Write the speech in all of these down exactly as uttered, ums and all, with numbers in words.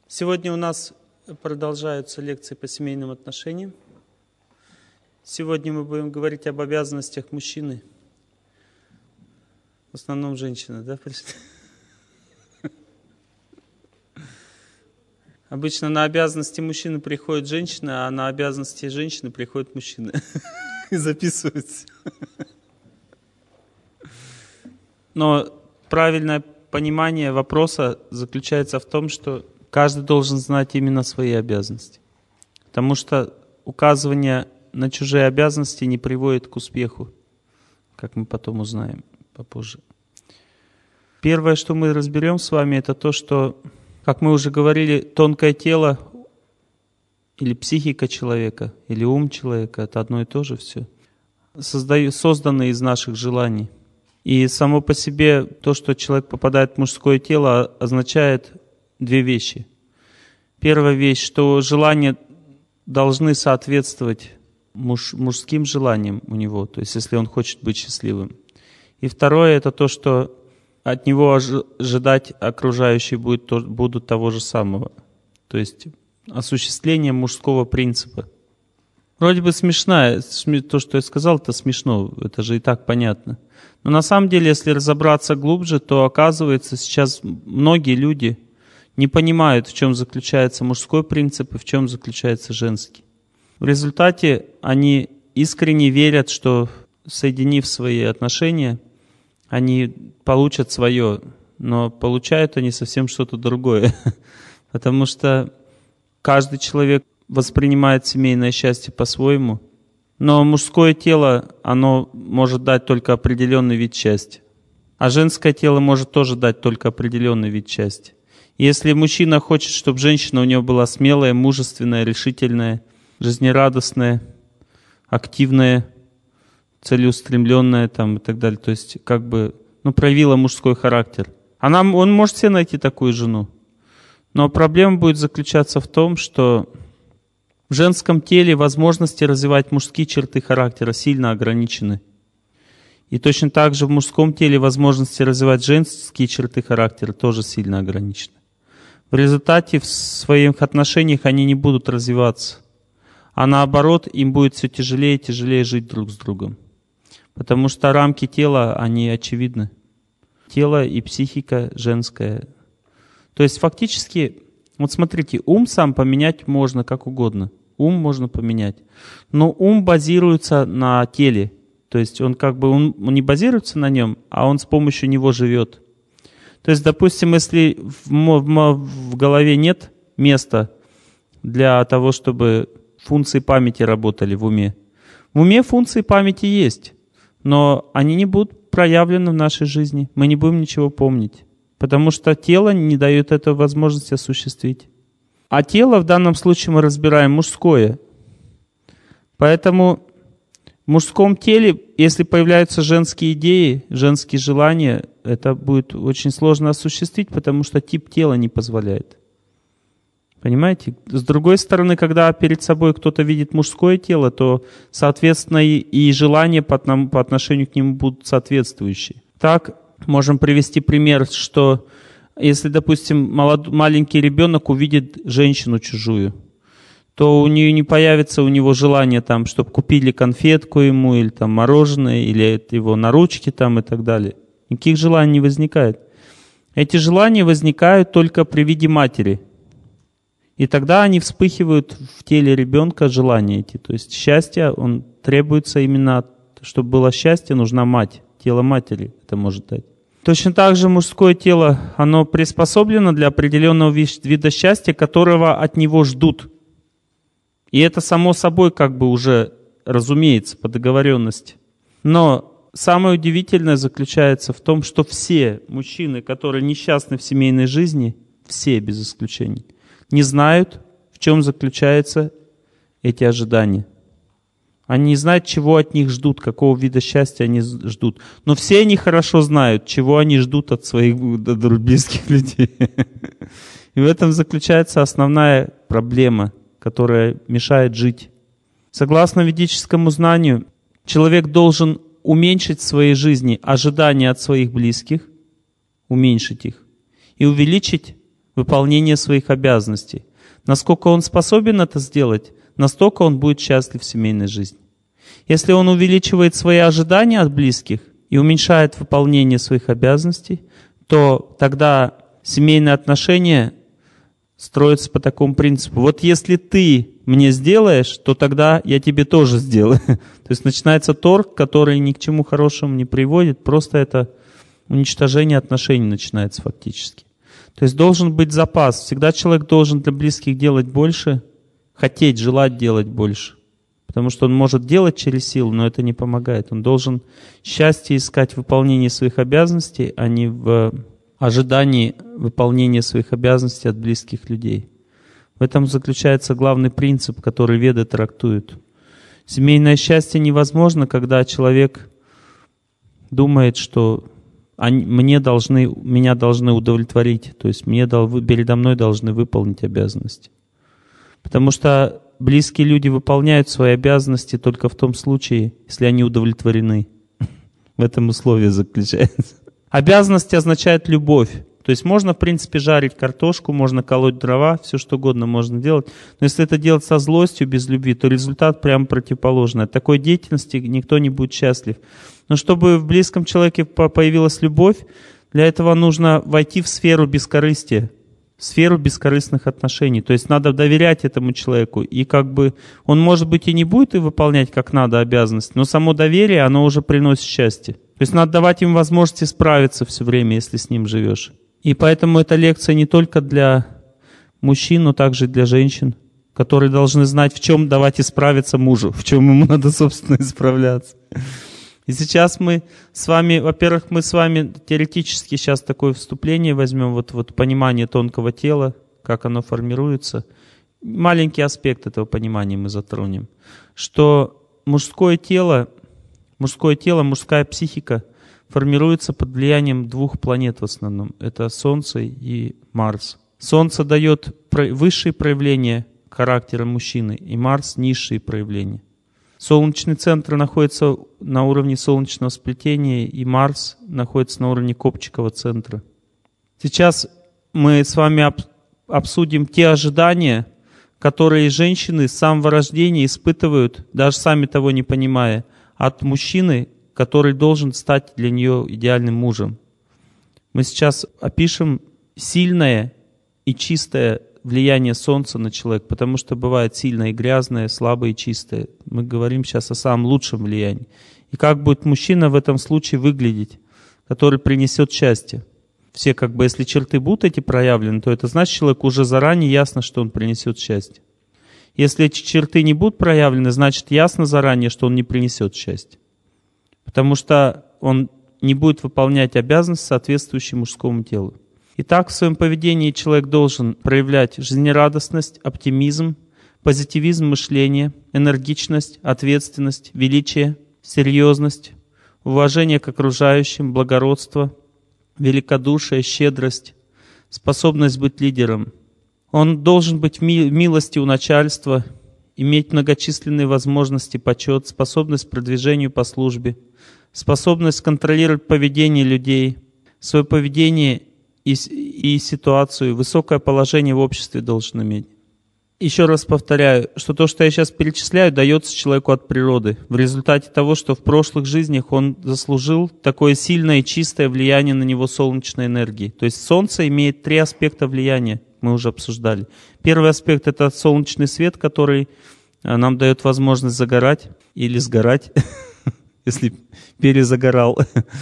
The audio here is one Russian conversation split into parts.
Сегодня у нас продолжаются лекции по семейным отношениям. Сегодня мы будем говорить об обязанностях мужчины. В основном женщины, да, пришли? Обычно на обязанности мужчины приходит женщина, а на обязанности женщины приходит мужчина. И записывается. Но правильное понимание вопроса заключается в том, что каждый должен знать именно свои обязанности. Потому что указывание на чужие обязанности не приводит к успеху, как мы потом узнаем попозже. Первое, что мы разберем с вами, это то, что, как мы уже говорили, тонкое тело или психика человека, или ум человека — это одно и то же все, созданы из наших желаний. И само по себе то, что человек попадает в мужское тело, означает две вещи. Первая вещь, что желания должны соответствовать муж, мужским желаниям у него, то есть если он хочет быть счастливым. И второе, это то, что от него ожидать окружающие будут, будут того же самого. То есть осуществление мужского принципа. Вроде бы смешно, то, что я сказал, это смешно, это же и так понятно. Но на самом деле, если разобраться глубже, то оказывается, сейчас многие люди не понимают, в чем заключается мужской принцип и в чем заключается женский. В результате они искренне верят, что, соединив свои отношения, они получат свое, но получают они совсем что-то другое. Потому что каждый человек воспринимает семейное счастье по-своему, но мужское тело, оно может дать только определенный вид счастья, а женское тело может тоже дать только определенный вид счастья. Если мужчина хочет, чтобы женщина у него была смелая, мужественная, решительная, жизнерадостная, активная, целеустремленная там, и так далее, то есть как бы ну, проявила мужской характер, она, он может себе найти такую жену. Но проблема будет заключаться в том, что в женском теле возможности развивать мужские черты характера сильно ограничены. И точно так же в мужском теле возможности развивать женские черты характера тоже сильно ограничены. В результате в своих отношениях они не будут развиваться. А наоборот, им будет все тяжелее и тяжелее жить друг с другом. Потому что рамки тела, они очевидны. Тело и психика женская. То есть фактически, вот смотрите, ум сам поменять можно как угодно. Ум можно поменять. Но ум базируется на теле. То есть он как бы он не базируется на нем, а он с помощью него живет. То есть, допустим, если в, в, в голове нет места для того, чтобы функции памяти работали в уме. В уме функции памяти есть, но они не будут проявлены в нашей жизни. Мы не будем ничего помнить, потому что тело не дает эту возможность осуществить. А тело в данном случае мы разбираем мужское. Поэтому в мужском теле, если появляются женские идеи, женские желания, это будет очень сложно осуществить, потому что тип тела не позволяет. Понимаете? С другой стороны, когда перед собой кто-то видит мужское тело, то, соответственно, и, и желания по, по отношению к нему будут соответствующие. Так, можем привести пример, что если, допустим, молод, маленький ребенок увидит женщину чужую, то у нее не появится у него желание, там, чтобы купили конфетку ему, или там, мороженое, или его на ручки там, и так далее. Никаких желаний не возникает. Эти желания возникают только при виде матери. И тогда они вспыхивают в теле ребенка, желания эти. То есть счастье, он требуется именно, чтобы было счастье, нужна мать. Тело матери это может дать. Точно так же мужское тело, оно приспособлено для определенного вида счастья, которого от него ждут. И это само собой как бы уже разумеется по договоренности. Но самое удивительное заключается в том, что все мужчины, которые несчастны в семейной жизни, все без исключения, не знают, в чем заключаются эти ожидания. Они не знают, чего от них ждут, какого вида счастья они ждут. Но все они хорошо знают, чего они ждут от своих близких людей. И в этом заключается основная проблема, которая мешает жить. Согласно ведическому знанию, человек должен уменьшить в своей жизни ожидания от своих близких, уменьшить их, и увеличить выполнение своих обязанностей. Насколько он способен это сделать, настолько он будет счастлив в семейной жизни. Если он увеличивает свои ожидания от близких и уменьшает выполнение своих обязанностей, то тогда семейные отношения строятся по такому принципу. Вот если ты мне сделаешь, то тогда я тебе тоже сделаю. То есть начинается торг, который ни к чему хорошему не приводит, просто это уничтожение отношений начинается фактически. То есть должен быть запас. Всегда человек должен для близких делать больше, хотеть, желать делать больше. Потому что он может делать через силу, но это не помогает. Он должен счастье искать в выполнении своих обязанностей, а не в ожидании выполнения своих обязанностей от близких людей. В этом заключается главный принцип, который Веды трактуют. Семейное счастье невозможно, когда человек думает, что они, мне должны, меня должны удовлетворить, то есть мне, передо мной должны выполнить обязанности. Потому что близкие люди выполняют свои обязанности только в том случае, если они удовлетворены. В этом условие заключается. Обязанность означает любовь. То есть можно, в принципе, жарить картошку, можно колоть дрова, все что угодно можно делать. Но если это делать со злостью, без любви, то результат прямо противоположный. От такой деятельности никто не будет счастлив. Но чтобы в близком человеке появилась любовь, для этого нужно войти в сферу бескорыстия, в сферу бескорыстных отношений. То есть надо доверять этому человеку. И как бы он, может быть, и не будет и выполнять как надо обязанности, но само доверие, оно уже приносит счастье. То есть надо давать им возможности справиться все время, если с ним живешь. И поэтому эта лекция не только для мужчин, но также и для женщин, которые должны знать, в чем давать исправиться мужу, в чем ему надо, собственно, исправляться. И сейчас мы с вами, во-первых, мы с вами теоретически сейчас такое вступление возьмем, вот, вот понимание тонкого тела, как оно формируется. Маленький аспект этого понимания мы затронем. Что мужское тело, мужское тело, мужская психика формируется под влиянием двух планет в основном. Это Солнце и Марс. Солнце дает высшие проявления характера мужчины, и Марс — низшие проявления. Солнечный центр находится на уровне солнечного сплетения, и Марс находится на уровне копчикового центра. Сейчас мы с вами об, обсудим те ожидания, которые женщины с самого рождения испытывают, даже сами того не понимая, от мужчины, который должен стать для нее идеальным мужем. Мы сейчас опишем сильное и чистое влияние Солнца на человека, потому что бывает сильное и грязное, слабое и чистое. Мы говорим сейчас о самом лучшем влиянии. И как будет мужчина в этом случае выглядеть, который принесет счастье. Все как бы, если черты будут эти проявлены, то это значит, человеку уже заранее ясно, что он принесет счастье. Если эти черты не будут проявлены, значит ясно заранее, что он не принесет счастья. Потому что он не будет выполнять обязанности, соответствующие мужскому телу. Итак, в своем поведении человек должен проявлять жизнерадостность, оптимизм, позитивизм мышления, энергичность, ответственность, величие, серьезность, уважение к окружающим, благородство, великодушие, щедрость, способность быть лидером. Он должен быть в милости у начальства, иметь многочисленные возможности, почет, способность к продвижению по службе, способность контролировать поведение людей, свое поведение и, и ситуацию, высокое положение в обществе должен иметь. Еще раз повторяю, что то, что я сейчас перечисляю, дается человеку от природы, в результате того, что в прошлых жизнях он заслужил такое сильное и чистое влияние на него солнечной энергии. То есть Солнце имеет три аспекта влияния, мы уже обсуждали. Первый аспект — это солнечный свет, который нам дает возможность загорать или сгорать, если перезагорал.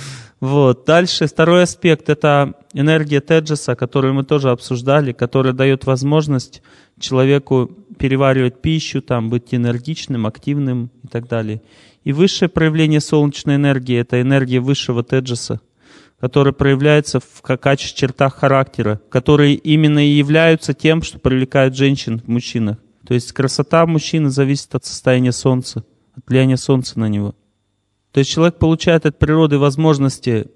Вот. Дальше второй аспект — это энергия Теджаса, которую мы тоже обсуждали, которая дает возможность человеку переваривать пищу, там, быть энергичным, активным и так далее. И высшее проявление солнечной энергии — это энергия высшего Теджаса, которая проявляется в качестве чертах характера, которые именно и являются тем, что привлекают женщин в мужчинах. То есть красота мужчины зависит от состояния Солнца, от влияния Солнца на него. То есть человек получает от природы возможности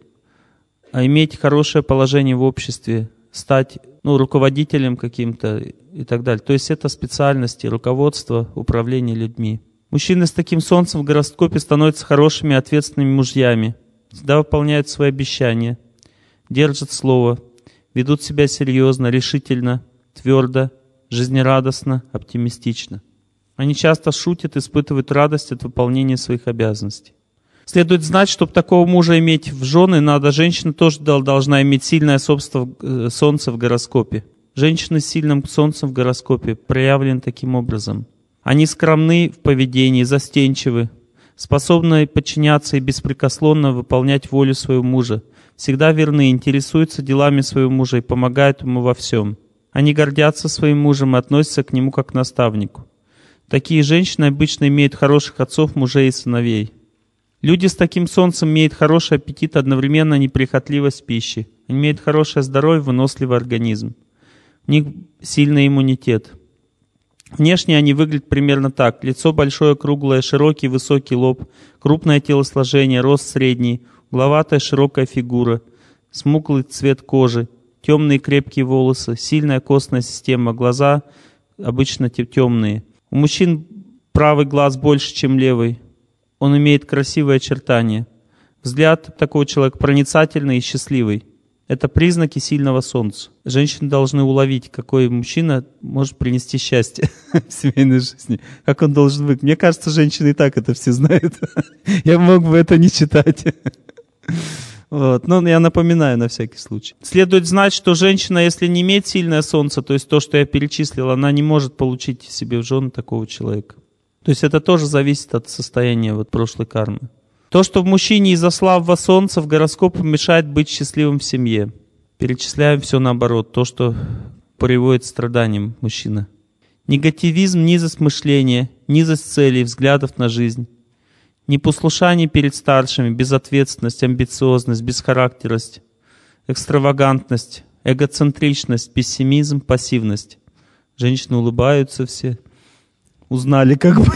иметь хорошее положение в обществе, стать ну, руководителем каким-то и так далее. То есть это специальности, руководство, управление людьми. Мужчины с таким солнцем в гороскопе становятся хорошими, ответственными мужьями, всегда выполняют свои обещания, держат слово, ведут себя серьезно, решительно, твердо, жизнерадостно, оптимистично. Они часто шутят, испытывают радость от выполнения своих обязанностей. Следует знать, чтобы такого мужа иметь в жены, надо, женщина тоже должна иметь сильное собство, солнце в гороскопе. Женщины с сильным солнцем в гороскопе проявлены таким образом. Они скромны в поведении, застенчивы, способны подчиняться и беспрекословно выполнять волю своего мужа, всегда верны, интересуются делами своего мужа и помогают ему во всем. Они гордятся своим мужем и относятся к нему как к наставнику. Такие женщины обычно имеют хороших отцов, мужей и сыновей. Люди с таким солнцем имеют хороший аппетит, одновременно неприхотливость пищи. Они имеют хорошее здоровье, выносливый организм. У них сильный иммунитет. Внешне они выглядят примерно так. Лицо большое, круглое, широкий, высокий лоб, крупное телосложение, рост средний, угловатая, широкая фигура, смуглый цвет кожи, темные крепкие волосы, сильная костная система, глаза обычно темные. У мужчин правый глаз больше, чем левый. Он имеет красивые очертания. Взгляд такого человека проницательный и счастливый. Это признаки сильного солнца. Женщины должны уловить, какой мужчина может принести счастье в семейной жизни. Как он должен выглядеть. Мне кажется, женщины и так это все знают. Я мог бы это не читать. Вот. Но я напоминаю на всякий случай. Следует знать, что женщина, если не имеет сильное солнце, то есть то, что я перечислил, она не может получить себе в жены такого человека. То есть это тоже зависит от состояния вот прошлой кармы. То, что в мужчине из-за слабого солнца в гороскопе мешает быть счастливым в семье. Перечисляем все наоборот, то, что приводит к страданиям мужчина. Негативизм, низость мышления, низость целей, взглядов на жизнь. Непослушание перед старшими, безответственность, амбициозность, бесхарактерность, экстравагантность, эгоцентричность, пессимизм, пассивность. Женщины улыбаются все. Узнали как бы.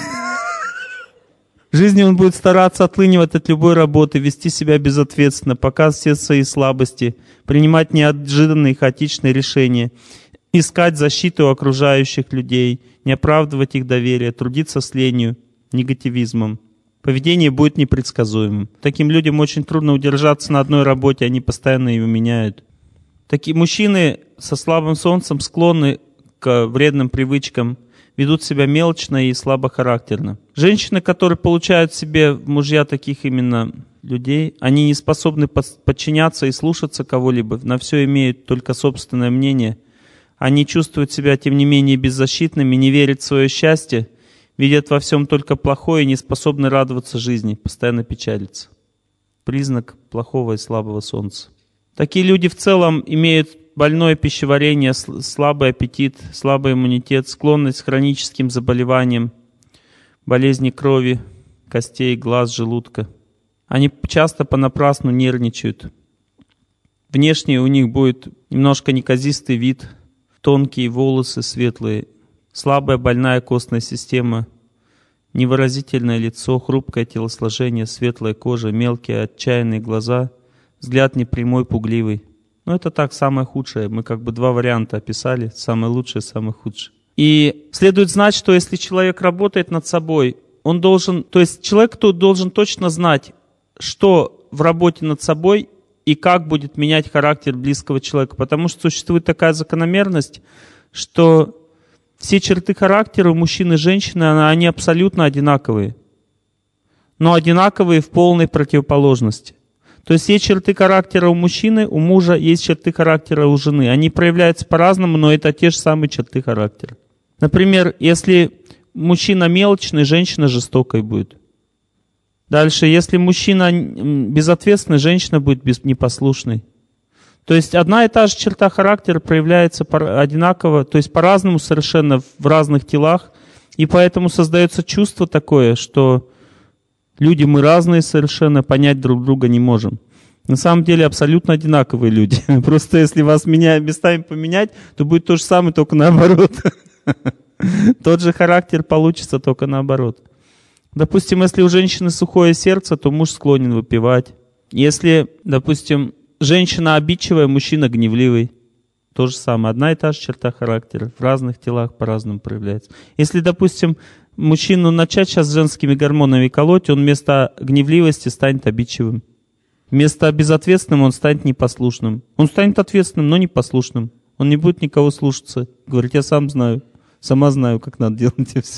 В жизни он будет стараться отлынивать от любой работы, вести себя безответственно, показывать все свои слабости, принимать неожиданные хаотичные решения, искать защиту у окружающих людей, не оправдывать их доверие, трудиться с ленью, негативизмом. Поведение будет непредсказуемым. Таким людям очень трудно удержаться на одной работе, они постоянно ее меняют. Такие мужчины со слабым солнцем склонны к вредным привычкам, ведут себя мелочно и слабохарактерно. Женщины, которые получают в себе в мужья таких именно людей, они не способны подчиняться и слушаться кого-либо, на все имеют только собственное мнение. Они чувствуют себя, тем не менее, беззащитными, не верят в свое счастье, видят во всем только плохое и не способны радоваться жизни, постоянно печалятся. Признак плохого и слабого солнца. Такие люди в целом имеют больное пищеварение, слабый аппетит, слабый иммунитет, склонность к хроническим заболеваниям, болезни крови, костей, глаз, желудка. Они часто понапрасну нервничают. Внешне у них будет немножко неказистый вид, тонкие волосы светлые, слабая больная костная система, невыразительное лицо, хрупкое телосложение, светлая кожа, мелкие отчаянные глаза, взгляд непрямой, пугливый. Но это так, самое худшее. Мы как бы два варианта описали, самое лучшее, самое худшее. И следует знать, что если человек работает над собой, он должен, то есть человек тут должен точно знать, что в работе над собой и как будет менять характер близкого человека. Потому что существует такая закономерность, что все черты характера у мужчин и женщины, они абсолютно одинаковые. Но одинаковые в полной противоположности. То есть есть черты характера у мужчины, у мужа, есть черты характера у жены. Они проявляются по-разному, но это те же самые черты характера. Например, если мужчина мелочный, женщина жестокой будет. Дальше, если мужчина безответственный, женщина будет непослушной. То есть одна и та же черта характера проявляется одинаково, то есть по-разному совершенно в разных телах. И поэтому создается чувство такое, что люди мы разные совершенно, понять друг друга не можем. На самом деле абсолютно одинаковые люди. Просто если вас меня, местами поменять, то будет то же самое, только наоборот. Тот же характер получится, только наоборот. Допустим, если у женщины сухое сердце, то муж склонен выпивать. Если, допустим, женщина обидчивая, мужчина гневливый. То же самое. Одна и та же черта характера. В разных телах по-разному проявляется. Если, допустим, мужчину начать сейчас женскими гормонами колоть, он вместо гневливости станет обидчивым. Вместо безответственным он станет непослушным. Он станет ответственным, но непослушным. Он не будет никого слушаться. Говорит, я сам знаю, сама знаю, как надо делать и все.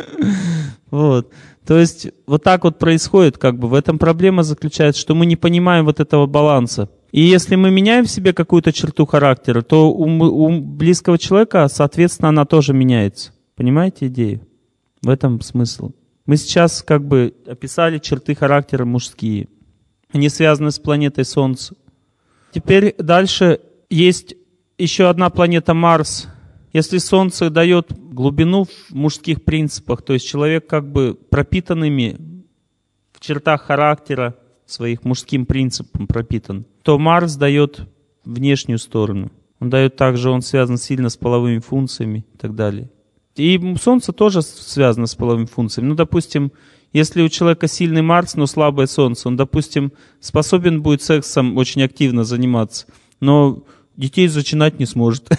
Вот. То есть вот так вот происходит, как бы в этом проблема заключается, что мы не понимаем вот этого баланса. И если мы меняем в себе какую-то черту характера, то у, у близкого человека, соответственно, она тоже меняется. Понимаете идею? В этом смысл. Мы сейчас как бы описали черты характера мужские. Они связаны с планетой Солнце. Теперь дальше есть еще одна планета Марс. Если Солнце дает глубину в мужских принципах, то есть человек как бы пропитанными в чертах характера своих мужским принципом пропитан, то Марс дает внешнюю сторону. Он дает также, он связан сильно с половыми функциями и так далее. И Солнце тоже связано с половыми функциями. Ну, допустим, если у человека сильный Марс, но слабое Солнце, он, допустим, способен будет сексом очень активно заниматься, но детей зачинать не сможет.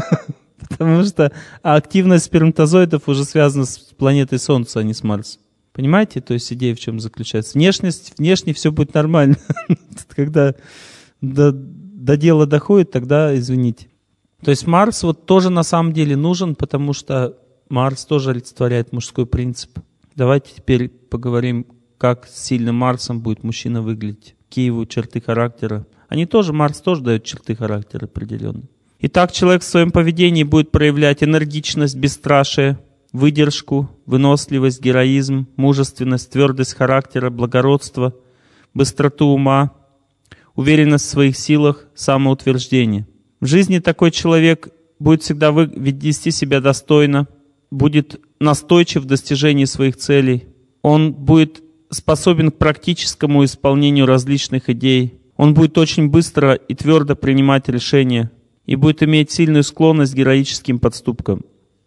Потому что активность сперматозоидов уже связана с планетой Солнце, а не с Марсом. Понимаете? То есть идея в чем заключается? Внешность, внешне все будет нормально. Когда до, до дела доходит, тогда извините. То есть Марс вот тоже на самом деле нужен, потому что Марс тоже олицетворяет мужской принцип. Давайте теперь поговорим, как с сильным Марсом будет мужчина выглядеть. Какие его черты характера. Они тоже, Марс тоже дает черты характера определенные. Итак, человек в своем поведении будет проявлять энергичность, бесстрашие, выдержку, выносливость, героизм, мужественность, твердость характера, благородство, быстроту ума, уверенность в своих силах, самоутверждение. В жизни такой человек будет всегда вести себя достойно, будет настойчив в достижении своих целей. Он будет способен к практическому исполнению различных идей. Он будет очень быстро и твердо принимать решения и будет иметь сильную склонность к героическим подступкам.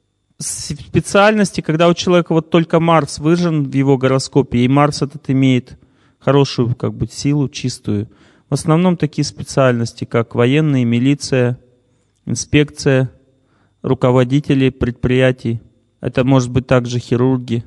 В специальности, когда у человека вот только Марс выражен в его гороскопе, и Марс этот имеет хорошую как бы силу, чистую, в основном такие специальности, как военные, милиция, инспекция, руководители предприятий. Это может быть также хирурги,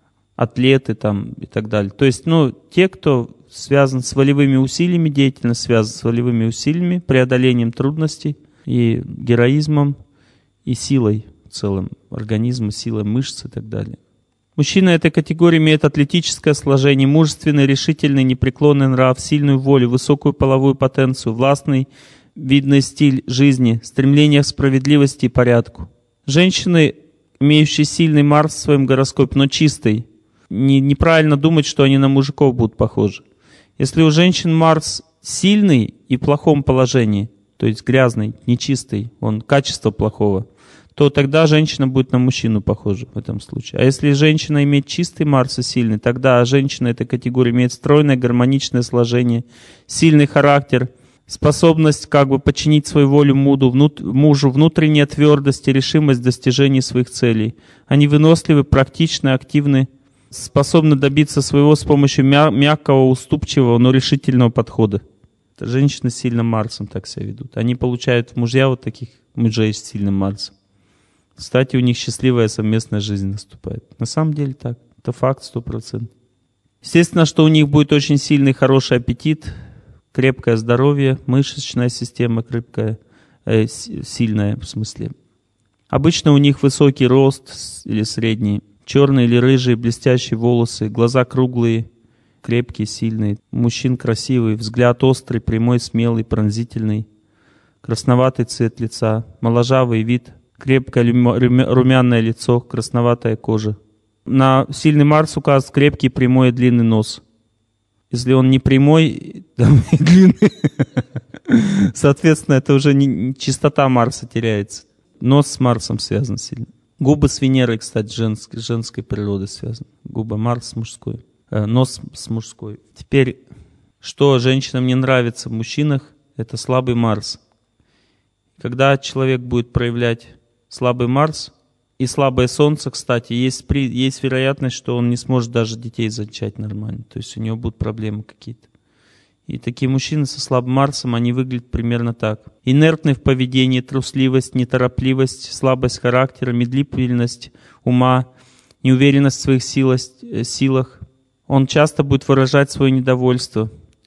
атлеты там и так далее. То есть, ну, те, кто связан с волевыми усилиями, деятельность связана с волевыми усилиями, преодолением трудностей и героизмом, и силой в целом организма, силой мышц и так далее. Мужчина этой категории имеет атлетическое сложение, мужественный, решительный, непреклонный нрав, сильную волю, высокую половую потенцию, властный, видный стиль жизни, стремление к справедливости и порядку. Женщины, имеющие сильный Марс в своем гороскопе, но чистый, не, неправильно думать, что они на мужиков будут похожи. Если у женщин Марс сильный и в плохом положении, то есть грязный, нечистый, он качество плохого, то тогда женщина будет на мужчину похожа в этом случае. А если женщина имеет чистый Марс и сильный, тогда женщина этой категории имеет стройное, гармоничное сложение, сильный характер, способность как бы подчинить свою волю мужу, внут, мужу, внутренняя твердость и решимость в достижении своих целей. Они выносливы, практичны, активны, способны добиться своего с помощью мя- мягкого, уступчивого, но решительного подхода. Это женщины с сильным Марсом так себя ведут. Они получают мужья вот таких мужей с сильным Марсом. Кстати, у них счастливая совместная жизнь наступает. На самом деле так. Это факт сто процентов. Естественно, что у них будет очень сильный, хороший аппетит, крепкое здоровье, мышечная система крепкая, э, сильная в смысле. Обычно у них высокий рост или средний, черные или рыжие, блестящие волосы, глаза круглые, крепкие, сильные. У мужчин красивый, взгляд острый, прямой, смелый, пронзительный, красноватый цвет лица, моложавый вид, крепкое румяное лицо, красноватая кожа. На сильный Марс указывает крепкий, прямой и длинный нос. Если он не прямой, там и длинный, соответственно, это уже не, чистота Марса теряется. Нос с Марсом связан сильно. Губы с Венерой, кстати, женской, женской природы связаны. Губа Марс с мужской, э, нос с мужской. Теперь, что женщинам не нравится в мужчинах, это слабый Марс. Когда человек будет проявлять слабый Марс и слабое Солнце, кстати, есть, при, есть вероятность, что он не сможет даже детей зачать нормально. То есть у него будут проблемы какие-то. И такие мужчины со слабым Марсом, они выглядят примерно так. Инертный в поведении, трусливость, неторопливость, слабость характера, медлительность ума, неуверенность в своих силах. силах. Он часто будет выражать свое недовольство.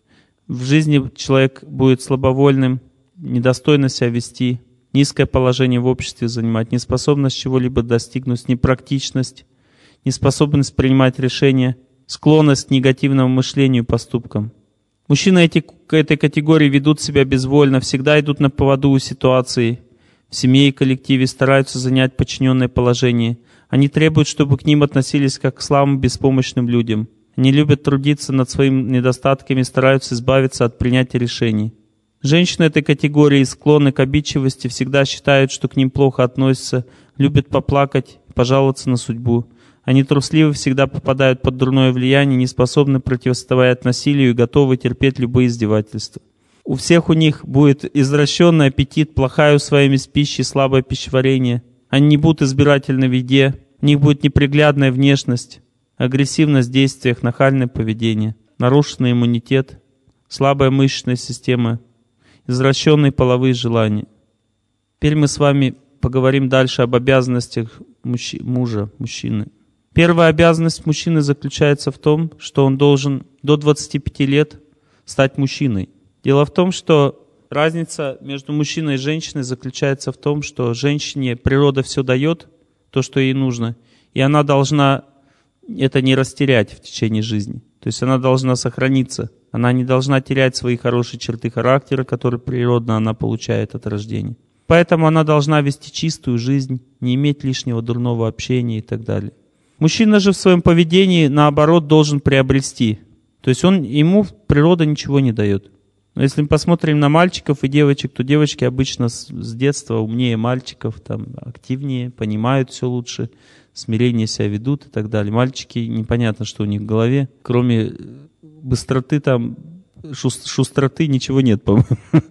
В жизни человек будет слабовольным, недостойно себя вести, низкое положение в обществе занимать, неспособность чего-либо достигнуть, непрактичность, неспособность принимать решения, склонность к негативному мышлению и поступкам. Мужчины эти, к этой категории ведут себя безвольно, всегда идут на поводу у ситуации, в семье и коллективе стараются занять подчиненное положение. Они требуют, чтобы к ним относились как к слабым, беспомощным людям. Они любят трудиться над своими недостатками, стараются избавиться от принятия решений. Женщины этой категории, склонны к обидчивости, всегда считают, что к ним плохо относятся, любят поплакать, пожаловаться на судьбу. Они трусливы, всегда попадают под дурное влияние, не способны противостоять насилию и готовы терпеть любые издевательства. У всех у них будет извращенный аппетит, плохая усвояемость пищи, слабое пищеварение. Они не будут избирательны в еде, у них будет неприглядная внешность, агрессивность в действиях, нахальное поведение, нарушенный иммунитет, слабая мышечная система, извращенные половые желания. Теперь мы с вами поговорим дальше об обязанностях мужчи- мужа, мужчины. Первая обязанность мужчины заключается в том, что он должен до двадцати пяти лет стать мужчиной. Дело в том, что разница между мужчиной и женщиной заключается в том, что женщине природа все дает, то, что ей нужно, и она должна это не растерять в течение жизни. То есть она должна сохраниться. Она не должна терять свои хорошие черты характера, которые природно она получает от рождения. Поэтому она должна вести чистую жизнь, не иметь лишнего дурного общения и так далее. Мужчина же в своем поведении, наоборот, должен приобрести. То есть он, ему природа ничего не дает. Но если мы посмотрим на мальчиков и девочек, то девочки обычно с, с детства умнее мальчиков, там, активнее, понимают все лучше, смирение себя ведут и так далее. Мальчики, непонятно, что у них в голове, кроме быстроты, там, шустроты, ничего нет, по-моему.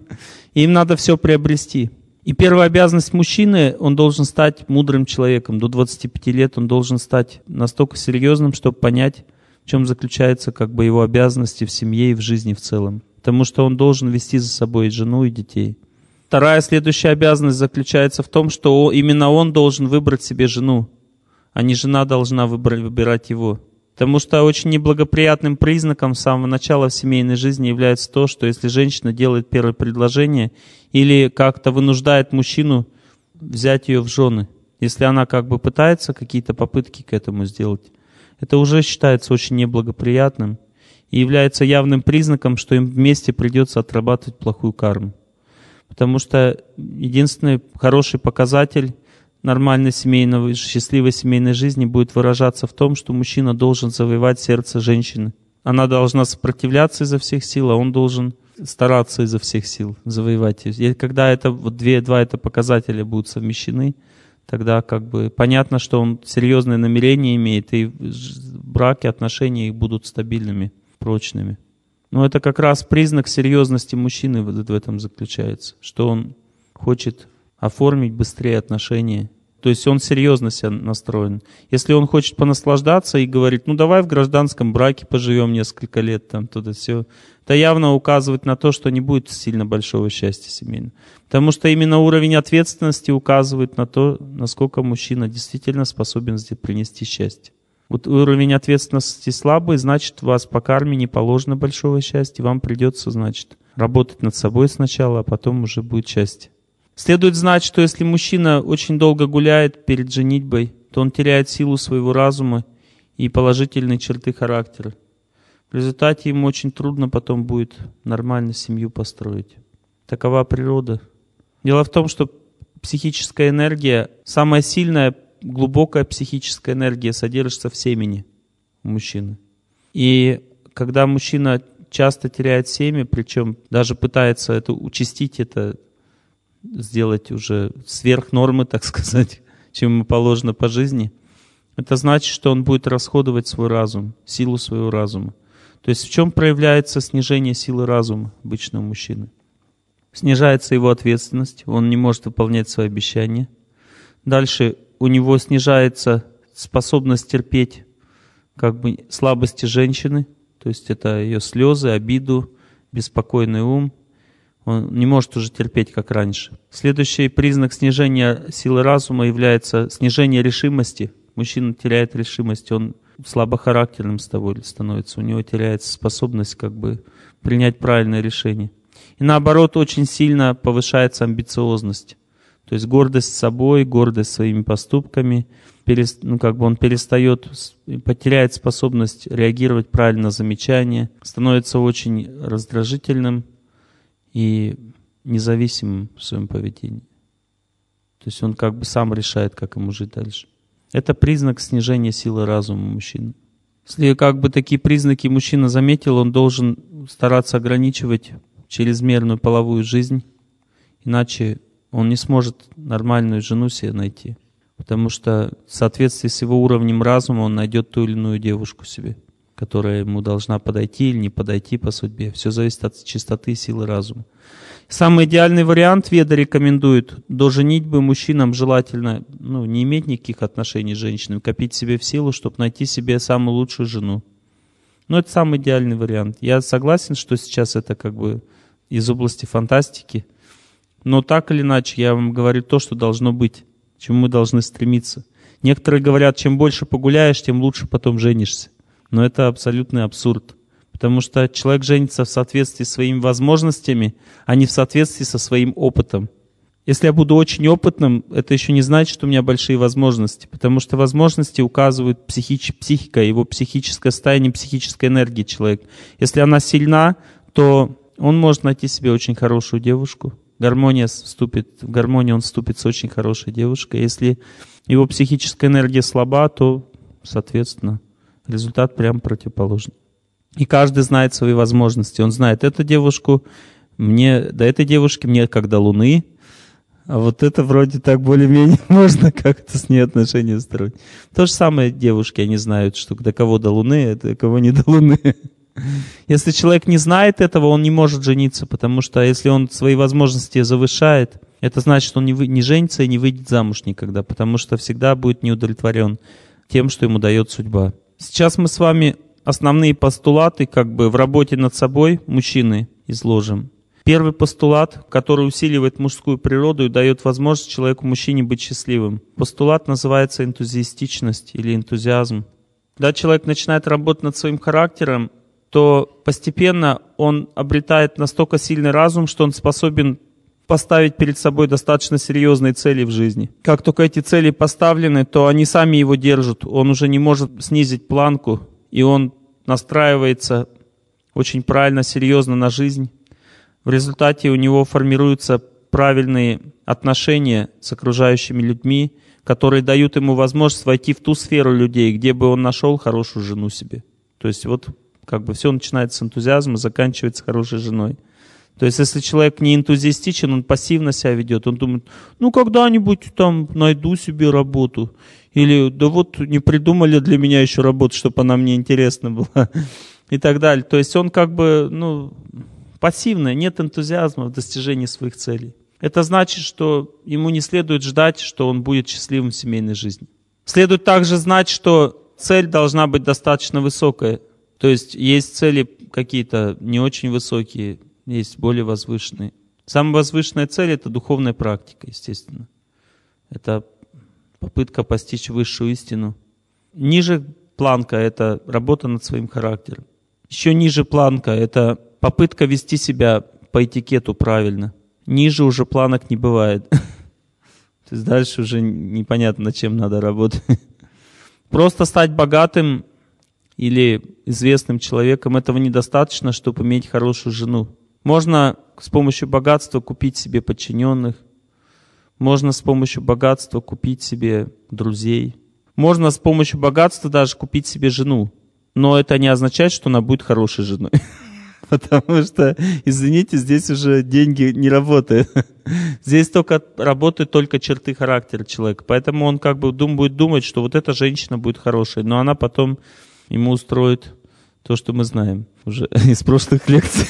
Им надо все приобрести. И первая обязанность мужчины, он должен стать мудрым человеком. До двадцати пяти лет он должен стать настолько серьезным, чтобы понять, в чем заключаются как бы его обязанности в семье и в жизни в целом. Потому что он должен вести за собой и жену, и детей. Вторая следующая обязанность заключается в том, что именно он должен выбрать себе жену, а не жена должна выбрать, выбирать его. Потому что очень неблагоприятным признаком с самого начала в семейной жизни является то, что если женщина делает первое предложение или как-то вынуждает мужчину взять ее в жены, если она как бы пытается какие-то попытки к этому сделать, это уже считается очень неблагоприятным и является явным признаком, что им вместе придется отрабатывать плохую карму. Потому что единственный хороший показатель нормальной семейной, счастливой семейной жизни будет выражаться в том, что мужчина должен завоевать сердце женщины. Она должна сопротивляться изо всех сил, а он должен стараться изо всех сил завоевать ее. И когда это, вот две, два это показателя будут совмещены, тогда как бы понятно, что он серьезные намерения имеет, и браки, отношения их будут стабильными, прочными. Но это как раз признак серьезности мужчины в этом заключается, что он хочет оформить быстрее отношения. То есть он серьезно себя настроен. Если он хочет понаслаждаться и говорит, ну давай в гражданском браке поживем несколько лет, там туда все, это явно указывает на то, что не будет сильно большого счастья семейного. Потому что именно уровень ответственности указывает на то, насколько мужчина действительно способен здесь принести счастье. Вот уровень ответственности слабый, значит, у вас по карме не положено большого счастья, вам придется, значит, работать над собой сначала, а потом уже будет счастье. Следует знать, что если мужчина очень долго гуляет перед женитьбой, то он теряет силу своего разума и положительные черты характера. В результате ему очень трудно потом будет нормально семью построить. Такова природа. Дело в том, что психическая энергия, самая сильная, глубокая психическая энергия содержится в семени у мужчины. И когда мужчина часто теряет семя, причем даже пытается это участить, это сделать уже сверх нормы, так сказать, чем ему положено по жизни, это значит, что он будет расходовать свой разум, силу своего разума. То есть в чем проявляется снижение силы разума обычного мужчины? Снижается его ответственность, он не может выполнять свои обещания. Дальше у него снижается способность терпеть как бы слабости женщины, то есть это ее слезы, обиду, беспокойный ум. Он не может уже терпеть, как раньше. Следующий признак снижения силы разума является снижение решимости. Мужчина теряет решимость, он слабохарактерным становится, у него теряется способность как бы принять правильное решение. И наоборот, очень сильно повышается амбициозность. То есть гордость собой, гордость своими поступками, перест, ну, как бы он перестает, потеряет способность реагировать правильно на замечания, становится очень раздражительным и независимым в своем поведении. То есть он как бы сам решает, как ему жить дальше. Это признак снижения силы разума мужчины. Если как бы такие признаки мужчина заметил, он должен стараться ограничивать чрезмерную половую жизнь, иначе он не сможет нормальную жену себе найти. Потому что в соответствии с его уровнем разума он найдет ту или иную девушку себе, которая ему должна подойти или не подойти по судьбе. Все зависит от чистоты и силы разума. Самый идеальный вариант Веда рекомендует: до женитьбы мужчинам желательно ну, не иметь никаких отношений с женщинами, копить себе в силу, чтобы найти себе самую лучшую жену. Но это самый идеальный вариант. Я согласен, что сейчас это как бы из области фантастики, но так или иначе я вам говорю то, что должно быть, к чему мы должны стремиться. Некоторые говорят, чем больше погуляешь, тем лучше потом женишься. Но это абсолютный абсурд. Потому что человек женится в соответствии с своими возможностями, а не в соответствии со своим опытом. Если я буду очень опытным, это еще не значит, что у меня большие возможности. Потому что возможности указывают психич, психика, его психическое состояние, психическая энергия человека. Если она сильна, то он может найти себе очень хорошую девушку. Гармония вступит, в гармонию он вступит с очень хорошей девушкой. Если его психическая энергия слаба, то, соответственно, результат прямо противоположный. И каждый знает свои возможности. Он знает, эту девушку, мне, до этой девушки мне как до Луны, а вот это вроде так более-менее можно как-то с ней отношения строить. То же самое девушки, они знают, что до кого до Луны, а до кого не до Луны. Если человек не знает этого, он не может жениться, потому что если он свои возможности завышает, это значит, что он не, вы, не женится и не выйдет замуж никогда, потому что всегда будет неудовлетворен тем, что ему дает судьба. Сейчас мы с вами основные постулаты как бы в работе над собой мужчины изложим. Первый постулат, который усиливает мужскую природу и дает возможность человеку-мужчине быть счастливым. Постулат называется энтузиастичность или энтузиазм. Когда человек начинает работать над своим характером, то постепенно он обретает настолько сильный разум, что он способен поставить перед собой достаточно серьезные цели в жизни. Как только эти цели поставлены, то они сами его держат. Он уже не может снизить планку, и он настраивается очень правильно, серьезно на жизнь. В результате у него формируются правильные отношения с окружающими людьми, которые дают ему возможность войти в ту сферу людей, где бы он нашел хорошую жену себе. То есть вот как бы все начинается с энтузиазма, заканчивается хорошей женой. То есть если человек не энтузиастичен, он пассивно себя ведет, он думает, ну когда-нибудь там найду себе работу. Или да вот не придумали для меня еще работу, чтобы она мне интересна была. И так далее. То есть он как бы, ну, пассивный, нет энтузиазма в достижении своих целей. Это значит, что ему не следует ждать, что он будет счастливым в семейной жизни. Следует также знать, что цель должна быть достаточно высокая. То есть есть цели какие-то не очень высокие, есть более возвышенные. Самая возвышенная цель — это духовная практика, естественно. Это попытка постичь высшую истину. Ниже планка — это работа над своим характером. Еще ниже планка — это попытка вести себя по этикету правильно. Ниже уже планок не бывает. То есть дальше уже непонятно, над чем надо работать. Просто стать богатым или известным человеком — этого недостаточно, чтобы иметь хорошую жену. Можно с помощью богатства купить себе подчиненных, можно с помощью богатства купить себе друзей, можно с помощью богатства даже купить себе жену. Но это не означает, что она будет хорошей женой. Потому что, извините, здесь уже деньги не работают. Здесь только работают только черты характера человека. Поэтому он как бы дум, будет думать, что вот эта женщина будет хорошей, но она потом ему устроит то, что мы знаем уже из прошлых лекций.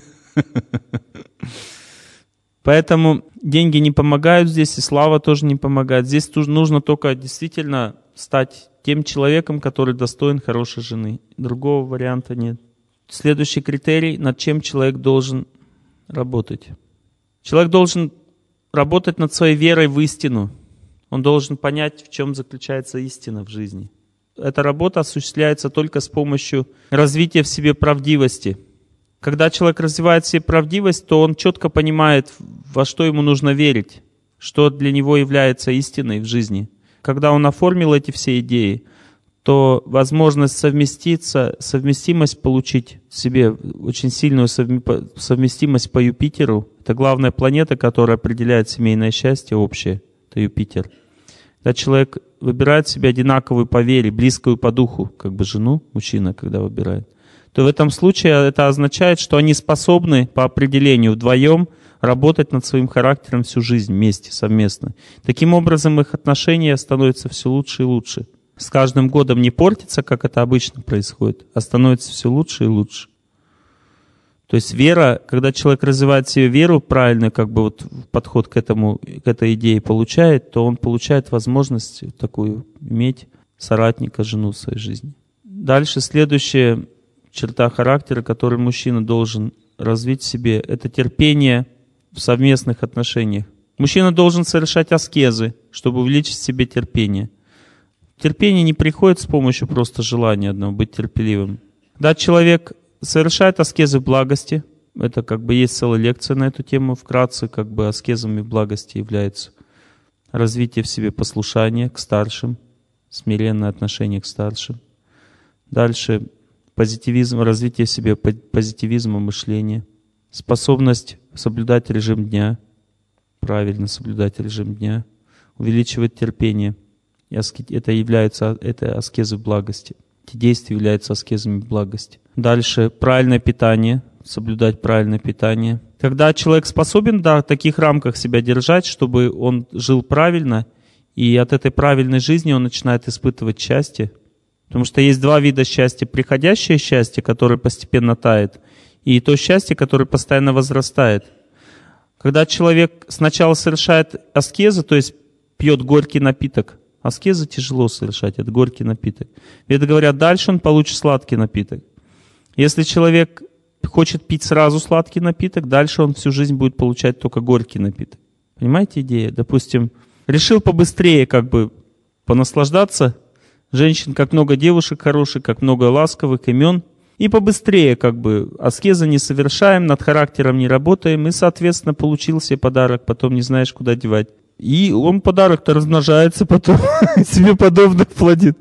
Поэтому деньги не помогают здесь, и слава тоже не помогает. Здесь нужно только действительно стать тем человеком, который достоин хорошей жены. Другого варианта нет. Следующий критерий, над чем человек должен работать. Человек должен работать над своей верой в истину. Он должен понять, в чем заключается истина в жизни. эта работа осуществляется только с помощью развития в себе правдивости. Когда человек развивает в себе правдивость, то он четко понимает, во что ему нужно верить, что для него является истиной в жизни. Когда он оформил эти все идеи, то возможность совместиться, совместимость получить себе, очень сильную совместимость по Юпитеру, это главная планета, которая определяет семейное счастье общее, это Юпитер. Когда человек выбирает себе одинаковую по вере, близкую по духу, как бы жену, мужчина, когда выбирает, то в этом случае это означает, что они способны по определению вдвоем работать над своим характером всю жизнь вместе, совместно. Таким образом, их отношения становятся все лучше и лучше. С каждым годом не портится, как это обычно происходит, а становится все лучше и лучше. То есть вера, когда человек развивает в себе веру правильно, как бы вот подход к этому, к этой идее получает, то он получает возможность такую иметь соратника, жену в своей жизни. Дальше следующая черта характера, которую мужчина должен развить в себе, это терпение в совместных отношениях. Мужчина должен совершать аскезы, чтобы увеличить в себе терпение. Терпение не приходит с помощью просто желания одного быть терпеливым. Да, человек совершает аскезы в благости. Это как бы есть целая лекция на эту тему. Вкратце, как бы аскезами в благости является развитие в себе послушания к старшим, смиренное отношение к старшим. Дальше позитивизм, развитие в себе позитивизма мышления. Способность соблюдать режим дня, правильно соблюдать режим дня, увеличивать терпение. Это является это аскезы благости. Эти действия являются аскезами благости. Дальше правильное питание, соблюдать правильное питание. Когда человек способен да, в таких рамках себя держать, чтобы он жил правильно, и от этой правильной жизни он начинает испытывать счастье. Потому что есть два вида счастья. Приходящее счастье, которое постепенно тает, и то счастье, которое постоянно возрастает. Когда человек сначала совершает аскезы, то есть пьет горький напиток, аскезы тяжело совершать, это горький напиток. Это говорят, дальше он получит сладкий напиток. Если человек хочет пить сразу сладкий напиток, дальше он всю жизнь будет получать только горький напиток. Понимаете идею? Допустим, решил побыстрее как бы понаслаждаться. Женщин, как много девушек хороших, как много ласковых имен. И побыстрее как бы аскезы не совершаем, над характером не работаем, и, соответственно, получил себе подарок, потом не знаешь, куда девать. И он подарок-то размножается, потом себе подобных плодит.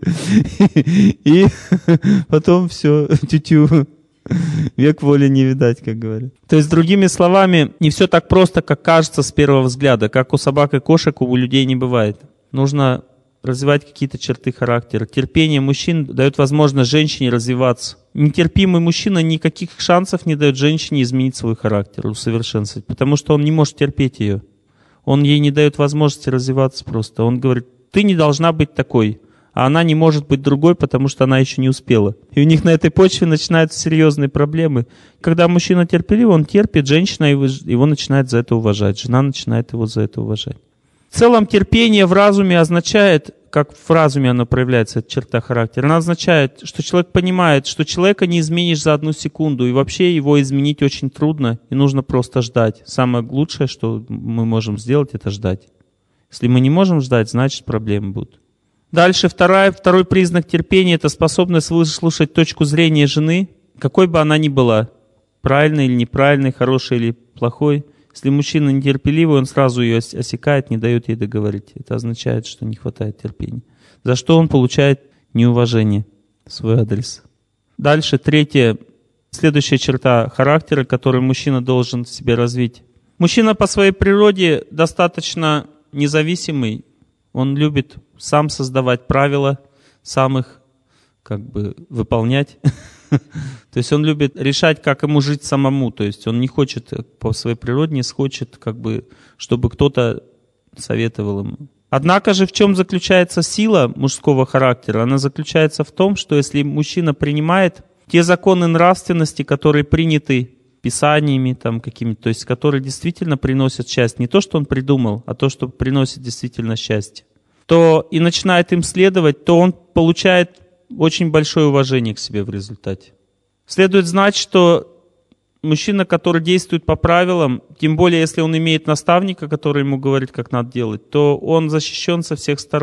И потом все, тю-тю, век воли не видать, как говорят. То есть, другими словами, не все так просто, как кажется с первого взгляда. Как у собак и кошек, у людей не бывает. Нужно развивать какие-то черты характера. Терпение мужчин дает возможность женщине развиваться. Нетерпимый мужчина никаких шансов не дает женщине изменить свой характер, усовершенствовать, потому что он не может терпеть ее. Он ей не дает возможности развиваться просто. Он говорит, ты не должна быть такой, а она не может быть другой, потому что она еще не успела. И у них на этой почве начинаются серьезные проблемы. Когда мужчина терпеливый, он терпит, женщина его, его начинает за это уважать, жена начинает его за это уважать. В целом терпение в разуме означает, как в разуме оно проявляется, эта черта характера, она означает, что человек понимает, что человека не изменишь за одну секунду, и вообще его изменить очень трудно, и нужно просто ждать. Самое лучшее, что мы можем сделать, это ждать. Если мы не можем ждать, значит проблемы будут. Дальше вторая, второй признак терпения – это способность выслушать точку зрения жены, какой бы она ни была, правильной или неправильной, хорошей или плохой. Если мужчина нетерпеливый, он сразу ее осекает, не дает ей договорить. Это означает, что не хватает терпения. За что он получает неуважение в свой адрес. Дальше, третья, следующая черта характера, которую мужчина должен в себе развить. Мужчина по своей природе достаточно независимый. Он любит сам создавать правила, сам их как бы выполнять. То есть он любит решать, как ему жить самому. То есть он не хочет, по своей природе, не хочет, как бы, чтобы кто-то советовал ему. Однако же в чем заключается сила мужского характера? Она заключается в том, что если мужчина принимает те законы нравственности, которые приняты писаниями, там, какими-то, то есть которые действительно приносят счастье, не то, что он придумал, а то, что приносит действительно счастье, то и начинает им следовать, то он получает очень большое уважение к себе в результате. Следует знать, что мужчина, который действует по правилам, тем более если он имеет наставника, который ему говорит, как надо делать, то он защищен со всех сторон.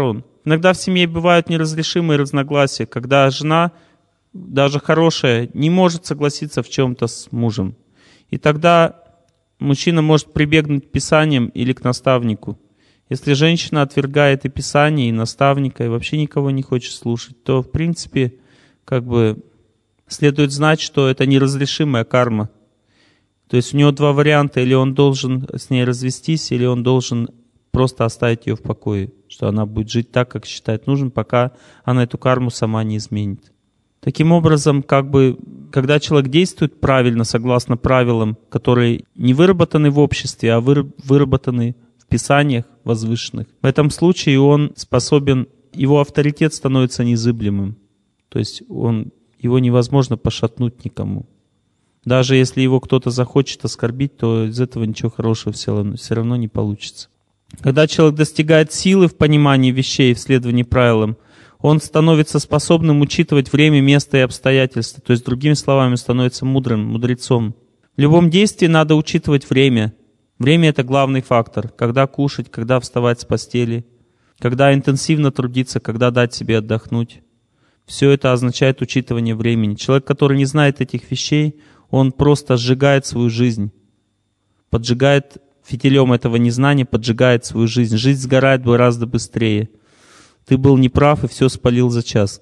Иногда в семье бывают неразрешимые разногласия, когда жена, даже хорошая, не может согласиться в чем-то с мужем. И тогда мужчина может прибегнуть к писаниям или к наставнику. Если женщина отвергает и писание, и наставника, и вообще никого не хочет слушать, то, в принципе, как бы следует знать, что это неразрешимая карма. То есть у него два варианта: или он должен с ней развестись, или он должен просто оставить ее в покое, что она будет жить так, как считает нужным, пока она эту карму сама не изменит. Таким образом, как бы, когда человек действует правильно, согласно правилам, которые не выработаны в обществе, а выработаны в писаниях возвышенных, в этом случае он способен, его авторитет становится незыблемым. То есть он, его невозможно пошатнуть никому. Даже если его кто-то захочет оскорбить, то из этого ничего хорошего все равно, все равно не получится. Когда человек достигает силы в понимании вещей, в следовании правилам, он становится способным учитывать время, место и обстоятельства. То есть, другими словами, становится мудрым, мудрецом. В любом действии надо учитывать время. Время — это главный фактор. Когда кушать, когда вставать с постели, когда интенсивно трудиться, когда дать себе отдохнуть. Все это означает учитывание времени. Человек, который не знает этих вещей, он просто сжигает свою жизнь, поджигает фитилем этого незнания, поджигает свою жизнь. Жизнь сгорает гораздо быстрее. Ты был неправ и все спалил за час.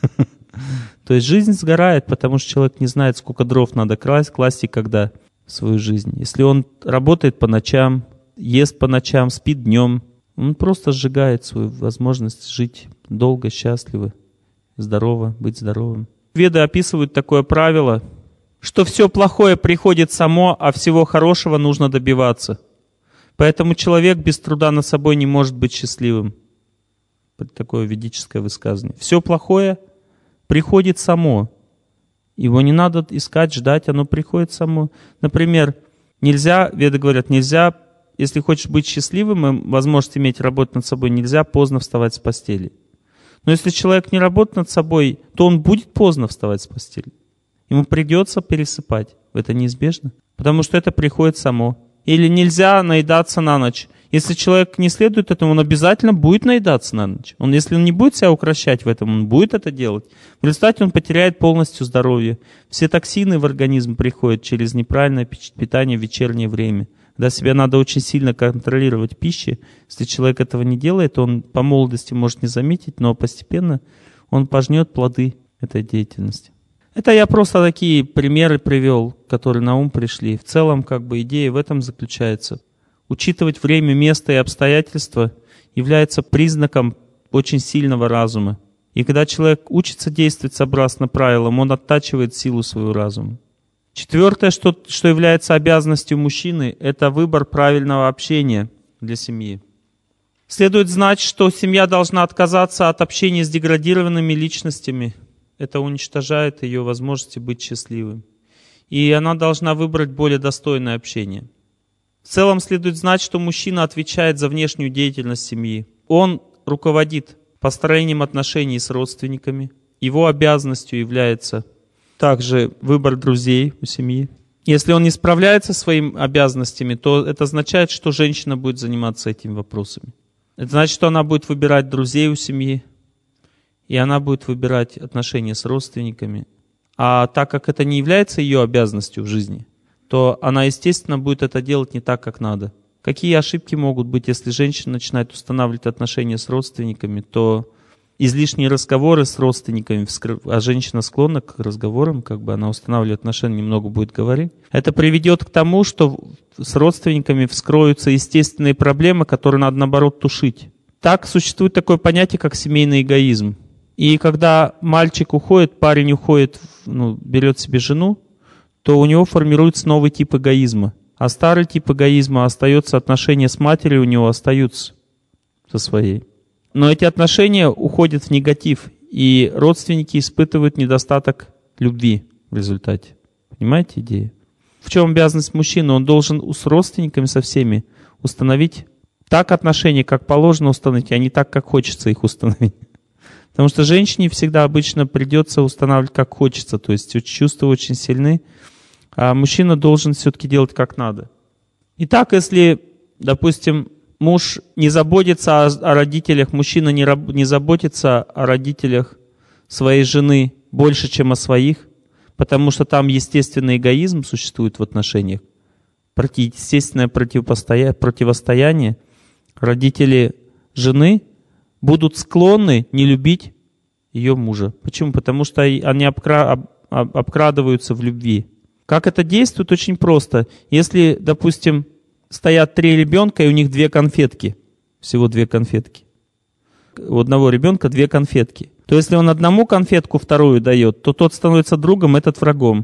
То есть жизнь сгорает, потому что человек не знает, сколько дров надо класть, класть и когда в свою жизнь. Если он работает по ночам, ест по ночам, спит днем, он просто сжигает свою возможность жить долго, счастливо, здорово, быть здоровым. Веды описывают такое правило, что все плохое приходит само, а всего хорошего нужно добиваться. Поэтому человек без труда над собой не может быть счастливым. Такое ведическое высказывание. Все плохое приходит само. Его не надо искать, ждать, оно приходит само. Например, нельзя, веды говорят, нельзя, если хочешь быть счастливым и возможность иметь работать над собой, нельзя поздно вставать с постели. Но если человек не работает над собой, то он будет поздно вставать с постели. Ему придется пересыпать. Это неизбежно. Потому что это приходит само. Или нельзя наедаться на ночь. Если человек не следует этому, он обязательно будет наедаться на ночь. Он, если он не будет себя укрощать в этом, он будет это делать. В результате он потеряет полностью здоровье. Все токсины в организм приходят через неправильное питание в вечернее время. Когда себя надо очень сильно контролировать пищей. Если человек этого не делает, он по молодости может не заметить, но постепенно он пожнет плоды этой деятельности. Это я просто такие примеры привел, которые на ум пришли. В целом, как бы идея в этом заключается. Учитывать время, место и обстоятельства является признаком очень сильного разума. И когда человек учится действовать согласно правилам, он оттачивает силу своего разума. Четвертое, что, что является обязанностью мужчины, это выбор правильного общения для семьи. Следует знать, что семья должна отказаться от общения с деградированными личностями. Это уничтожает ее возможности быть счастливым. И она должна выбрать более достойное общение. В целом следует знать, что мужчина отвечает за внешнюю деятельность семьи. Он руководит построением отношений с родственниками. Его обязанностью является также выбор друзей у семьи. Если он не справляется со своими обязанностями, то это означает, что женщина будет заниматься этими вопросами. Это значит, что она будет выбирать друзей у семьи, и она будет выбирать отношения с родственниками. А так как это не является ее обязанностью в жизни, то она, естественно, будет это делать не так, как надо. Какие ошибки могут быть, если женщина начинает устанавливать отношения с родственниками, то излишние разговоры с родственниками, а женщина склонна к разговорам, как бы она устанавливает отношения, немного будет говорить. Это приведет к тому, что с родственниками вскроются естественные проблемы, которые надо, наоборот, тушить. Так существует такое понятие, как семейный эгоизм. И когда мальчик уходит, парень уходит, ну, берет себе жену, то у него формируется новый тип эгоизма. А старый тип эгоизма остается, отношения с матерью у него остаются со своей. Но эти отношения уходят в негатив, и родственники испытывают недостаток любви в результате. Понимаете идею? В чем обязанность мужчины? Он должен с родственниками, со всеми, установить так отношения, как положено установить, а не так, как хочется их установить. Потому что женщине всегда обычно придется устанавливать, как хочется. То есть чувства очень сильны, а мужчина должен все-таки делать, как надо. Итак, если, допустим, муж не заботится о, о родителях, мужчина не, не заботится о родителях своей жены больше, чем о своих, потому что там естественный эгоизм существует в отношениях, естественное противостоя... противостояние. Родители жены будут склонны не любить ее мужа. Почему? Потому что они обкра... об... обкрадываются в любви. Как это действует? Очень просто. Если, допустим, стоят три ребенка, и у них две конфетки, всего две конфетки. У одного ребенка две конфетки. То если он одному конфетку вторую дает, то тот становится другом, этот врагом.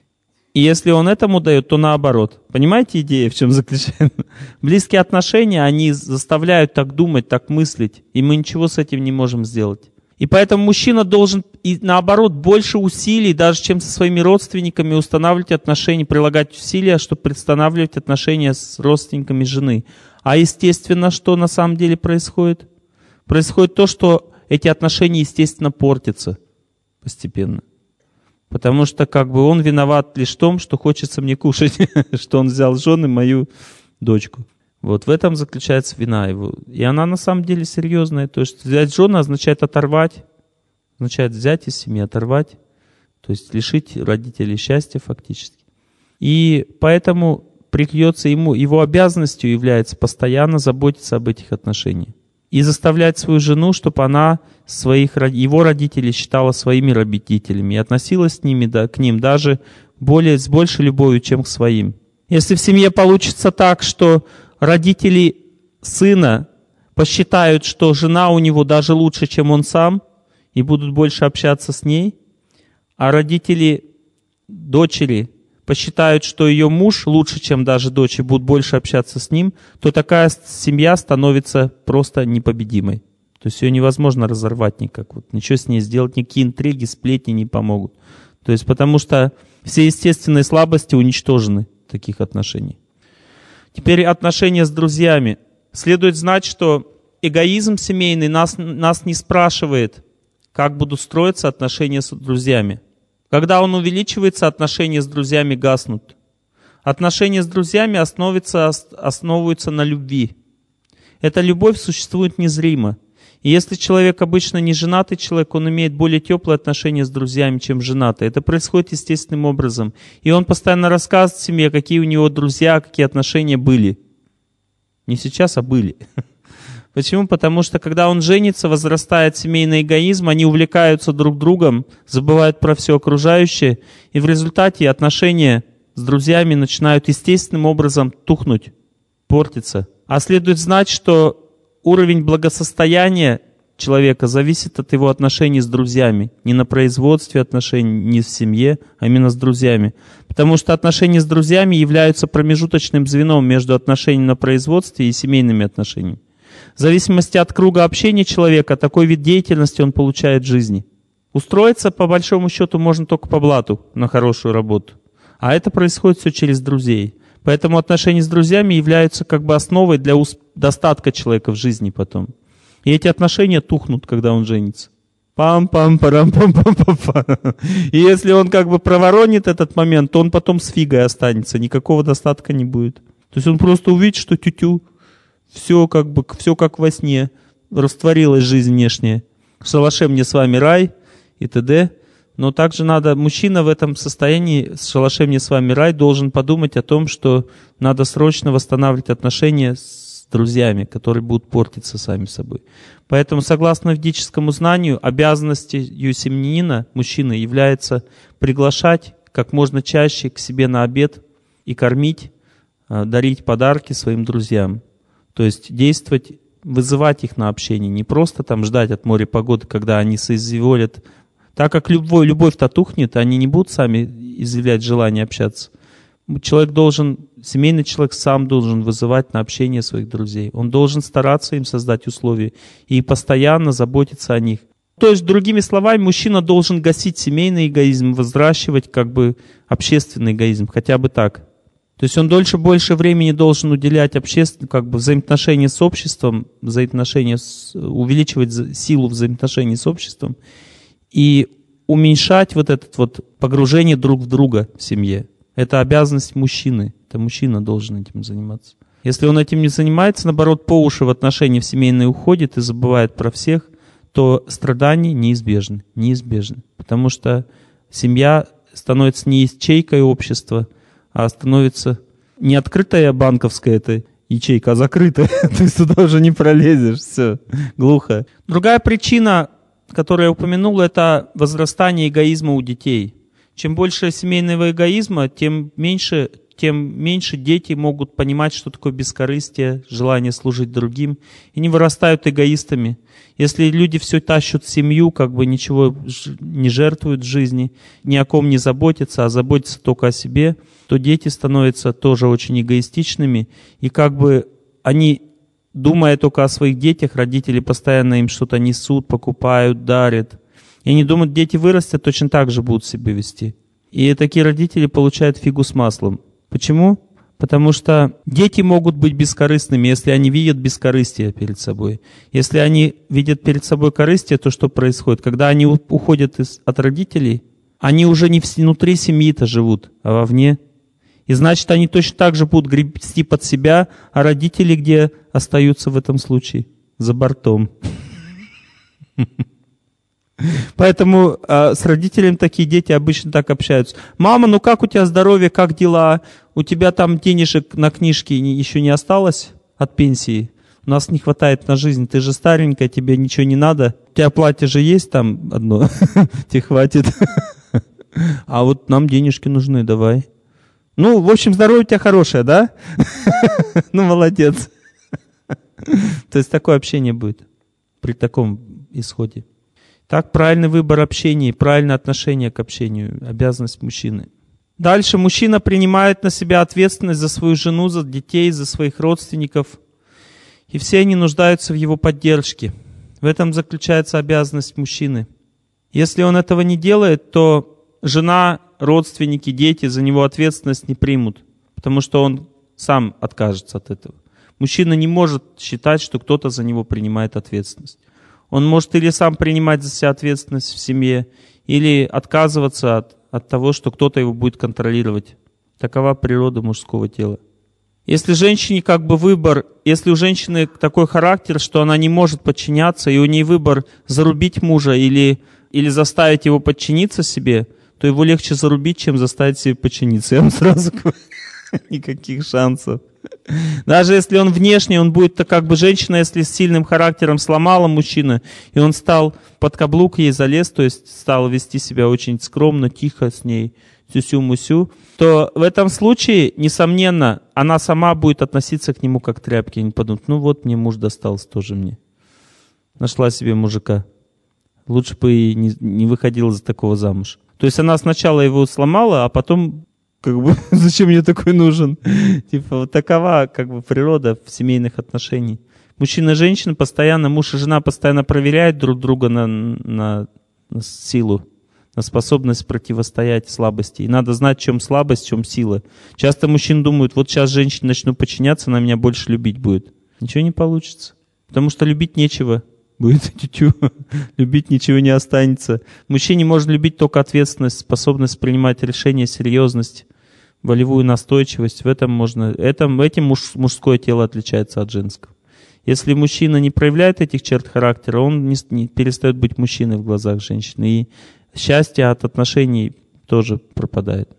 И если он этому дает, то наоборот. Понимаете идея, в чем заключается? Близкие отношения, они заставляют так думать, так мыслить, и мы ничего с этим не можем сделать. И поэтому мужчина должен, и наоборот, больше усилий, даже чем со своими родственниками, устанавливать отношения, прилагать усилия, чтобы устанавливать отношения с родственниками жены. А естественно, что на самом деле происходит? Происходит то, что эти отношения, естественно, портятся постепенно. Потому что как бы он виноват лишь в том, что хочется мне кушать, что он взял жены мою дочку. Вот в этом заключается вина его. И она на самом деле серьезная. То есть взять жену означает оторвать, означает взять из семьи, оторвать, то есть лишить родителей счастья фактически. И поэтому придется ему, его обязанностью является постоянно заботиться об этих отношениях. И заставлять свою жену, чтобы она своих, его родителей считала своими родителями и относилась с ними, да, к ним даже более, с большей любовью, чем к своим. Если в семье получится так, что родители сына посчитают, что жена у него даже лучше, чем он сам, и будут больше общаться с ней, а родители дочери посчитают, что ее муж лучше, чем даже дочь, и будут больше общаться с ним, то такая семья становится просто непобедимой. То есть ее невозможно разорвать никак. Вот, ничего с ней сделать, никакие интриги, сплетни не помогут. То есть потому что все естественные слабости уничтожены в таких отношениях. Теперь отношения с друзьями. Следует знать, что эгоизм семейный нас, нас не спрашивает, как будут строиться отношения с друзьями. Когда он увеличивается, отношения с друзьями гаснут. Отношения с друзьями основываются, основываются на любви. Эта любовь существует незримо. И если человек обычно не женатый человек, он имеет более теплые отношения с друзьями, чем женатый. Это происходит естественным образом. И он постоянно рассказывает семье, какие у него друзья, какие отношения были. Не сейчас, а были. Почему? Потому что когда он женится, возрастает семейный эгоизм, они увлекаются друг другом, забывают про все окружающее, и в результате отношения с друзьями начинают естественным образом тухнуть, портиться. А следует знать, что уровень благосостояния человека зависит от его отношений с друзьями. Не на производстве отношений, не в семье, а именно с друзьями. Потому что отношения с друзьями являются промежуточным звеном между отношениями на производстве и семейными отношениями. В зависимости от круга общения человека, такой вид деятельности он получает в жизни. Устроиться, по большому счету, можно только по блату на хорошую работу. А это происходит все через друзей. Поэтому отношения с друзьями являются как бы основой для достатка человека в жизни потом. И эти отношения тухнут, когда он женится. Пам-пам-парам-пам-пам-пам. И если он как бы проворонит этот момент, то он потом с фигой останется. Никакого достатка не будет. То есть он просто увидит, что тю-тю. Все как бы, все как во сне. Растворилась жизнь внешняя. В шалаше мне с вами рай и т.д. Но также надо, мужчина в этом состоянии, с шалаше мне с вами рай, должен подумать о том, что надо срочно восстанавливать отношения с друзьями, которые будут портиться сами собой. Поэтому, согласно ведическому знанию, обязанностью семьянина, мужчины, является приглашать как можно чаще к себе на обед и кормить, дарить подарки своим друзьям. То есть действовать, вызывать их на общение, не просто там ждать от моря погоды, когда они соизволят. Так как любовь, любовь-то тухнет, они не будут сами изъявлять желание общаться. Человек должен, семейный человек сам должен вызывать на общение своих друзей. Он должен стараться им создать условия и постоянно заботиться о них. То есть, другими словами, мужчина должен гасить семейный эгоизм, взращивать как бы общественный эгоизм, хотя бы так. То есть он дольше, больше времени должен уделять общественному, как бы взаимоотношения с обществом, взаимоотношения с, увеличивать силу взаимоотношений с обществом и уменьшать вот это вот погружение друг в друга в семье. Это обязанность мужчины. Это мужчина должен этим заниматься. Если он этим не занимается, наоборот, по уши в отношения в семейные уходит и забывает про всех, то страдания неизбежны, неизбежны. Потому что семья становится не ячейкой общества, а становится не открытая банковская эта ячейка, а закрытая. То есть туда уже не пролезешь, все, глухо. Другая причина, которую я упомянул, это возрастание эгоизма у детей. Чем больше семейного эгоизма, тем меньше, тем меньше дети могут понимать, что такое бескорыстие, желание служить другим, и не вырастают эгоистами. Если люди все тащат в семью, как бы ничего не жертвуют в жизни, ни о ком не заботятся, а заботятся только о себе, то дети становятся тоже очень эгоистичными, и как бы они, думая только о своих детях, родители постоянно им что-то несут, покупают, дарят. И они думают, дети вырастят, точно так же будут себя вести. И такие родители получают фигу с маслом. Почему? Потому что дети могут быть бескорыстными, если они видят бескорыстие перед собой. Если они видят перед собой корыстие, то что происходит? Когда они уходят из, от родителей, они уже не внутри семьи-то живут, а вовне. И значит, они точно так же будут гребсти под себя, а родители где остаются в этом случае? За бортом. Поэтому э, с родителями такие дети обычно так общаются. Мама, ну как у тебя здоровье, как дела? У тебя там денежек на книжки не, еще не осталось от пенсии? У нас не хватает на жизнь. Ты же старенькая, тебе ничего не надо. У тебя платье же есть там одно? Тебе хватит. А вот нам денежки нужны, давай. Ну, в общем, здоровье у тебя хорошее, да? Ну, молодец. То есть такое общение будет при таком исходе. Так, правильный выбор общения, правильное отношение к общению, обязанность мужчины. Дальше мужчина принимает на себя ответственность за свою жену, за детей, за своих родственников. И все они нуждаются в его поддержке. В этом заключается обязанность мужчины. Если он этого не делает, то жена, родственники, дети за него ответственность не примут, потому что он сам откажется от этого. Мужчина не может считать, что кто-то за него принимает ответственность. Он может или сам принимать за себя ответственность в семье, или отказываться от, от того, что кто-то его будет контролировать. Такова природа мужского тела. Если женщине как бы выбор, если у женщины такой характер, что она не может подчиняться, и у нее выбор зарубить мужа или, или заставить его подчиниться себе, то его легче зарубить, чем заставить себе подчиниться. Я вам сразу говорю, никаких шансов. Даже если он внешне, он будет, так как бы женщина, если с сильным характером сломала мужчину, и он стал под каблук ей залез, то есть стал вести себя очень скромно, тихо с ней, сюсю-мусю, то в этом случае, несомненно, она сама будет относиться к нему как к тряпке, не подумать, ну вот мне муж достался тоже мне. Нашла себе мужика. Лучше бы и не, не выходила за такого замуж. То есть она сначала его сломала, а потом как бы, зачем мне такой нужен? Типа, вот такова, как бы, природа в семейных отношениях. Мужчина и женщина постоянно, муж и жена постоянно проверяют друг друга на, на, на силу, на способность противостоять слабости. И надо знать, в чем слабость, в чем сила. Часто мужчины думают, вот сейчас женщины начну подчиняться, она меня больше любить будет. Ничего не получится. Потому что любить нечего. Будет тю-тю. Любить ничего не останется. Мужчине можно любить только ответственность, способность принимать решения, серьезность, волевую настойчивость. В этом можно, этом, этим муж, мужское тело отличается от женского. Если мужчина не проявляет этих черт характера, он не, не перестает быть мужчиной в глазах женщины. И счастье от отношений тоже пропадает.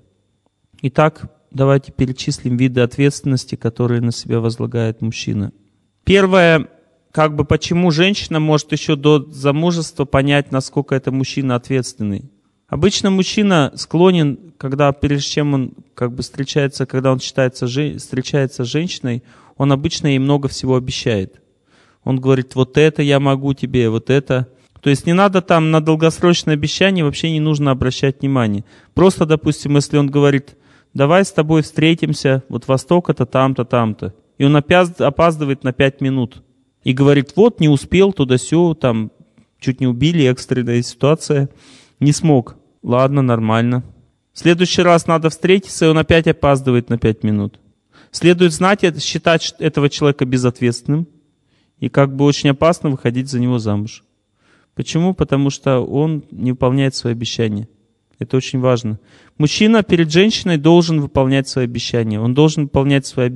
Итак, давайте перечислим виды ответственности, которые на себя возлагает мужчина. Первое. Как бы почему женщина может еще до замужества понять, насколько это мужчина ответственный. Обычно мужчина склонен, когда прежде чем он как бы встречается, когда он считается, встречается с женщиной, он обычно ей много всего обещает. Он говорит, вот это я могу тебе, вот это. То есть не надо там на долгосрочное обещание, вообще не нужно обращать внимание. Просто, допустим, если он говорит, давай с тобой встретимся, вот во столько-то, там-то, там-то. И он опаздывает на пять минут. И говорит, вот не успел, туда-сё, там чуть не убили, экстренная ситуация, не смог. Ладно, нормально. В следующий раз надо встретиться, и он опять опаздывает на пять минут. Следует знать, считать этого человека безответственным, и как бы очень опасно выходить за него замуж. Почему? Потому что он не выполняет свои обещания. Это очень важно. Мужчина перед женщиной должен выполнять свои обещания, он должен выполнять свой обет.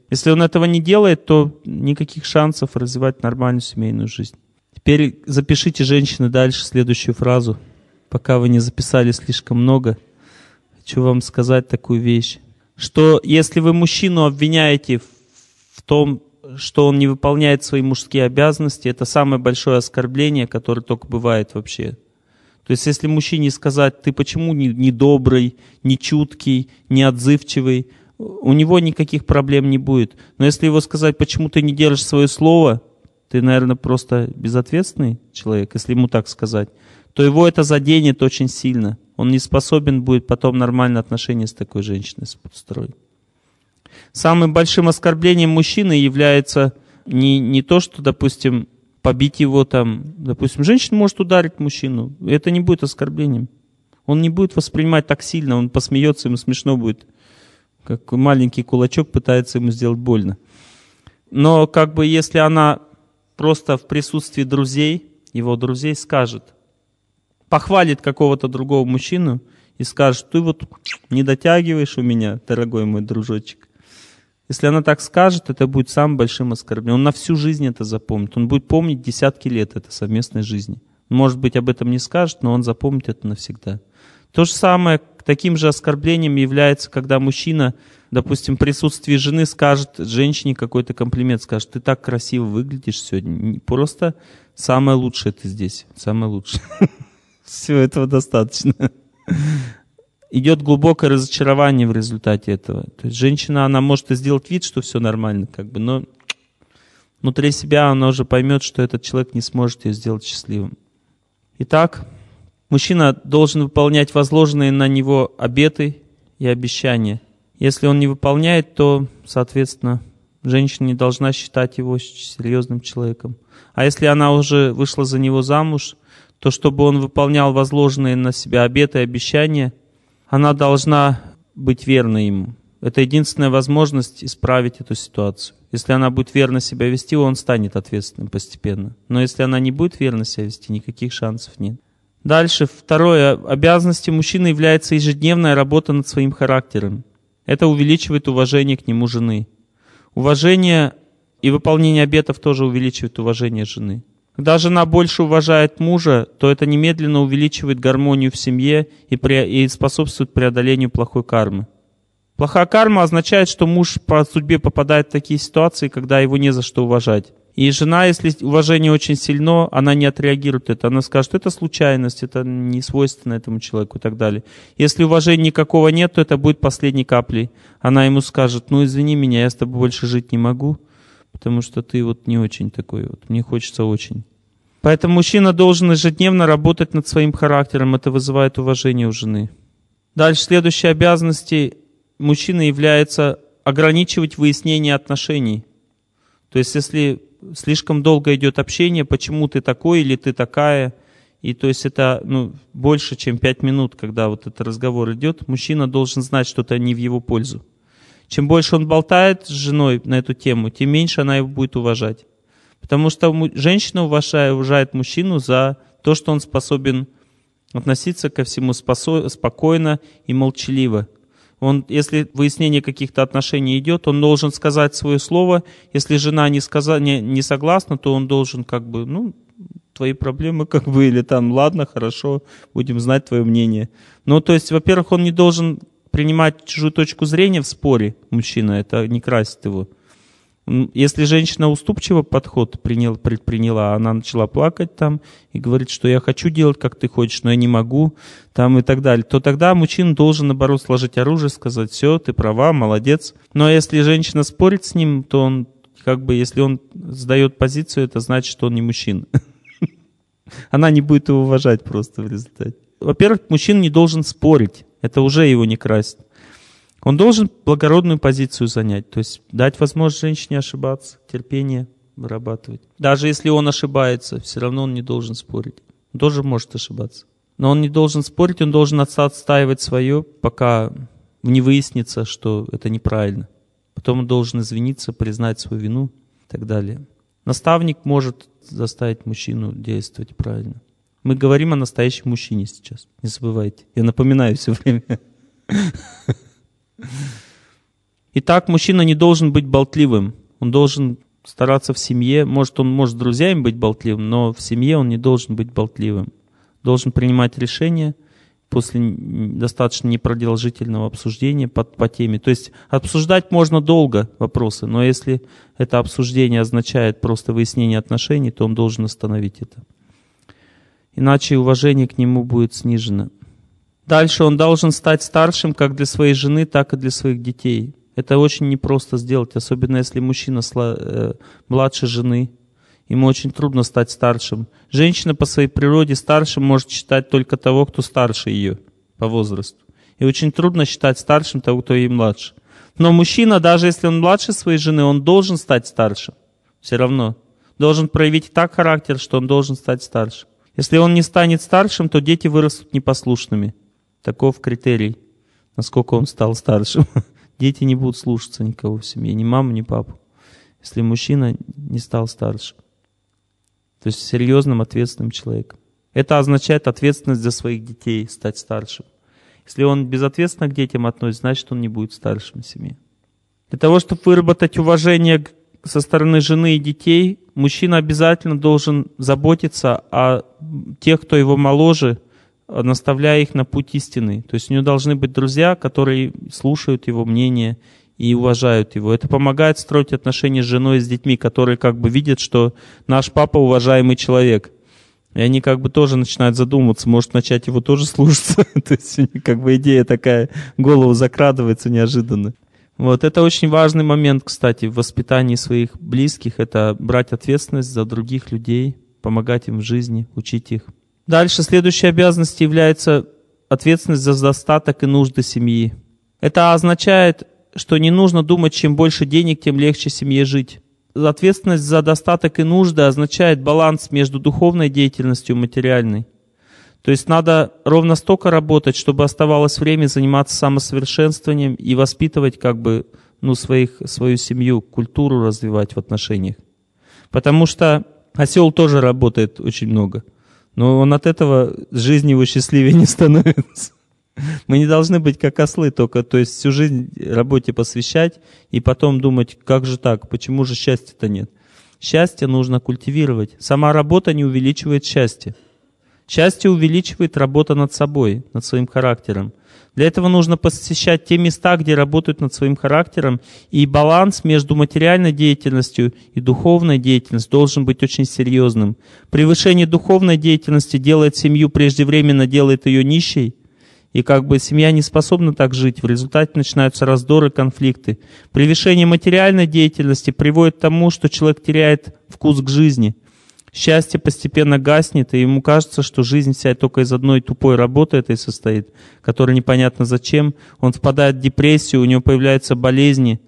Если он этого не делает, то никаких шансов развивать нормальную семейную жизнь. Теперь запишите, женщины, дальше следующую фразу. Пока вы не записали слишком много, хочу вам сказать такую вещь, что если вы мужчину обвиняете в том, что он не выполняет свои мужские обязанности, это самое большое оскорбление, которое только бывает вообще. То есть если мужчине сказать, ты почему не, не добрый, не чуткий, не отзывчивый, у него никаких проблем не будет. Но если его сказать, почему ты не держишь свое слово, ты, наверное, просто безответственный человек, если ему так сказать, то его это заденет очень сильно. Он не способен будет потом нормальные отношения с такой женщиной строить. Самым большим оскорблением мужчины является не, не то, что, допустим, побить его там. Допустим, женщина может ударить мужчину. Это не будет оскорблением. Он не будет воспринимать так сильно, он посмеется, ему смешно будет. Как маленький кулачок пытается ему сделать больно. Но как бы если она просто в присутствии друзей, его друзей, скажет, похвалит какого-то другого мужчину и скажет, ты вот не дотягиваешь у меня, дорогой мой дружочек. Если она так скажет, это будет самым большим оскорблением. Он на всю жизнь это запомнит. Он будет помнить десятки лет этой совместной жизни. Может быть, об этом не скажет, но он запомнит это навсегда. То же самое, таким же оскорблением является, когда мужчина, допустим, в присутствии жены скажет женщине какой-то комплимент, скажет, ты так красиво выглядишь сегодня. Просто самое лучшее ты здесь, самое лучшее. Все, этого достаточно. Идет глубокое разочарование в результате этого. То есть женщина, она может и сделать вид, что все нормально, как бы, но внутри себя она уже поймет, что этот человек не сможет ее сделать счастливым. Итак, мужчина должен выполнять возложенные на него обеты и обещания. Если он не выполняет, то, соответственно, женщина не должна считать его серьезным человеком. А если она уже вышла за него замуж, то чтобы он выполнял возложенные на себя обеты и обещания, она должна быть верной ему. Это единственная возможность исправить эту ситуацию. Если она будет верно себя вести, он станет ответственным постепенно. Но если она не будет верно себя вести, никаких шансов нет. Дальше, второе. Обязанностью мужчины является ежедневная работа над своим характером. Это увеличивает уважение к нему жены. Уважение и выполнение обетов тоже увеличивает уважение жены. Когда жена больше уважает мужа, то это немедленно увеличивает гармонию в семье и, пре- и способствует преодолению плохой кармы. Плохая карма означает, что муж по судьбе попадает в такие ситуации, когда его не за что уважать. И жена, если уважение очень сильно, она не отреагирует это. Она скажет, что это случайность, это не свойственно этому человеку и так далее. Если уважения никакого нет, то это будет последней каплей. Она ему скажет, ну извини меня, я с тобой больше жить не могу, потому что ты вот не очень такой, вот, мне хочется очень. Поэтому мужчина должен ежедневно работать над своим характером, это вызывает уважение у жены. Дальше, следующей обязанностью мужчины является ограничивать выяснение отношений. То есть, если слишком долго идет общение, почему ты такой или ты такая, и то есть это ну, больше, чем пять минут, когда вот этот разговор идет, мужчина должен знать, что это не в его пользу. Чем больше он болтает с женой на эту тему, тем меньше она его будет уважать. Потому что женщина уважает, уважает мужчину за то, что он способен относиться ко всему спосо- спокойно и молчаливо. Он, если выяснение каких-то отношений идет, он должен сказать свое слово. Если жена не, сказа, не, не согласна, то он должен как бы, ну, твои проблемы как бы, или там, ладно, хорошо, будем знать твое мнение. Ну, то есть, во-первых, он не должен принимать чужую точку зрения в споре, мужчина, это не красит его. Если женщина уступчиво подход принял, предприняла, она начала плакать там и говорит, что я хочу делать, как ты хочешь, но я не могу, там и так далее, то тогда мужчина должен, наоборот, сложить оружие, сказать, все, ты права, молодец. Но если женщина спорит с ним, то он, как бы, если он сдает позицию, это значит, что он не мужчина. Она не будет его уважать просто в результате. Во-первых, мужчина не должен спорить, это уже его не красит. Он должен благородную позицию занять, то есть дать возможность женщине ошибаться, терпение вырабатывать. Даже если он ошибается, все равно он не должен спорить. Он тоже может ошибаться. Но он не должен спорить, он должен отстаивать свое, пока не выяснится, что это неправильно. Потом он должен извиниться, признать свою вину и так далее. Наставник может заставить мужчину действовать правильно. Мы говорим о настоящем мужчине сейчас, не забывайте. Я напоминаю все время. Итак, мужчина не должен быть болтливым. Он должен стараться в семье. Может, он может с друзьями быть болтливым, но в семье он не должен быть болтливым. Должен принимать решения после достаточно непродолжительного обсуждения по, по теме. То есть обсуждать можно долго вопросы, но если это обсуждение означает просто выяснение отношений, то он должен остановить это. Иначе уважение к нему будет снижено. Дальше он должен стать старшим как для своей жены, так и для своих детей. Это очень непросто сделать, особенно если мужчина э, младше жены. Ему очень трудно стать старшим. Женщина по своей природе старшим может считать только того, кто старше ее по возрасту. И очень трудно считать старшим того, кто ей младше. Но мужчина, даже если он младше своей жены, он должен стать старшим. Все равно. Должен проявить так характер, что он должен стать старшим. Если он не станет старшим, то дети вырастут непослушными. Таков критерий, насколько он стал старшим. Дети не будут слушаться никого в семье, ни маму, ни папу, если мужчина не стал старшим. То есть серьезным, ответственным человеком. Это означает ответственность за своих детей, стать старшим. Если он безответственно к детям относится, значит, он не будет старшим в семье. Для того, чтобы выработать уважение со стороны жены и детей, мужчина обязательно должен заботиться о тех, кто его моложе, наставляя их на путь истины. То есть у него должны быть друзья, которые слушают его мнение и уважают его. Это помогает строить отношения с женой и с детьми, которые как бы видят, что наш папа уважаемый человек. И они как бы тоже начинают задумываться, может начать его тоже слушаться. То есть как бы идея такая в голову закрадывается неожиданно. Вот это очень важный момент, кстати, в воспитании своих близких. Это брать ответственность за других людей, помогать им в жизни, учить их. Дальше следующей обязанностью является ответственность за достаток и нужды семьи. Это означает, что не нужно думать, чем больше денег, тем легче семье жить. Ответственность за достаток и нужды означает баланс между духовной деятельностью и материальной. То есть надо ровно столько работать, чтобы оставалось время заниматься самосовершенствованием и воспитывать как бы, ну, своих, свою семью, культуру развивать в отношениях. Потому что осел тоже работает очень много. Но он от этого жизнь его счастливее не становится. Мы не должны быть как ослы только, то есть всю жизнь работе посвящать и потом думать, как же так, почему же счастья-то нет. Счастье нужно культивировать. Сама работа не увеличивает счастье. Счастье увеличивает работа над собой, над своим характером. Для этого нужно посещать те места, где работают над своим характером, и баланс между материальной деятельностью и духовной деятельностью должен быть очень серьезным. Превышение духовной деятельности делает семью преждевременно, делает ее нищей, и как бы семья не способна так жить. В результате начинаются раздоры, конфликты. Превышение материальной деятельности приводит к тому, что человек теряет вкус к жизни. Счастье постепенно гаснет, и ему кажется, что жизнь вся только из одной тупой работы этой состоит, которая непонятно зачем. Он впадает в депрессию, у него появляются болезни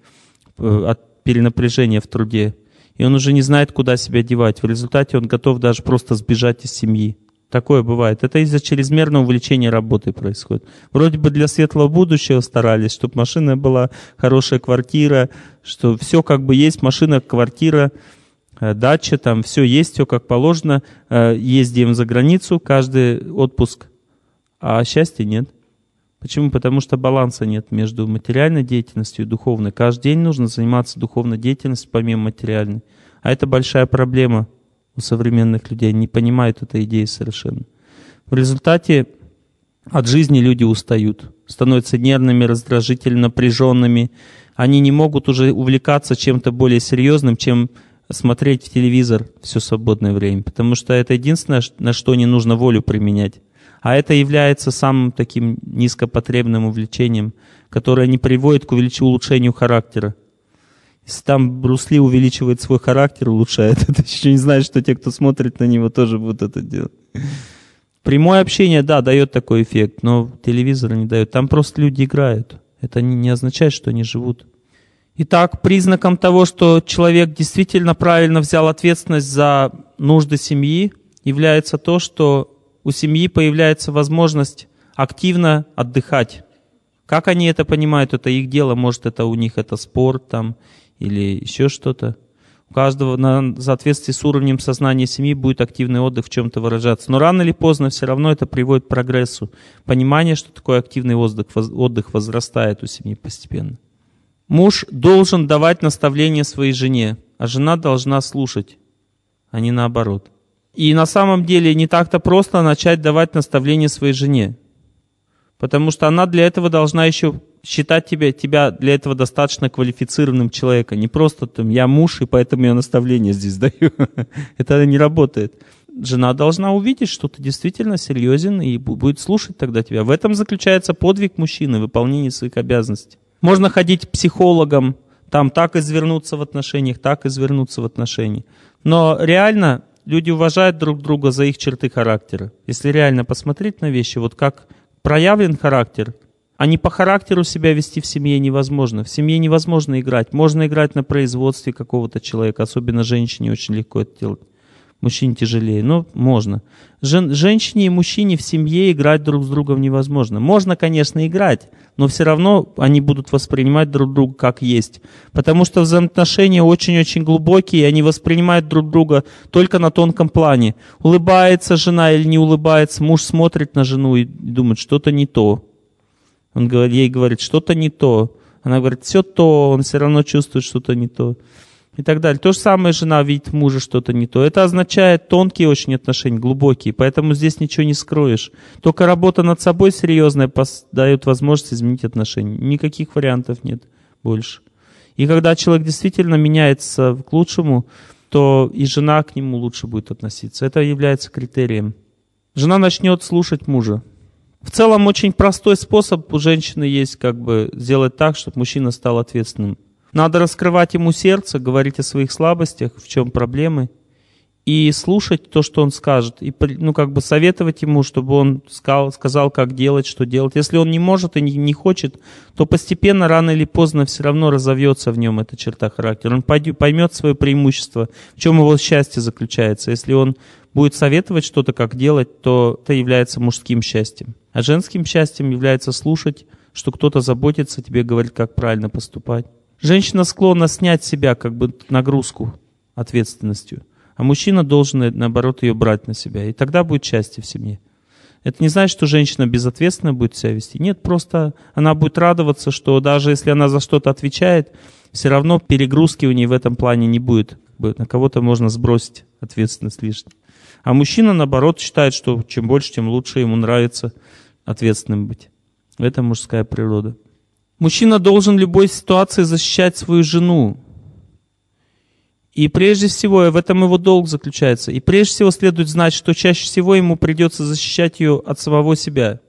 от перенапряжения в труде. И он уже не знает, куда себя девать. В результате он готов даже просто сбежать из семьи. Такое бывает. Это из-за чрезмерного увлечения работой происходит. Вроде бы для светлого будущего старались, чтобы машина была, хорошая квартира, что все как бы есть, машина, квартира, дача, там все есть, все как положено. Ездим за границу, каждый отпуск, а счастья нет. Почему? Потому что баланса нет между материальной деятельностью и духовной. Каждый день нужно заниматься духовной деятельностью помимо материальной. А это большая проблема у современных людей, не понимают этой идеи совершенно. В результате от жизни люди устают, становятся нервными, раздражительными, напряженными. Они не могут уже увлекаться чем-то более серьезным, чем смотреть в телевизор все свободное время, потому что это единственное, на что не нужно волю применять. А это является самым таким низкопотребным увлечением, которое не приводит к улучшению характера. Если там Брус Ли увеличивает свой характер, улучшает, это еще не значит, что те, кто смотрит на него, тоже будут это делать. Прямое общение, да, дает такой эффект, но телевизор не дает. Там просто люди играют. Это не, не означает, что они живут. Итак, признаком того, что человек действительно правильно взял ответственность за нужды семьи, является то, что у семьи появляется возможность активно отдыхать. Как они это понимают, это их дело, может, это у них это спорт там, или еще что-то. У каждого на соответствии с уровнем сознания семьи будет активный отдых в чем-то выражаться. Но рано или поздно все равно это приводит к прогрессу. Понимание, что такое активный отдых, отдых возрастает у семьи постепенно. Муж должен давать наставления своей жене, а жена должна слушать, а не наоборот. И на самом деле не так-то просто начать давать наставления своей жене, потому что она для этого должна еще считать тебя, тебя для этого достаточно квалифицированным человеком. Не просто там я муж, и поэтому я наставления здесь даю. Это не работает. Жена должна увидеть, что ты действительно серьезен и будет слушать тогда тебя. В этом заключается подвиг мужчины, выполнение своих обязанностей. Можно ходить к психологам, там так извернуться в отношениях, так извернуться в отношениях. Но реально люди уважают друг друга за их черты характера. Если реально посмотреть на вещи, вот как проявлен характер, а не по характеру себя вести в семье невозможно. В семье невозможно играть. Можно играть на производстве какого-то человека, особенно женщине очень легко это делать. Мужчине тяжелее, но можно. Жен, женщине и мужчине в семье играть друг с другом невозможно. Можно, конечно, играть, но все равно они будут воспринимать друг друга как есть. Потому что взаимоотношения очень-очень глубокие, и они воспринимают друг друга только на тонком плане. Улыбается жена или не улыбается, муж смотрит на жену и думает, что-то не то. Он говорит, ей говорит, что-то не то. Она говорит, все то, он все равно чувствует что-то не то. И так далее. То же самое жена видит мужа что-то не то. Это означает тонкие очень отношения, глубокие. Поэтому здесь ничего не скроешь. Только работа над собой серьезная дает возможность изменить отношения. Никаких вариантов нет больше. И когда человек действительно меняется к лучшему, то и жена к нему лучше будет относиться. Это является критерием. Жена начнет слушать мужа. В целом очень простой способ у женщины есть, как бы сделать так, чтобы мужчина стал ответственным. Надо раскрывать ему сердце, говорить о своих слабостях, в чем проблемы, и слушать то, что он скажет, и ну, как бы советовать ему, чтобы он сказал, сказал, как делать, что делать. Если он не может и не, не хочет, то постепенно, рано или поздно, все равно разовьется в нем эта черта характера. Он поймет свое преимущество, в чем его счастье заключается. Если он будет советовать что-то, как делать, то это является мужским счастьем. А женским счастьем является слушать, что кто-то заботится, тебе говорит, как правильно поступать. Женщина склонна снять с себя как бы нагрузку ответственностью, а мужчина должен, наоборот, ее брать на себя. И тогда будет счастье в семье. Это не значит, что женщина безответственно будет себя вести. Нет, просто она будет радоваться, что даже если она за что-то отвечает, все равно перегрузки у нее в этом плане не будет. На кого-то можно сбросить ответственность лишней. А мужчина, наоборот, считает, что чем больше, тем лучше, ему нравится ответственным быть. Это мужская природа. Мужчина должен в любой ситуации защищать свою жену. И прежде всего, в этом его долг заключается. И прежде всего следует знать, что чаще всего ему придется защищать ее от самого себя.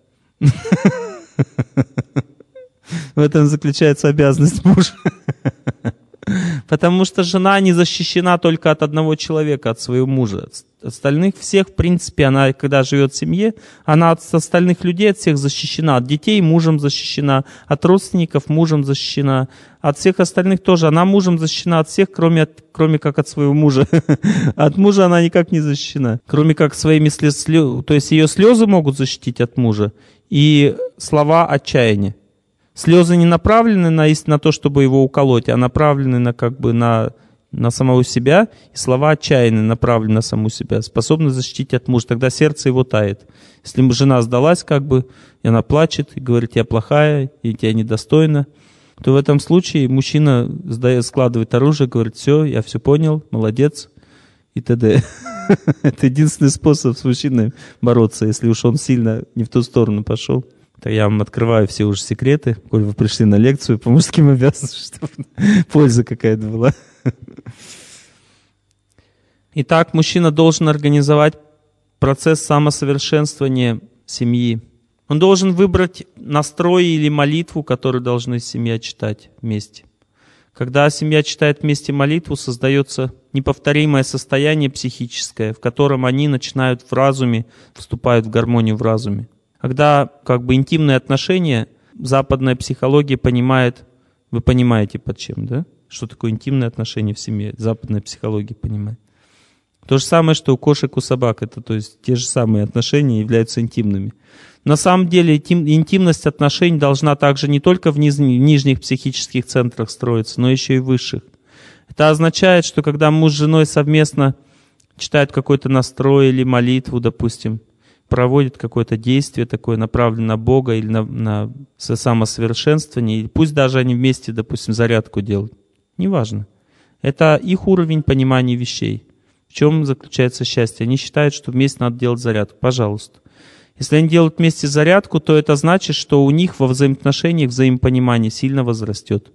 В этом заключается обязанность мужа. Потому что жена не защищена только от одного человека, от своего мужа. Остальных всех, в принципе, она, когда живет в семье, она от остальных людей, от всех защищена. От детей мужем защищена, от родственников мужем защищена, от всех остальных тоже. Она мужем защищена от всех, кроме, кроме как от своего мужа. От мужа она никак не защищена. Кроме как своими слезами. То есть ее слезы могут защитить от мужа и слова отчаяния. Слезы не направлены на, на то, чтобы его уколоть, а направлены на, как бы, на, на самого себя, и слова отчаянные направлены на саму себя, способны защитить от мужа. Тогда сердце его тает. Если жена сдалась, как бы, и она плачет, и говорит, я плохая, и тебя недостойна, то в этом случае мужчина складывает оружие, говорит, все, я все понял, молодец, и т.д. Это единственный способ с мужчиной бороться, если уж он сильно не в ту сторону пошел. Я вам открываю все уже секреты, коль вы пришли на лекцию по мужским обязанностям, чтобы польза какая-то была. Итак, мужчина должен организовать процесс самосовершенствования семьи. Он должен выбрать настрой или молитву, которую должны семья читать вместе. Когда семья читает вместе молитву, создается неповторимое состояние психическое, в котором они начинают в разуме, вступают в гармонию в разуме. Когда как бы интимные отношения, западная психология понимает, вы понимаете под чем, да? Что такое интимные отношения в семье, западная психология понимает. То же самое, что у кошек, у собак, это то есть те же самые отношения являются интимными. На самом деле интимность отношений должна также не только в нижних психических центрах строиться, но еще и в высших. Это означает, что когда муж с женой совместно читают какой-то настрой или молитву, допустим, проводит какое-то действие такое, направленное на Бога или на, на самосовершенствование, и пусть даже они вместе, допустим, зарядку делают. Неважно. Это их уровень понимания вещей. В чем заключается счастье? Они считают, что вместе надо делать зарядку. Пожалуйста. Если они делают вместе зарядку, то это значит, что у них во взаимоотношениях взаимопонимание сильно возрастет.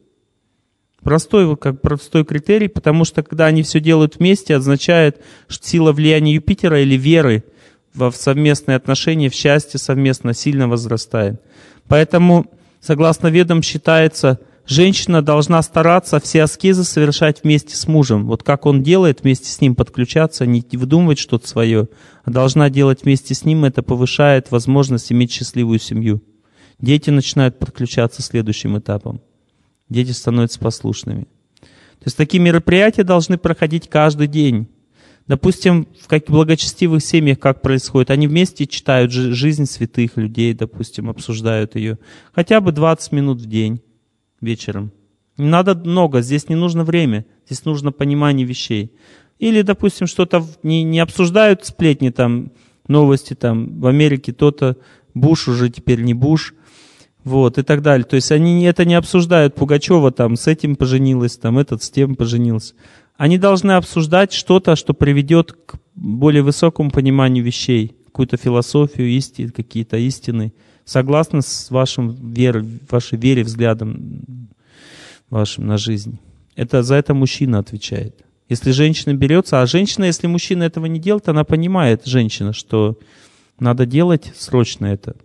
Простой, как простой критерий, потому что когда они все делают вместе, означает, что сила влияния Юпитера или веры в совместные отношения, в счастье совместно сильно возрастает. Поэтому, согласно ведам, считается, женщина должна стараться все аскезы совершать вместе с мужем. Вот как он делает, вместе с ним подключаться, не выдумывать что-то свое, а должна делать вместе с ним, это повышает возможность иметь счастливую семью. Дети начинают подключаться следующим этапом. Дети становятся послушными. То есть такие мероприятия должны проходить каждый день. Допустим, в каких благочестивых семьях как происходит? Они вместе читают жизнь святых людей, допустим, обсуждают ее. Хотя бы двадцать минут в день вечером. Не надо много, здесь не нужно время, здесь нужно понимание вещей. Или, допустим, что-то не, не обсуждают сплетни, там, новости, там, в Америке то-то, Буш уже теперь не Буш. Вот, и так далее. То есть они это не обсуждают. Пугачева там с этим поженилась, там этот с тем поженился. Они должны обсуждать что-то, что приведет к более высокому пониманию вещей, какую-то философию, истин, какие-то истины, согласно с вашим верой, вашей вере, взглядом вашим на жизнь. Это, за это мужчина отвечает. Если женщина берется, а женщина, если мужчина этого не делает, она понимает, женщина, что надо делать срочно это.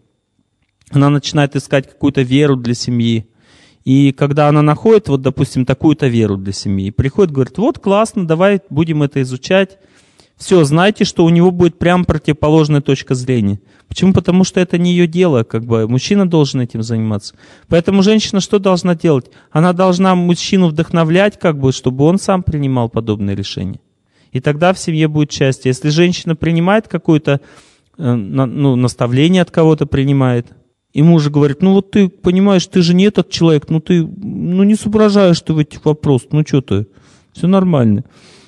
Она начинает искать какую-то веру для семьи. И когда она находит, вот, допустим, такую-то веру для семьи, приходит, говорит, вот классно, давай будем это изучать. Все, знайте, что у него будет прям противоположная точка зрения. Почему? Потому что это не ее дело, как бы мужчина должен этим заниматься. Поэтому женщина что должна делать? Она должна мужчину вдохновлять, как бы, чтобы он сам принимал подобные решения. И тогда в семье будет счастье. Если женщина принимает какое-то э, ну, наставление от кого-то, принимает, и муж говорит, ну вот ты понимаешь, ты же не этот человек, ну ты ну не соображаешь ты в этих вопросах, ну что ты, все нормально.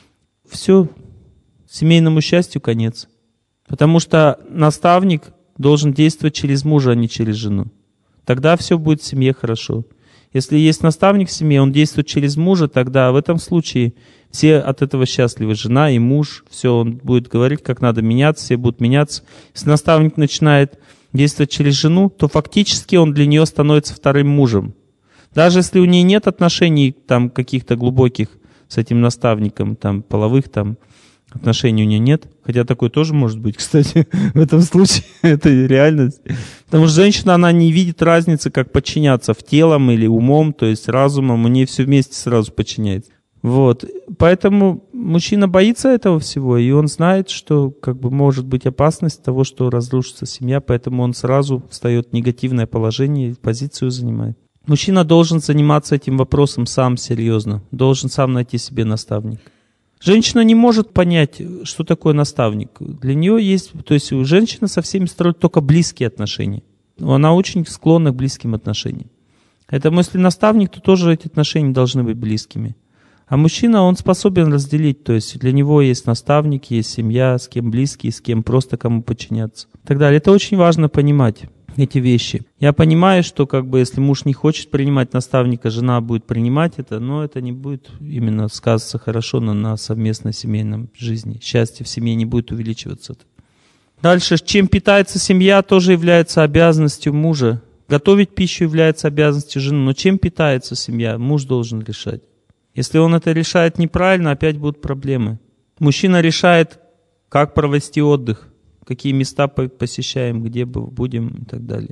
Все, семейному счастью конец. Потому что наставник должен действовать через мужа, а не через жену. Тогда все будет в семье хорошо. Если есть наставник в семье, он действует через мужа, тогда в этом случае все от этого счастливы. Жена и муж, все, он будет говорить, как надо меняться, все будут меняться. Если наставник начинает действовать через жену, то фактически он для нее становится вторым мужем. Даже если у нее нет отношений там каких-то глубоких с этим наставником, там половых там отношений у нее нет, хотя такое тоже может быть, кстати, в этом случае это реальность. Потому что женщина, она не видит разницы, как подчиняться в телом или умом, то есть разумом, у нее все вместе сразу подчиняется. Вот. Поэтому мужчина боится этого всего, и он знает, что как бы может быть опасность того, что разрушится семья, поэтому он сразу встает в негативное положение, позицию занимает. Мужчина должен заниматься этим вопросом сам серьезно, должен сам найти себе наставника. Женщина не может понять, что такое наставник. Для нее есть, то есть женщина со всеми строит только близкие отношения. Она очень склонна к близким отношениям. Поэтому если наставник, то тоже эти отношения должны быть близкими. А мужчина, он способен разделить, то есть для него есть наставник, есть семья, с кем близкие, с кем просто кому подчиняться. И так далее. Это очень важно понимать, эти вещи. Я понимаю, что как бы если муж не хочет принимать наставника, жена будет принимать это, но это не будет именно сказываться хорошо на, на совместной семейной жизни. Счастье в семье не будет увеличиваться. Дальше, чем питается семья, тоже является обязанностью мужа. Готовить пищу является обязанностью жены, но чем питается семья, муж должен решать. Если он это решает неправильно, опять будут проблемы. Мужчина решает, как провести отдых, какие места посещаем, где будем и так далее.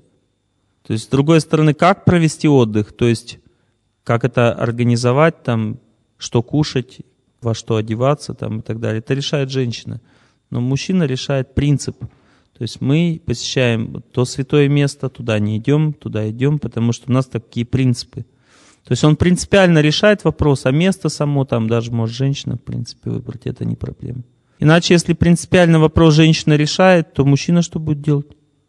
То есть, с другой стороны, как провести отдых, то есть, как это организовать, там, что кушать, во что одеваться там, и так далее, это решает женщина. Но мужчина решает принцип. То есть мы посещаем то святое место, туда не идем, туда идем, потому что у нас такие принципы. То есть он принципиально решает вопрос, а место само там даже может женщина, в принципе, выбрать, это не проблема. Иначе, если принципиально вопрос женщина решает, то мужчина что будет делать?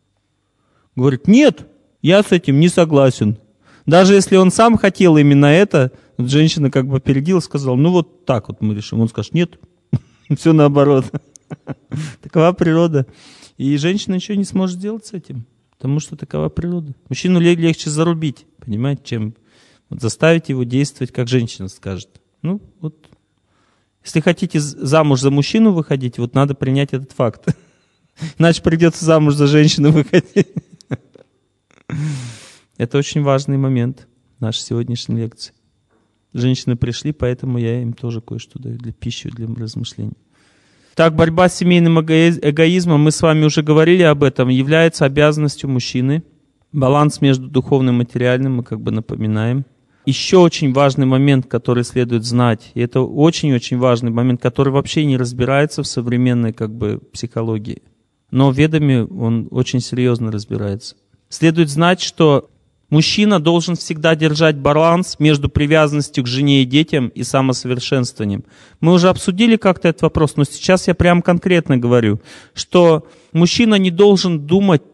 Говорит, нет, я с этим не согласен. Даже если он сам хотел именно это, женщина как бы опередила, сказала, ну вот так вот мы решим. Он скажет, нет, все наоборот. Такова природа. И женщина ничего не сможет сделать с этим, потому что такова природа. Мужчину легче зарубить, понимаете, чем вот заставить его действовать, как женщина скажет. Ну, вот. Если хотите замуж за мужчину выходить, вот надо принять этот факт. Иначе придется замуж за женщину выходить. Это очень важный момент нашей сегодняшней лекции. Женщины пришли, поэтому я им тоже кое-что даю для пищи, для размышлений. Так, борьба с семейным эгоизмом, мы с вами уже говорили об этом, является обязанностью мужчины. Баланс между духовным и материальным мы как бы напоминаем. Еще очень важный момент, который следует знать, и это очень-очень важный момент, который вообще не разбирается в современной как бы психологии, но в ведами он очень серьезно разбирается. Следует знать, что мужчина должен всегда держать баланс между привязанностью к жене и детям и самосовершенствованием. Мы уже обсудили как-то этот вопрос, но сейчас я прям конкретно говорю, что мужчина не должен думать,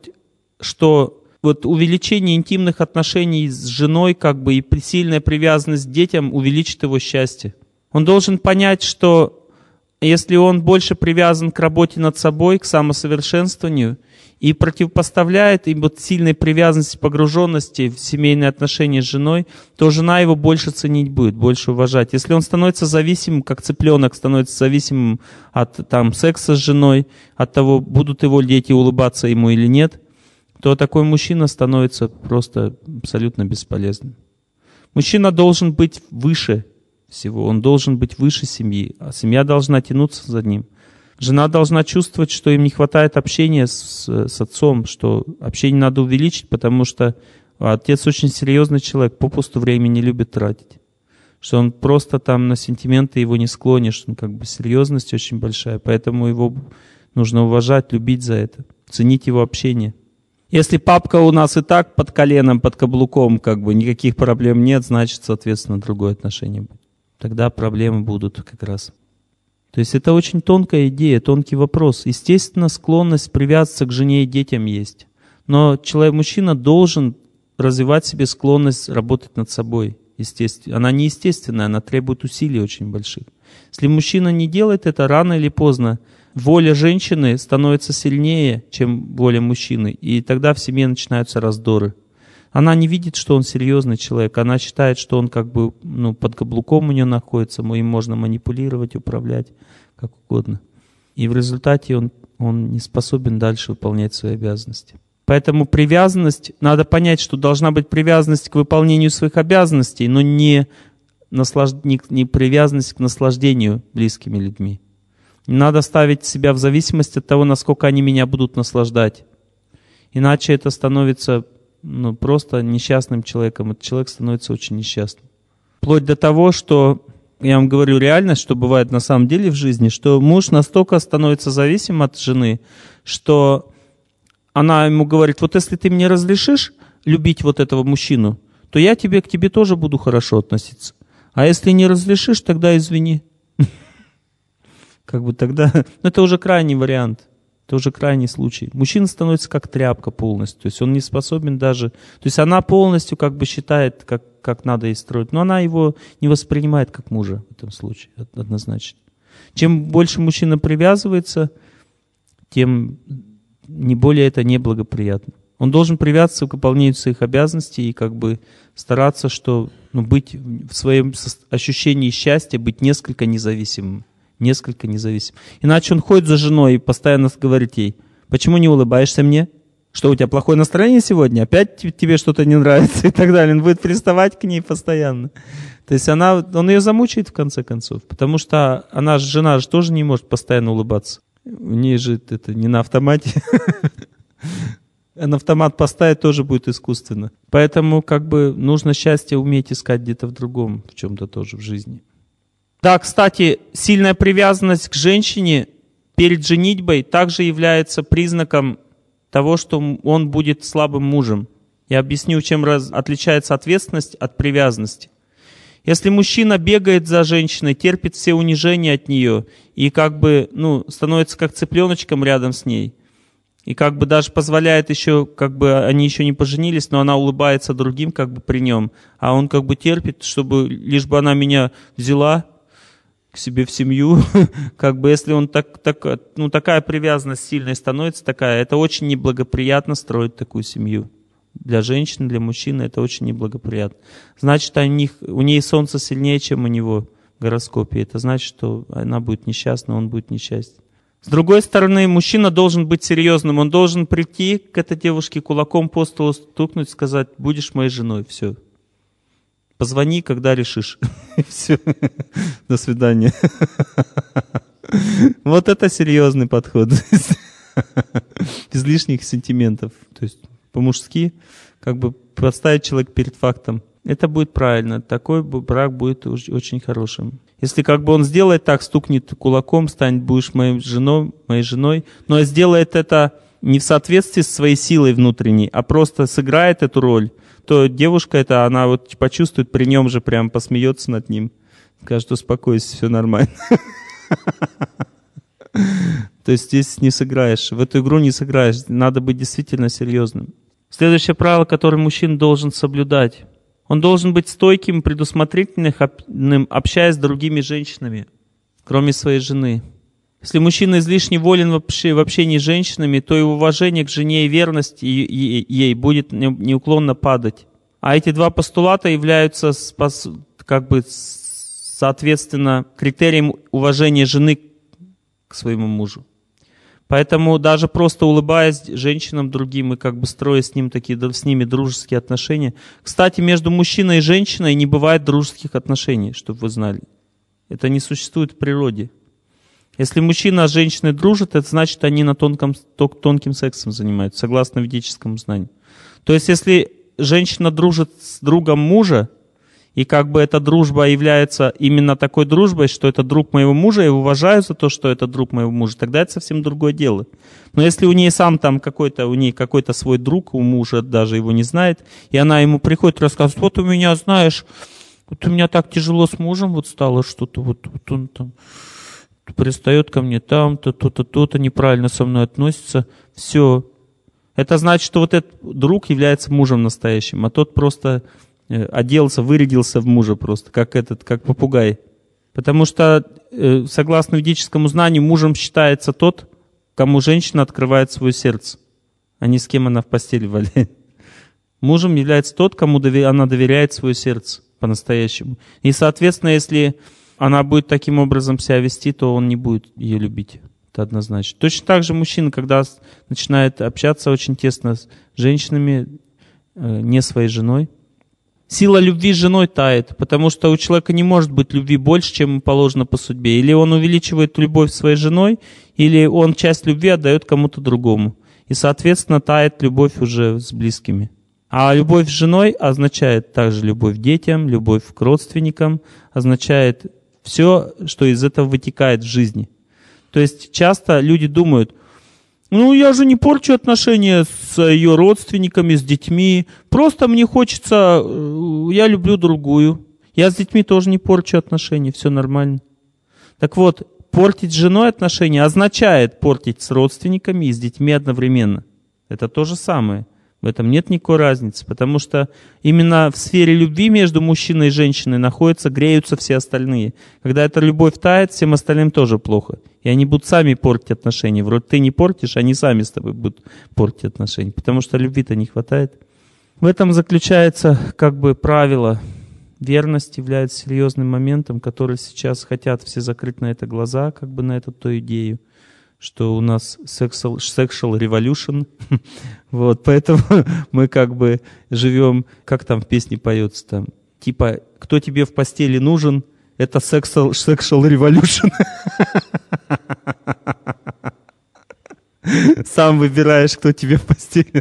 что вот увеличение интимных отношений с женой как бы и сильная привязанность к детям увеличит его счастье. Он должен понять, что если он больше привязан к работе над собой, к самосовершенствованию, и противопоставляет им вот сильной привязанности, погруженности в семейные отношения с женой, то жена его больше ценить будет, больше уважать. Если он становится зависимым, как цыпленок становится зависимым от там, секса с женой, от того, будут его дети улыбаться ему или нет, то такой мужчина становится просто абсолютно бесполезным. Мужчина должен быть выше всего, он должен быть выше семьи, а семья должна тянуться за ним. Жена должна чувствовать, что им не хватает общения с, с отцом, что общение надо увеличить, потому что отец очень серьезный человек, попусту время не любит тратить. Что он просто там на сентименты его не склонен, что он как бы серьезность очень большая, поэтому его нужно уважать, любить за это, ценить его общение. Если папка у нас и так под коленом, под каблуком, как бы никаких проблем нет, значит, соответственно, другое отношение будет. Тогда проблемы будут как раз. То есть это очень тонкая идея, тонкий вопрос. Естественно, склонность привязаться к жене и детям есть. Но человек, мужчина должен развивать в себе склонность работать над собой. Естественно. Она неестественная, она требует усилий очень больших. Если мужчина не делает это, рано или поздно воля женщины становится сильнее, чем воля мужчины, и тогда в семье начинаются раздоры. Она не видит, что он серьезный человек, она считает, что он как бы ну, под каблуком у нее находится, им можно манипулировать, управлять, как угодно. И в результате он, он не способен дальше выполнять свои обязанности. Поэтому привязанность, надо понять, что должна быть привязанность к выполнению своих обязанностей, но не, наслаж... не, не привязанность к наслаждению близкими людьми. Не надо ставить себя в зависимость от того, насколько они меня будут наслаждать. Иначе это становится ну, просто несчастным человеком. Этот человек становится очень несчастным. Вплоть до того, что, я вам говорю реальность, что бывает на самом деле в жизни, что муж настолько становится зависим от жены, что она ему говорит, вот если ты мне разрешишь любить вот этого мужчину, то я тебе, к тебе тоже буду хорошо относиться. А если не разрешишь, тогда извини. Как бы тогда... Ну, это уже крайний вариант. Это уже крайний случай. Мужчина становится как тряпка полностью. То есть он не способен даже... То есть она полностью как бы считает, как, как надо ей строить. Но она его не воспринимает как мужа в этом случае. Однозначно. Чем больше мужчина привязывается, тем не более это неблагоприятно. Он должен привязываться к выполнению своих обязанностей и как бы стараться, что, ну, быть в своем ощущении счастья, быть несколько независимым. Несколько независим. Иначе он ходит за женой и постоянно говорит ей, почему не улыбаешься мне? Что, у тебя плохое настроение сегодня? Опять тебе что-то не нравится? И так далее. Он будет приставать к ней постоянно. То есть она, он ее замучает в конце концов. Потому что она, жена же тоже не может постоянно улыбаться. У нее же это не на автомате. На автомат поставить тоже будет искусственно. Поэтому как бы нужно счастье уметь искать где-то в другом, в чем-то тоже в жизни. Да, кстати, сильная привязанность к женщине перед женитьбой также является признаком того, что он будет слабым мужем. Я объясню, чем раз... отличается ответственность от привязанности. Если мужчина бегает за женщиной, терпит все унижения от нее и как бы, ну, становится как цыпленочком рядом с ней, и как бы даже позволяет еще, как бы они еще не поженились, но она улыбается другим как бы при нем, а он как бы терпит, чтобы лишь бы она меня взяла, к себе в семью, как бы если он так, так, ну, такая привязанность сильной становится, такая, это очень неблагоприятно строить такую семью. Для женщины, для мужчины это очень неблагоприятно. Значит, у них, у ней солнце сильнее, чем у него в гороскопе. Это значит, что она будет несчастна, он будет несчастен. С другой стороны, мужчина должен быть серьезным. Он должен прийти к этой девушке, кулаком по столу стукнуть, сказать: будешь моей женой, все. Позвони, когда решишь. Все. До свидания. Вот это серьезный подход. Без лишних сентиментов. То есть по-мужски, как бы поставить человека перед фактом. Это будет правильно. Такой брак будет очень хорошим. Если как бы он сделает так, стукнет кулаком, станет, будешь моей женой, моей женой, но сделает это не в соответствии с своей силой внутренней, а просто сыграет эту роль, то девушка эта, она вот почувствует, при нем же прям посмеется над ним, скажет: успокойся, все нормально. То есть здесь не сыграешь, в эту игру не сыграешь, надо быть действительно серьезным. Следующее правило, которое мужчина должен соблюдать. Он должен быть стойким, предусмотрительным, общаясь с другими женщинами, кроме своей жены. Если мужчина излишне волен в общении с женщинами, то и уважение к жене и верность ей будет неуклонно падать. А эти два постулата являются, как бы, соответственно, критерием уважения жены к своему мужу. Поэтому даже просто улыбаясь женщинам другим и как бы строя с, ним такие, с ними дружеские отношения. Кстати, между мужчиной и женщиной не бывает дружеских отношений, чтобы вы знали. Это не существует в природе. Если мужчина с женщиной дружит, это значит, они на тонком, тонким сексом занимаются, согласно ведическому знанию. То есть, если женщина дружит с другом мужа, и как бы эта дружба является именно такой дружбой, что это друг моего мужа, я уважаю за то, что это друг моего мужа, тогда это совсем другое дело. Но если у нее сам там какой-то, у нее какой-то свой друг, у мужа даже его не знает, и она ему приходит и рассказывает: вот у меня, знаешь, вот у меня так тяжело с мужем вот стало что-то, вот, вот он там пристает ко мне там-то, то-то, то-то, неправильно со мной относится, все. Это значит, что вот этот друг является мужем настоящим, а тот просто оделся, вырядился в мужа просто, как этот, как попугай. Потому что, согласно ведическому знанию, мужем считается тот, кому женщина открывает свое сердце, а не с кем она в постели валяет. Мужем является тот, кому она доверяет свое сердце по-настоящему. И, соответственно, если она будет таким образом себя вести, то он не будет ее любить. Это однозначно. Точно так же мужчина, когда начинает общаться очень тесно с женщинами, не своей женой, сила любви с женой тает, потому что у человека не может быть любви больше, чем ему положено по судьбе. Или он увеличивает любовь своей женой, или он часть любви отдает кому-то другому. И, соответственно, тает любовь уже с близкими. А любовь с женой означает также любовь к детям, любовь к родственникам, означает все, что из этого вытекает в жизни. То есть часто люди думают: ну, я же не порчу отношения с ее родственниками, с детьми. Просто мне хочется, я люблю другую. Я с детьми тоже не порчу отношения, все нормально. Так вот, портить с женой отношения означает портить с родственниками и с детьми одновременно. Это то же самое. В этом нет никакой разницы, потому что именно в сфере любви между мужчиной и женщиной находятся, греются все остальные. Когда эта любовь тает, всем остальным тоже плохо. И они будут сами портить отношения. Вроде ты не портишь, они сами с тобой будут портить отношения, потому что любви-то не хватает. В этом заключается как бы правило. Верность является серьезным моментом, который сейчас хотят все закрыть на это глаза, как бы на эту ту идею, что у нас sexual, sexual revolution. Вот, поэтому мы как бы живем, как там в песне поется, там, типа, кто тебе в постели нужен, это sexual, sexual revolution. Сам выбираешь, кто тебе в постели.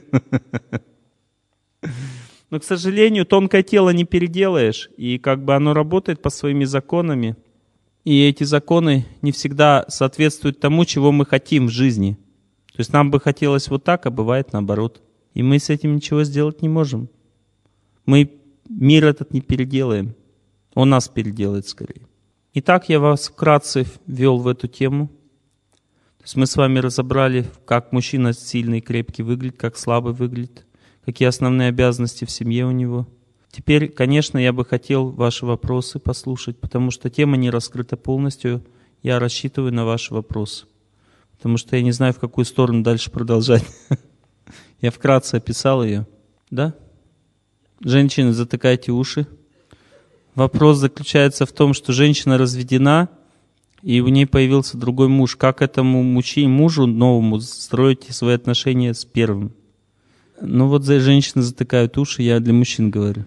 Но, к сожалению, тонкое тело не переделаешь, и как бы оно работает по своими законами. И эти законы не всегда соответствуют тому, чего мы хотим в жизни. То есть нам бы хотелось вот так, а бывает наоборот. И мы с этим ничего сделать не можем. Мы мир этот не переделаем. Он нас переделает скорее. Итак, я вас вкратце ввел в эту тему. То есть мы с вами разобрали, как мужчина сильный и крепкий выглядит, как слабый выглядит, какие основные обязанности в семье у него. Теперь, конечно, я бы хотел ваши вопросы послушать, потому что тема не раскрыта полностью. Я рассчитываю на ваши вопросы, потому что я не знаю, в какую сторону дальше продолжать. Я вкратце описал ее. Да? Женщины, затыкайте уши. Вопрос заключается в том, что женщина разведена, и у ней появился другой муж. Как этому мужчине, мужу новому строить свои отношения с первым? Ну вот женщины затыкают уши, я для мужчин говорю.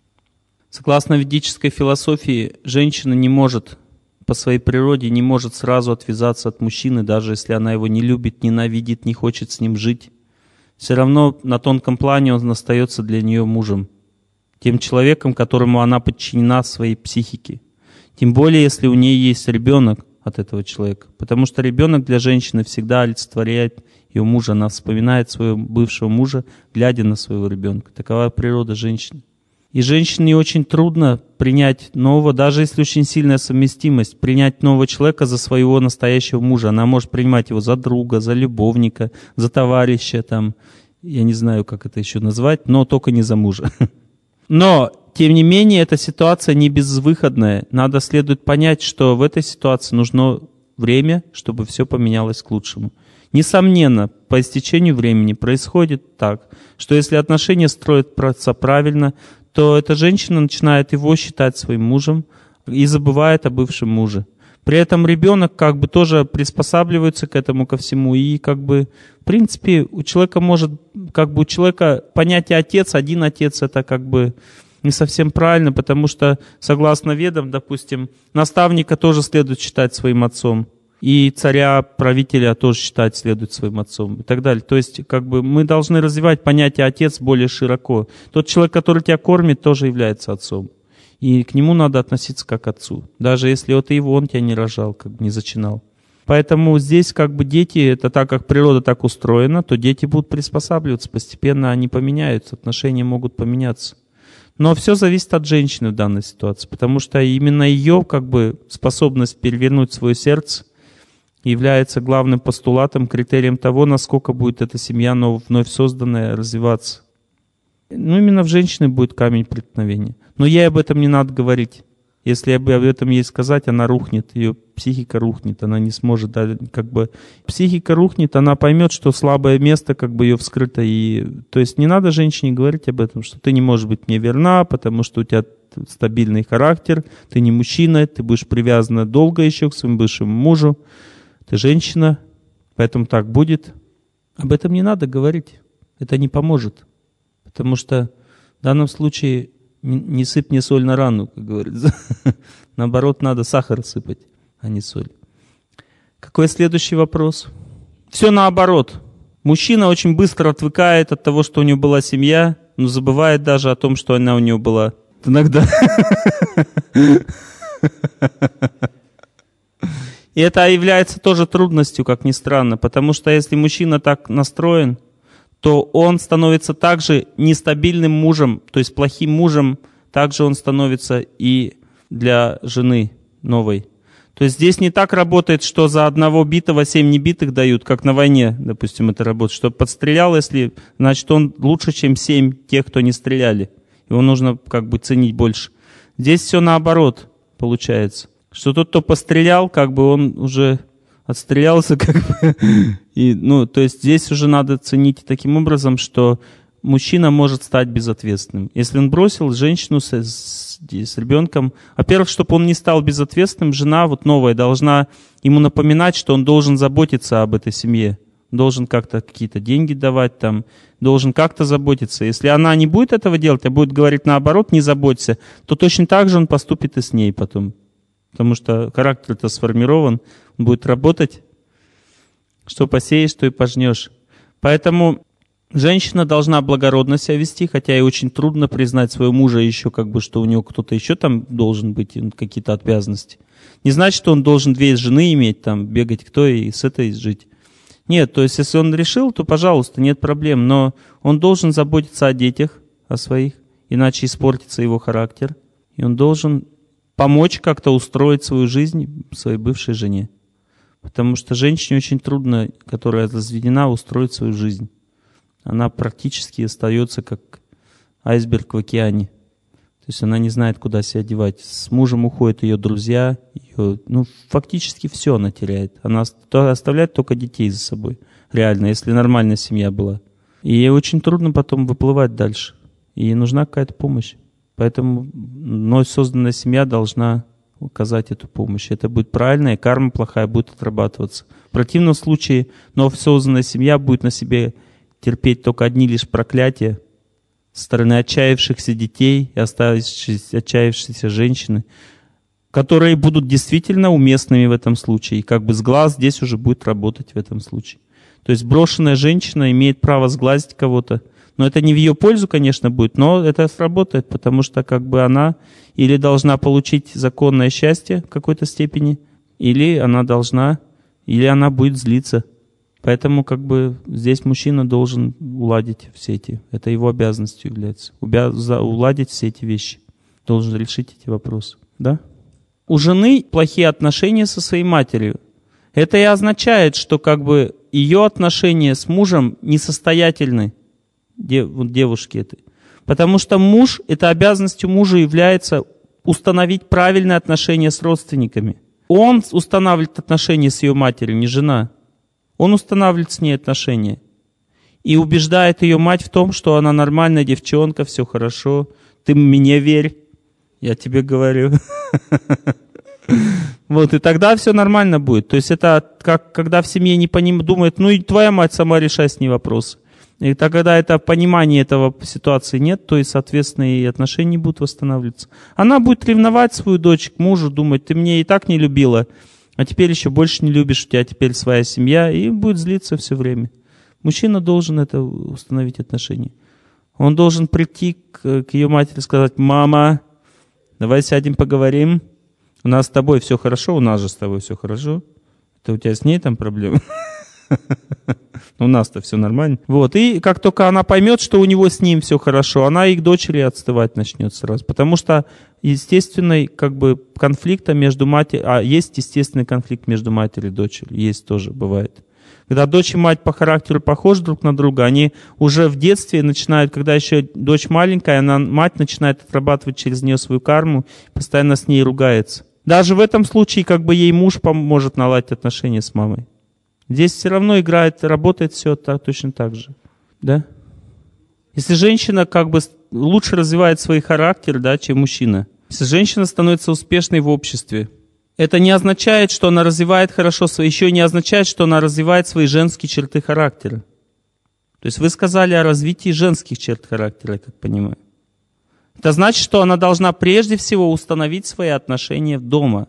Согласно ведической философии, женщина не может, по своей природе, не может сразу отвязаться от мужчины, даже если она его не любит, ненавидит, не хочет с ним жить. Все равно на тонком плане он остается для нее мужем, тем человеком, которому она подчинена своей психике. Тем более, если у нее есть ребенок от этого человека. Потому что ребенок для женщины всегда олицетворяет ее мужа. Она вспоминает своего бывшего мужа, глядя на своего ребенка. Такова природа женщины. И женщине очень трудно принять нового, даже если очень сильная совместимость, принять нового человека за своего настоящего мужа. Она может принимать его за друга, за любовника, за товарища, там, я не знаю, как это еще назвать, но только не за мужа. Но, тем не менее, эта ситуация не безвыходная. Надо следует понять, что в этой ситуации нужно время, чтобы все поменялось к лучшему. Несомненно, по истечению времени происходит так, что если отношения строятся правильно, то эта женщина начинает его считать своим мужем и забывает о бывшем муже. При этом ребенок как бы тоже приспосабливается к этому, ко всему. И как бы, в принципе, у человека может, как бы у человека понятие отец, один отец, это как бы не совсем правильно, потому что, согласно ведам, допустим, наставника тоже следует считать своим отцом. И царя, правителя тоже считать следует своим отцом и так далее. То есть, как бы мы должны развивать понятие отец более широко. Тот человек, который тебя кормит, тоже является отцом. И к нему надо относиться как к отцу. Даже если вот его он тебя не рожал, как бы не зачинал. Поэтому здесь как бы дети, это так как природа так устроена, то дети будут приспосабливаться, постепенно они поменяются, отношения могут поменяться. Но все зависит от женщины в данной ситуации, потому что именно ее как бы способность перевернуть свое сердце является главным постулатом, критерием того, насколько будет эта семья вновь созданная развиваться. Ну, именно в женщине будет камень преткновения. Но ей об этом не надо говорить. Если об этом ей сказать, она рухнет, ее психика рухнет, она не сможет, да, как бы, психика рухнет, она поймет, что слабое место, как бы, ее вскрыто, и, то есть не надо женщине говорить об этом, что ты не можешь быть мне верна, потому что у тебя стабильный характер, ты не мужчина, ты будешь привязана долго еще к своему бывшему мужу, ты женщина, поэтому так будет. Об этом не надо говорить, это не поможет, потому что в данном случае не сыпь мне соль на рану, как говорится. Наоборот, надо сахар сыпать, а не соль. Какой следующий вопрос? Все наоборот. Мужчина очень быстро отвыкает от того, что у него была семья, но забывает даже о том, что она у него была. Иногда. И это является тоже трудностью, как ни странно, потому что если мужчина так настроен, то он становится также нестабильным мужем, то есть плохим мужем, также он становится и для жены новой. То есть здесь не так работает, что за одного битого семь небитых дают, как на войне, допустим, это работает. Что подстрелял, если, значит, он лучше, чем семь тех, кто не стреляли. Его нужно как бы ценить больше. Здесь все наоборот получается. Что тот, кто пострелял, как бы он уже отстрелялся, как бы. И, ну, то есть здесь уже надо ценить таким образом, что мужчина может стать безответственным. Если он бросил женщину с, с, с ребенком, во-первых, чтобы он не стал безответственным, жена вот новая должна ему напоминать, что он должен заботиться об этой семье, должен как-то какие-то деньги давать, там, должен как-то заботиться. Если она не будет этого делать, а будет говорить наоборот, не заботься, то точно так же он поступит и с ней потом. Потому что характер-то сформирован, он будет работать. Что посеешь, то и пожнешь. Поэтому женщина должна благородно себя вести, хотя и очень трудно признать своего мужа еще, как бы, что у него кто-то еще там должен быть, какие-то обязанности. Не значит, что он должен две жены иметь, там, бегать кто и с этой жить. Нет, то есть если он решил, то, пожалуйста, нет проблем. Но он должен заботиться о детях, о своих, иначе испортится его характер. И он должен помочь как-то устроить свою жизнь своей бывшей жене. Потому что женщине очень трудно, которая разведена, устроить свою жизнь. Она практически остается как айсберг в океане. То есть она не знает, куда себя девать. С мужем уходят ее друзья, ее, ну, фактически все она теряет. Она оставляет только детей за собой, реально, если нормальная семья была. И ей очень трудно потом выплывать дальше. И ей нужна какая-то помощь. Поэтому вновь созданная семья должна оказать эту помощь. Это будет правильно, и карма плохая будет отрабатываться. В противном случае вновь созданная семья будет на себе терпеть только одни лишь проклятия со стороны отчаявшихся детей и оставшихся, отчаявшихся женщины, которые будут действительно уместными в этом случае. И как бы сглаз здесь уже будет работать в этом случае. То есть брошенная женщина имеет право сглазить кого-то, но это не в ее пользу, конечно, будет, но это сработает, потому что как бы она или должна получить законное счастье в какой-то степени, или она должна, или она будет злиться. Поэтому как бы здесь мужчина должен уладить все эти, это его обязанностью является, Убя- уладить все эти вещи, должен решить эти вопросы. Да? У жены плохие отношения со своей матерью. Это и означает, что как бы ее отношения с мужем несостоятельны, дев, девушки этой. Потому что муж, это обязанностью мужа является установить правильные отношения с родственниками. Он устанавливает отношения с ее матерью, не жена. Он устанавливает с ней отношения и убеждает ее мать в том, что она нормальная девчонка, все хорошо, ты мне верь, я тебе говорю. Вот, и тогда все нормально будет. То есть это как когда в семье не поним... думает, ну и твоя мать сама решай с ней вопросы. И тогда это понимания этого ситуации нет, то есть, соответственно, и отношения не будут восстанавливаться. Она будет ревновать свою дочь к мужу, думать, ты меня и так не любила, а теперь еще больше не любишь, у тебя теперь своя семья, и будет злиться все время. Мужчина должен это установить отношения. Он должен прийти к, к ее матери и сказать, мама, давай сядем поговорим, у нас с тобой все хорошо, у нас же с тобой все хорошо, это у тебя с ней там проблемы. У нас-то все нормально. Вот. И как только она поймет, что у него с ним все хорошо, она и к дочери отстывать начнет сразу. Потому что естественный как бы конфликт между матерью... А есть естественный конфликт между матерью и дочерью. Есть тоже, бывает. Когда дочь и мать по характеру похожи друг на друга, они уже в детстве начинают, когда еще дочь маленькая, она, мать начинает отрабатывать через нее свою карму, постоянно с ней ругается. Даже в этом случае как бы ей муж поможет наладить отношения с мамой. Здесь все равно играет, работает все так, точно так же. Да? Если женщина как бы лучше развивает свой характер, да, чем мужчина, если женщина становится успешной в обществе, это не означает, что она развивает хорошо свои, еще не означает, что она развивает свои женские черты характера. То есть вы сказали о развитии женских черт характера, я как понимаю. Это значит, что она должна прежде всего установить свои отношения дома,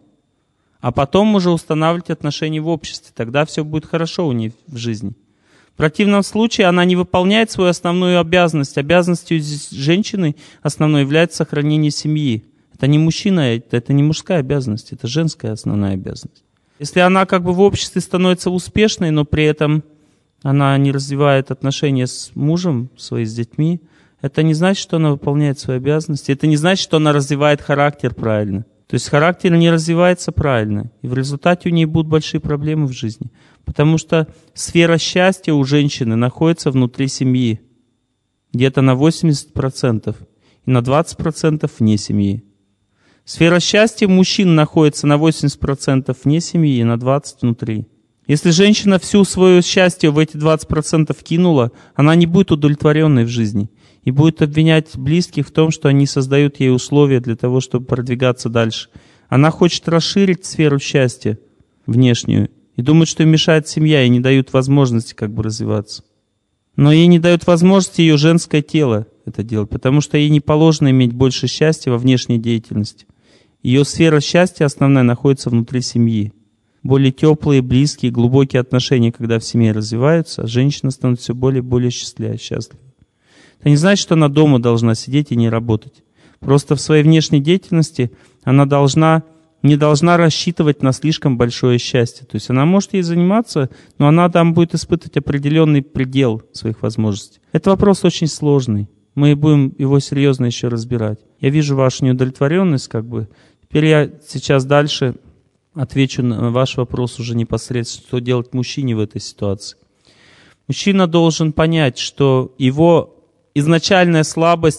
а потом уже устанавливать отношения в обществе. Тогда все будет хорошо у нее в жизни. В противном случае она не выполняет свою основную обязанность. Обязанностью женщины основной является сохранение семьи. Это не мужчина, это, это не мужская обязанность, это женская основная обязанность. Если она как бы в обществе становится успешной, но при этом она не развивает отношения с мужем, своими, с детьми, это не значит, что она выполняет свои обязанности, это не значит, что она развивает характер правильно. То есть характер не развивается правильно, и в результате у нее будут большие проблемы в жизни. Потому что сфера счастья у женщины находится внутри семьи, где-то на восемьдесят процентов, и на двадцать процентов вне семьи. Сфера счастья мужчин находится на восемьдесят процентов вне семьи и на двадцать процентов внутри. Если женщина всю свое счастье в эти двадцать процентов кинула, она не будет удовлетворенной в жизни. И будет обвинять близких в том, что они создают ей условия для того, чтобы продвигаться дальше. Она хочет расширить сферу счастья внешнюю и думает, что им мешает семья и не дают возможности как бы развиваться. Но ей не дает возможности ее женское тело это делать, потому что ей не положено иметь больше счастья во внешней деятельности. Ее сфера счастья основная находится внутри семьи. Более теплые, близкие, глубокие отношения, когда в семье развиваются, женщина становится все более и более счастливой, счастливой. Это не значит, что она дома должна сидеть и не работать. Просто в своей внешней деятельности она должна, не должна рассчитывать на слишком большое счастье. То есть она может ей заниматься, но она там будет испытывать определенный предел своих возможностей. Это вопрос очень сложный. Мы будем его серьезно еще разбирать. Я вижу вашу неудовлетворенность, как бы. Теперь я сейчас дальше отвечу на ваш вопрос уже непосредственно, что делать мужчине в этой ситуации. Мужчина должен понять, что его изначальная слабость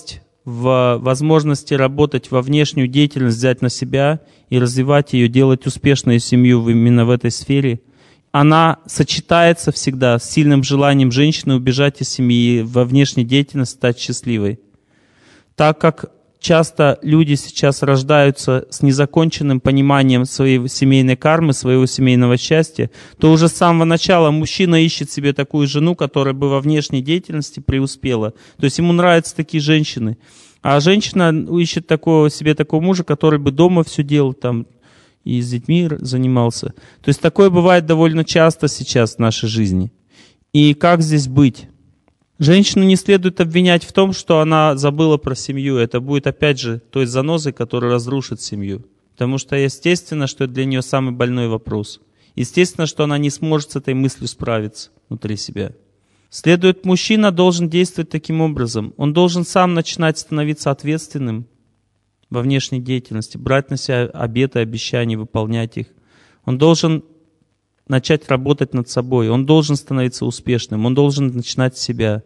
в возможности работать во внешнюю деятельность, взять на себя и развивать ее, делать успешную семью именно в этой сфере, она сочетается всегда с сильным желанием женщины убежать из семьи, во внешней деятельности стать счастливой. Так как часто люди сейчас рождаются с незаконченным пониманием своей семейной кармы, своего семейного счастья, то уже с самого начала мужчина ищет себе такую жену, которая бы во внешней деятельности преуспела. То есть ему нравятся такие женщины. А женщина ищет такого, себе такого мужа, который бы дома все делал, там, и с детьми занимался. То есть такое бывает довольно часто сейчас в нашей жизни. И как здесь быть? Женщину не следует обвинять в том, что она забыла про семью. Это будет, опять же, той занозой, которая разрушит семью. Потому что естественно, что это для нее самый больной вопрос. Естественно, что она не сможет с этой мыслью справиться внутри себя. Следует, мужчина должен действовать таким образом. Он должен сам начинать становиться ответственным во внешней деятельности, брать на себя обеты, обещания, выполнять их. Он должен начать работать над собой, он должен становиться успешным, он должен начинать с себя.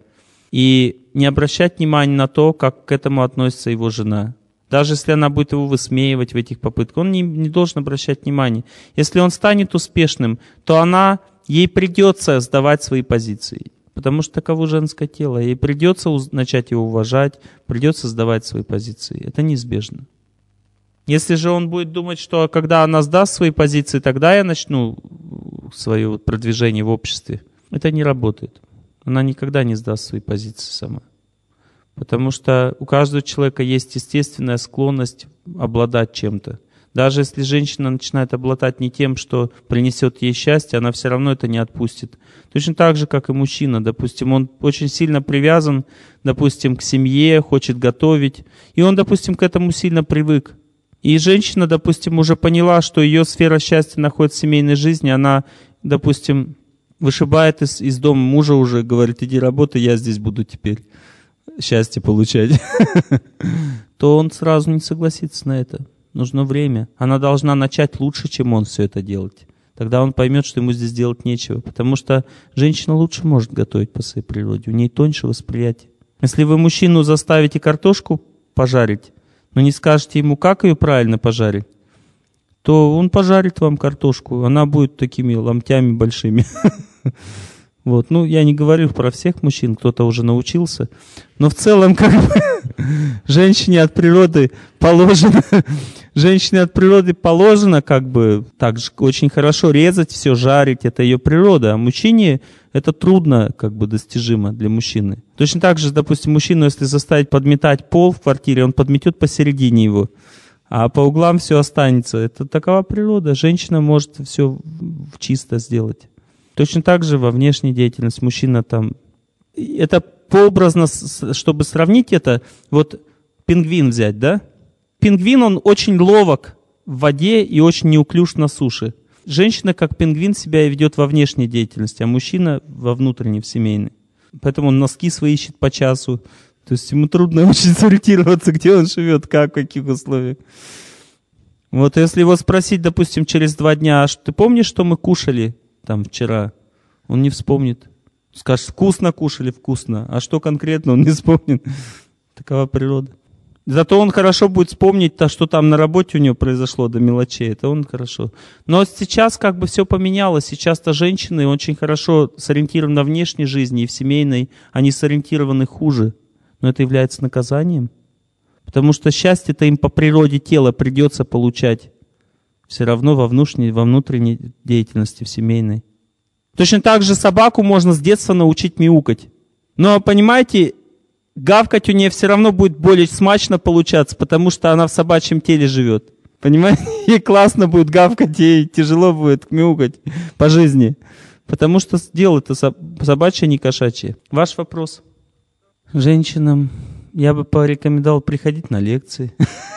И не обращать внимания на то, как к этому относится его жена. Даже если она будет его высмеивать в этих попытках, он не, не должен обращать внимания. Если он станет успешным, то она, ей придется сдавать свои позиции. Потому что таково женское тело. Ей придется начать его уважать, придется сдавать свои позиции. Это неизбежно. Если же он будет думать, что когда она сдаст свои позиции, тогда я начну свое продвижение в обществе, это не работает. Она никогда не сдаст свои позиции сама. Потому что у каждого человека есть естественная склонность обладать чем-то. Даже если женщина начинает обладать не тем, что принесет ей счастье, она все равно это не отпустит. Точно так же, как и мужчина. Допустим, он очень сильно привязан, допустим, к семье, хочет готовить. И он, допустим, к этому сильно привык. И женщина, допустим, уже поняла, что ее сфера счастья находится в семейной жизни. Она, допустим, вышибает из, из дома мужа уже, говорит, иди работай, я здесь буду теперь счастье получать. То он сразу не согласится на это. Нужно время. Она должна начать лучше, чем он все это делать. Тогда он поймет, что ему здесь делать нечего. Потому что женщина лучше может готовить по своей природе. У нее тоньше восприятие. Если вы мужчину заставите картошку пожарить, но не скажете ему, как ее правильно пожарить, то он пожарит вам картошку. Она будет такими ломтями большими. Вот. Ну, я не говорю про всех мужчин, кто-то уже научился. Но в целом, как бы, женщине от природы положено, женщине от природы положено, как бы, так же очень хорошо резать все, жарить, это ее природа. А мужчине это трудно, как бы, достижимо для мужчины. Точно так же, допустим, мужчину, если заставить подметать пол в квартире, он подметет посередине его, а по углам все останется. Это такова природа. Женщина может все чисто сделать. Точно так же во внешней деятельности мужчина там... Это пообразно, чтобы сравнить это, вот пингвин взять, да? Пингвин, он очень ловок в воде и очень неуклюж на суше. Женщина, как пингвин, себя и ведет во внешней деятельности, а мужчина во внутренней, в семейной. Поэтому он носки свои ищет по часу. То есть ему трудно очень сориентироваться, где он живет, как, в каких условиях. Вот если его спросить, допустим, через два дня, а ты помнишь, что мы кушали там вчера? Он не вспомнит. Скажешь, вкусно кушали, вкусно. А что конкретно, он не вспомнит. Такова природа. Зато он хорошо будет вспомнить то, что там на работе у него произошло до мелочей. Это он хорошо. Но сейчас как бы все поменялось. Сейчас-то женщины очень хорошо сориентированы на внешней жизни и в семейной. Они сориентированы хуже. Но это является наказанием. Потому что счастье-то им по природе тела придется получать. Все равно во внутренней, во внутренней деятельности, в семейной. Точно так же собаку можно с детства научить мяукать. Но, понимаете, гавкать у нее все равно будет более смачно получаться, потому что она в собачьем теле живет. Понимаете? Ей классно будет гавкать, ей тяжело будет мяукать по жизни. Потому что дело-то собачье, не кошачье. Ваш вопрос? Женщинам я бы порекомендовал приходить на лекции.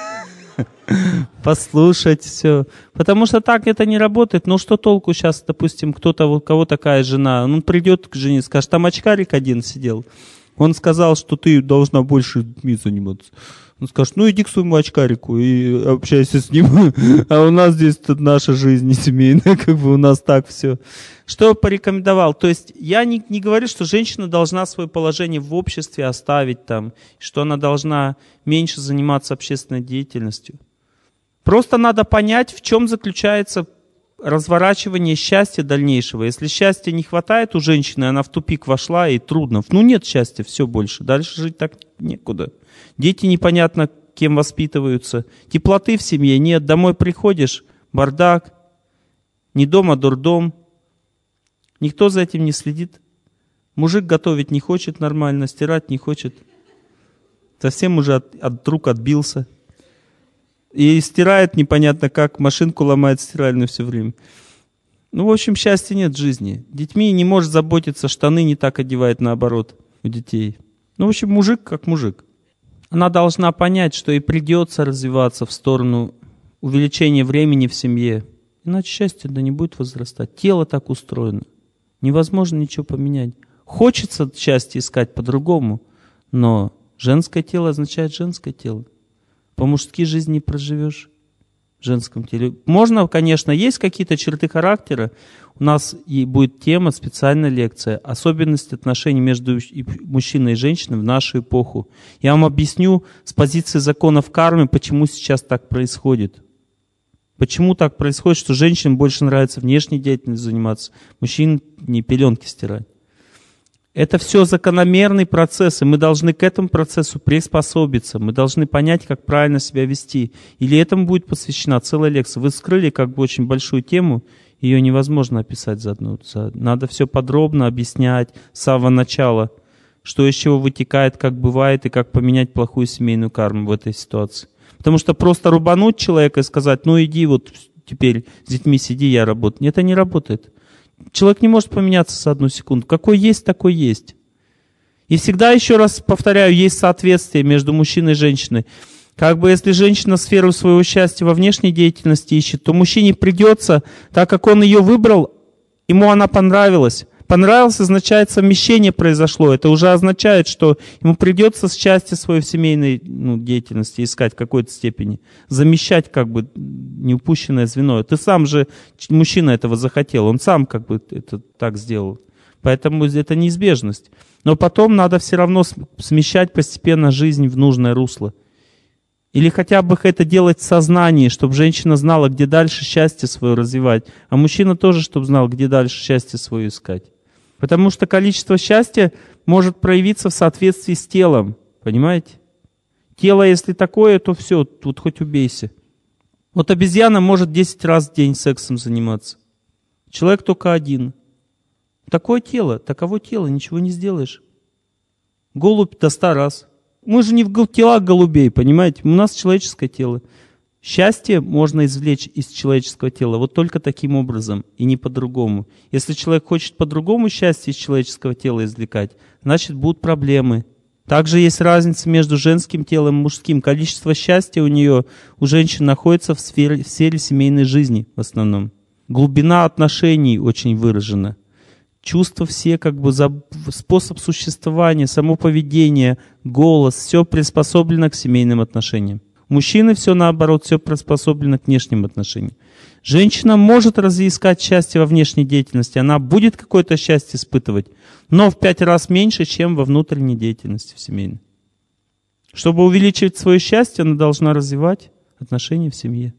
Послушать все. Потому что так это не работает. Ну что толку сейчас, допустим, кто-то, у кого такая жена, он придет к жене, скажет, там очкарик один сидел. Он сказал, что ты должна больше детьми заниматься. Он скажет, ну иди к своему очкарику и общайся с ним. А у нас здесь тут наша жизнь не семейная, как бы у нас так все. Что я порекомендовал? То есть я не, не говорю, что женщина должна свое положение в обществе оставить там, что она должна меньше заниматься общественной деятельностью. Просто надо понять, в чем заключается разворачивание счастья дальнейшего. Если счастья не хватает у женщины, она в тупик вошла и трудно. Ну нет счастья, все больше. Дальше жить так некуда. Дети непонятно кем воспитываются. Теплоты в семье нет. Домой приходишь, бардак. Не дома, дурдом. Никто за этим не следит. Мужик готовить не хочет нормально, стирать не хочет. Совсем уже от, от рук отбился. И стирает непонятно как, машинку ломает стиральную все время. Ну, в общем, счастья нет в жизни. Детьми не может заботиться, штаны не так одевает, наоборот, у детей. Ну, в общем, мужик как мужик. Она должна понять, что ей придется развиваться в сторону увеличения времени в семье. Иначе счастье да не будет возрастать. Тело так устроено. Невозможно ничего поменять. Хочется счастье искать по-другому, но женское тело означает женское тело. По-мужски жизнь не проживешь в женском теле. Можно, конечно, есть какие-то черты характера. У нас и будет тема, специальная лекция. Особенности отношений между мужчиной и женщиной в нашу эпоху. Я вам объясню с позиции законов кармы, почему сейчас так происходит. Почему так происходит, что женщинам больше нравится внешней деятельностью заниматься, мужчин не пеленки стирать. Это все закономерный процесс, и мы должны к этому процессу приспособиться. Мы должны понять, как правильно себя вести. Или этому будет посвящена целая лекция. Вы скрыли как бы очень большую тему, ее невозможно описать за одну. Надо все подробно объяснять с самого начала, что из чего вытекает, как бывает, и как поменять плохую семейную карму в этой ситуации. Потому что просто рубануть человека и сказать, ну иди вот теперь с детьми сиди, я работаю. Это не работает. Человек не может поменяться за одну секунду. Какой есть, такой есть. И всегда, еще раз повторяю, есть соответствие между мужчиной и женщиной. Как бы если женщина сферу своего счастья во внешней деятельности ищет, то мужчине придется, так как он ее выбрал, ему она понравилась. Понравилось означает совмещение произошло. Это уже означает, что ему придется счастье свое в семейной ну, деятельности искать в какой-то степени. Замещать как бы неупущенное звено. Ты сам же, мужчина этого захотел, он сам как бы это так сделал. Поэтому это неизбежность. Но потом надо все равно смещать постепенно жизнь в нужное русло. Или хотя бы это делать в сознании, чтобы женщина знала, где дальше счастье свое развивать. А мужчина тоже, чтобы знал, где дальше счастье свое искать. Потому что количество счастья может проявиться в соответствии с телом. Понимаете? Тело, если такое, то все, тут хоть убейся. Вот обезьяна может десять раз в день сексом заниматься. Человек только один. Такое тело, таково тело, ничего не сделаешь. Голубь до ста раз. Мы же не в телах голубей, понимаете? У нас человеческое тело. Счастье можно извлечь из человеческого тела вот только таким образом и не по-другому. Если человек хочет по-другому счастье из человеческого тела извлекать, значит будут проблемы. Также есть разница между женским телом и мужским. Количество счастья у нее, у женщин находится в сфере, в сфере семейной жизни в основном. Глубина отношений очень выражена. Чувства все, как бы за способ существования, само поведение, голос, все приспособлено к семейным отношениям. Мужчины все наоборот, все приспособлено к внешним отношениям. Женщина может разыскать счастье во внешней деятельности, она будет какое-то счастье испытывать, но в пять раз меньше, чем во внутренней деятельности в семейной. Чтобы увеличивать свое счастье, она должна развивать отношения в семье.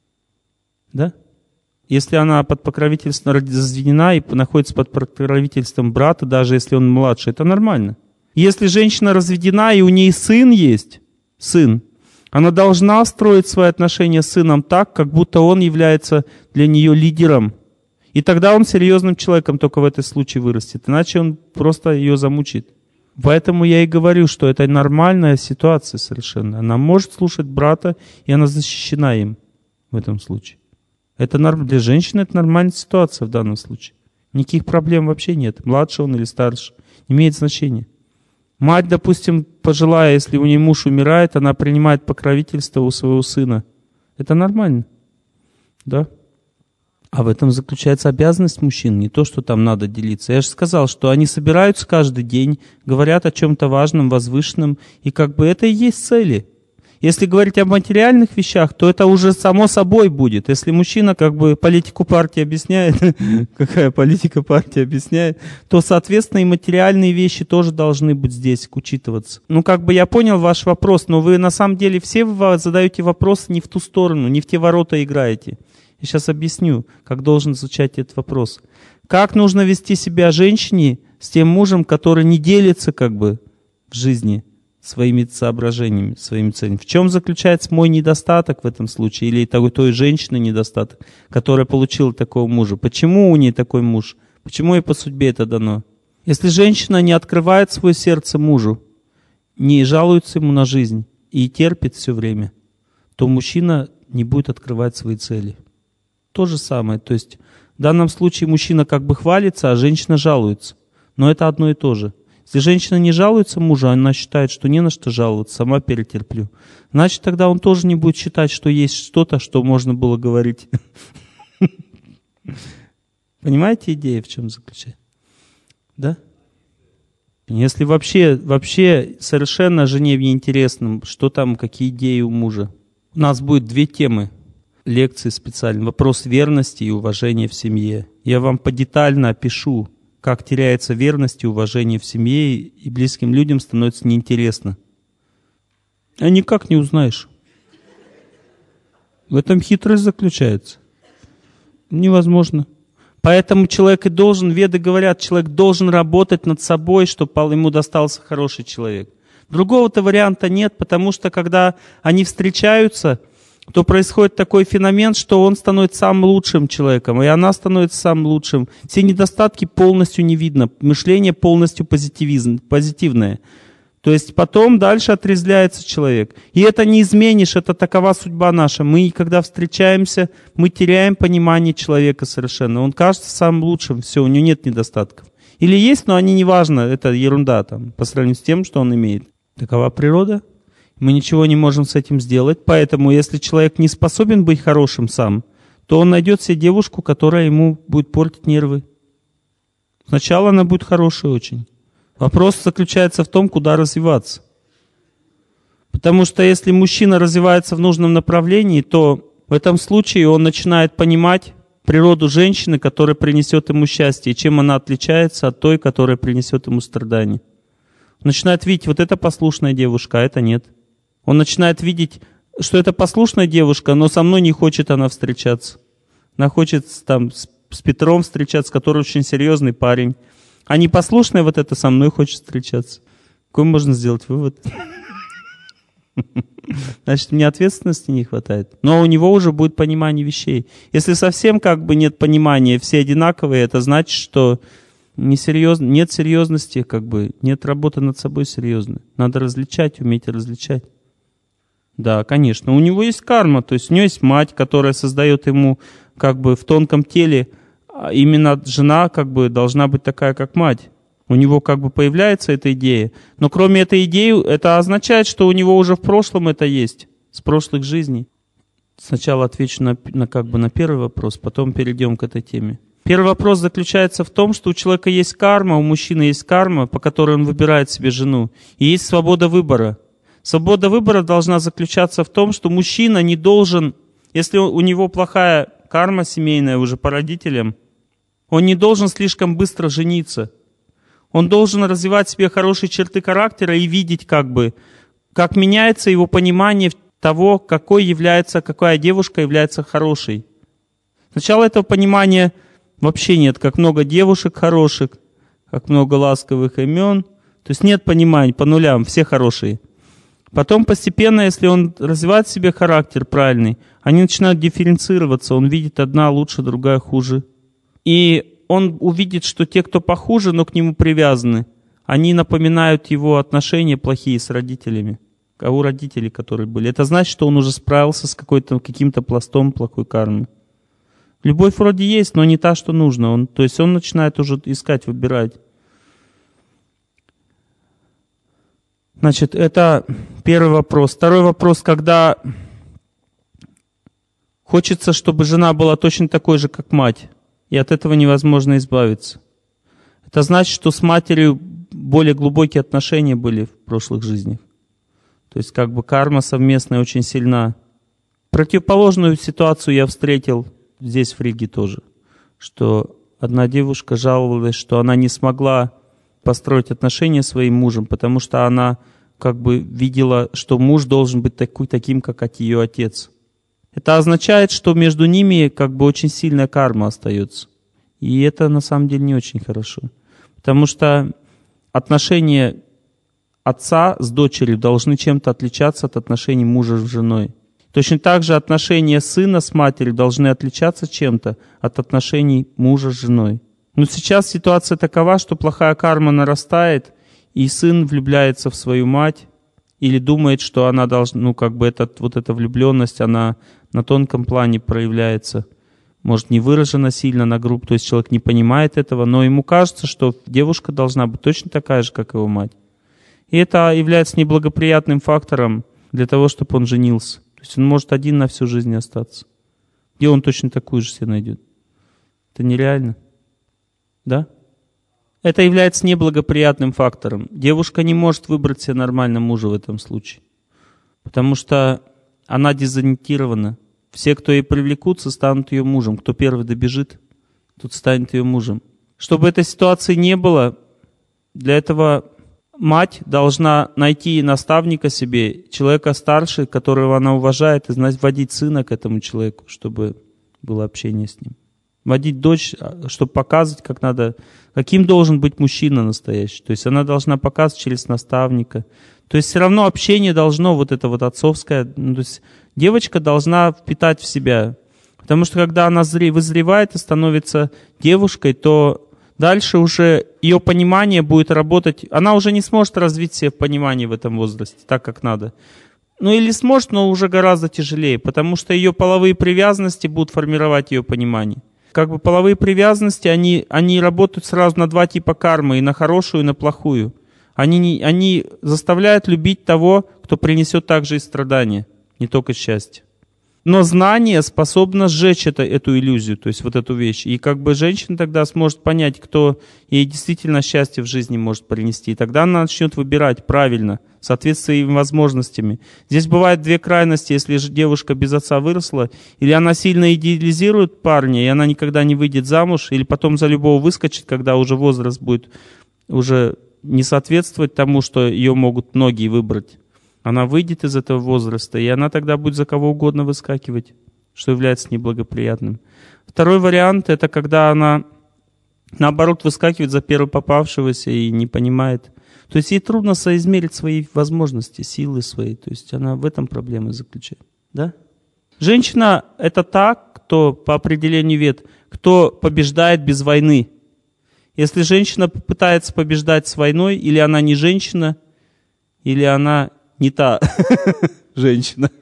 Да? Если она под покровительством разведена и находится под покровительством брата, даже если он младше, это нормально. Если женщина разведена и у нее сын есть, сын, она должна строить свои отношения с сыном так, как будто он является для нее лидером. И тогда он серьезным человеком только в этом случае вырастет. Иначе он просто ее замучит. Поэтому я и говорю, что это нормальная ситуация совершенно. Она может слушать брата, и она защищена им в этом случае. Это норм... Для женщины это нормальная ситуация в данном случае. Никаких проблем вообще нет. Младше он или старше. Не имеет значения. Мать, допустим, пожилая, если у нее муж умирает, она принимает покровительство у своего сына. Это нормально. Да? А в этом заключается обязанность мужчин, не то, что там надо делиться. Я же сказал, что они собираются каждый день, говорят о чем-то важном, возвышенном, и как бы это и есть цели. Если говорить о материальных вещах, то это уже само собой будет. Если мужчина как бы политику партии объясняет, какая политика партии объясняет, то, соответственно, и материальные вещи тоже должны быть здесь учитываться. Ну, как бы я понял ваш вопрос, но вы на самом деле все задаете вопросы не в ту сторону, не в те ворота играете. Я сейчас объясню, как должен звучать этот вопрос. Как нужно вести себя женщине с тем мужем, который не делится как бы в жизни своими соображениями, своими целями? В чем заключается мой недостаток в этом случае? Или той, той женщины недостаток, которая получила такого мужа? Почему у нее такой муж? Почему ей по судьбе это дано? Если женщина не открывает свое сердце мужу, не жалуется ему на жизнь и терпит все время, то мужчина не будет открывать свои цели. То же самое. То есть в данном случае мужчина как бы хвалится, а женщина жалуется. Но это одно и то же. Если женщина не жалуется мужу, она считает, что не на что жаловаться, сама перетерплю, значит, тогда он тоже не будет считать, что есть что-то, что можно было говорить. Понимаете идея, в чем заключается? Да? Если вообще, вообще совершенно жене не интересно, что там, какие идеи у мужа. У нас будет две темы лекции специальные. Вопрос верности и уважения в семье. Я вам подетально опишу, как теряется верность и уважение в семье, и близким людям становится неинтересно. А никак не узнаешь. В этом хитрость заключается. Невозможно. Поэтому человек и должен, веды говорят, человек должен работать над собой, чтобы ему достался хороший человек. Другого-то варианта нет, потому что когда они встречаются, то происходит такой феномен, что он становится самым лучшим человеком, и она становится самым лучшим. Все недостатки полностью не видно, мышление полностью позитивное. То есть потом дальше отрезвляется человек. И это не изменишь, это такова судьба наша. Мы, когда встречаемся, мы теряем понимание человека совершенно. Он кажется самым лучшим, все, у него нет недостатков. Или есть, но они не важны, это ерунда там, по сравнению с тем, что он имеет. Такова природа. Мы ничего не можем с этим сделать, поэтому если человек не способен быть хорошим сам, то он найдет себе девушку, которая ему будет портить нервы. Сначала она будет хорошей очень. Вопрос заключается в том, куда развиваться. Потому что если мужчина развивается в нужном направлении, то в этом случае он начинает понимать природу женщины, которая принесет ему счастье, и чем она отличается от той, которая принесет ему страдания. Он начинает видеть, вот это послушная девушка, а это нет. Он начинает видеть, что это послушная девушка, но со мной не хочет она встречаться. Она хочет там с, с Петром встречаться, который очень серьезный парень. А непослушная вот это со мной хочет встречаться. Какой можно сделать вывод? Значит, мне ответственности не хватает. Но у него уже будет понимание вещей. Если совсем как бы нет понимания, все одинаковые, это значит, что несерьезно, нет серьезности, как бы нет работы над собой серьезной. Надо различать, уметь различать. Да, конечно. У него есть карма, то есть у него есть мать, которая создает ему как бы в тонком теле. А именно жена как бы должна быть такая, как мать. У него как бы появляется эта идея. Но кроме этой идеи, это означает, что у него уже в прошлом это есть, с прошлых жизней. Сначала отвечу на, на, как бы на первый вопрос, потом перейдем к этой теме. Первый вопрос заключается в том, что у человека есть карма, у мужчины есть карма, по которой он выбирает себе жену. И есть свобода выбора. Свобода выбора должна заключаться в том, что мужчина не должен, если у него плохая карма семейная уже по родителям, он не должен слишком быстро жениться. Он должен развивать в себе хорошие черты характера и видеть, как бы, как меняется его понимание того, какой является, какая девушка является хорошей. Сначала этого понимания вообще нет, как много девушек хороших, как много ласковых имен. То есть нет понимания по нулям, все хорошие. Потом постепенно, если он развивает в себе характер правильный, они начинают дифференцироваться. Он видит одна лучше, другая хуже. И он увидит, что те, кто похуже, но к нему привязаны, они напоминают его отношения плохие с родителями. А у родителей, которые были. Это значит, что он уже справился с какой-то, каким-то пластом плохой кармы. Любовь вроде есть, но не та, что нужно. Он, то есть он начинает уже искать, выбирать. Значит, это первый вопрос. Второй вопрос, когда Хочется, чтобы жена была точно такой же, как мать. И от этого невозможно избавиться. Это значит, что с матерью более глубокие отношения были в прошлых жизнях. То есть как бы карма совместная очень сильна. Противоположную ситуацию я встретил здесь, в Риге тоже. Что одна девушка жаловалась, что она не смогла построить отношения с своим мужем, потому что она как бы видела, что муж должен быть такой, таким, как ее отец. Это означает, что между ними как бы очень сильная карма остается. И это на самом деле не очень хорошо. Потому что отношения отца с дочерью должны чем-то отличаться от отношений мужа с женой. Точно так же отношения сына с матерью должны отличаться чем-то от отношений мужа с женой. Но сейчас ситуация такова, что плохая карма нарастает, и сын влюбляется в свою мать или думает, что она должна, ну как бы этот, вот эта влюбленность, она на тонком плане проявляется, может, не выражена сильно на грубо, то есть человек не понимает этого, но ему кажется, что девушка должна быть точно такая же, как его мать. И это является неблагоприятным фактором для того, чтобы он женился. То есть он может один на всю жизнь остаться. Где он точно такую же себе найдет? Это нереально. Да? Это является неблагоприятным фактором. Девушка не может выбрать себе нормального мужа в этом случае. Потому что она дезориентирована. Все, кто ей привлекутся, станут ее мужем. Кто первый добежит, тот станет ее мужем. Чтобы этой ситуации не было, для этого мать должна найти наставника себе, человека старше, которого она уважает, и знать, водить сына к этому человеку, чтобы было общение с ним. Водить дочь, чтобы показывать, как надо, каким должен быть мужчина настоящий. То есть она должна показывать через наставника. То есть все равно общение должно, вот это вот отцовское, ну, то есть девочка должна впитать в себя. Потому что когда она вызревает и становится девушкой, то дальше уже ее понимание будет работать. Она уже не сможет развить себе понимание в этом возрасте так, как надо. Ну или сможет, но уже гораздо тяжелее, потому что ее половые привязанности будут формировать ее понимание. Как бы половые привязанности, они, они работают сразу на два типа кармы, и на хорошую, и на плохую. Они, не, они заставляют любить того, кто принесет также и страдания, не только счастье. Но знание способно сжечь это, эту иллюзию, то есть вот эту вещь. И как бы женщина тогда сможет понять, кто ей действительно счастье в жизни может принести. И тогда она начнет выбирать правильно, в соответствии с своими возможностями. Здесь бывают две крайности, если же девушка без отца выросла, или она сильно идеализирует парня, и она никогда не выйдет замуж, или потом за любого выскочит, когда уже возраст будет уже не соответствовать тому, что ее могут многие выбрать. Она выйдет из этого возраста, и она тогда будет за кого угодно выскакивать, что является неблагоприятным. Второй вариант — это когда она, наоборот, выскакивает за первопопавшегося и не понимает. То есть ей трудно соизмерить свои возможности, силы свои. То есть она в этом проблема заключается. Да? Женщина — это та, кто по определению вет, кто побеждает без войны. Если женщина пытается побеждать с войной, или она не женщина, или она не та женщина.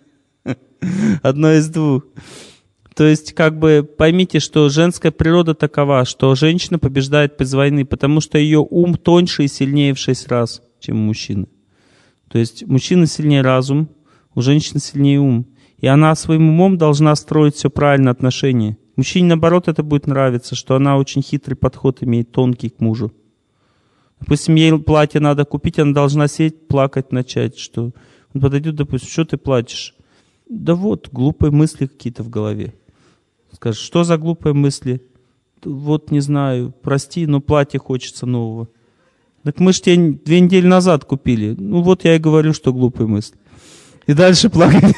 Одно из двух. То есть, как бы, поймите, что женская природа такова, что женщина побеждает без войны, потому что ее ум тоньше и сильнее в шесть раз, чем у мужчины. То есть, мужчина сильнее разум, у женщины сильнее ум. И она своим умом должна строить все правильно отношения. Мужчине, наоборот, это будет нравиться, что она очень хитрый подход имеет, тонкий к мужу. Допустим, ей платье надо купить, она должна сидеть, плакать начать, что он подойдет, допустим, что ты плачешь? Да вот, глупые мысли какие-то в голове. Скажет, что за глупые мысли? Вот, не знаю, прости, но платье хочется нового. Так мы же тебе две недели назад купили. Ну вот я и говорю, что глупые мысли. И дальше плакать.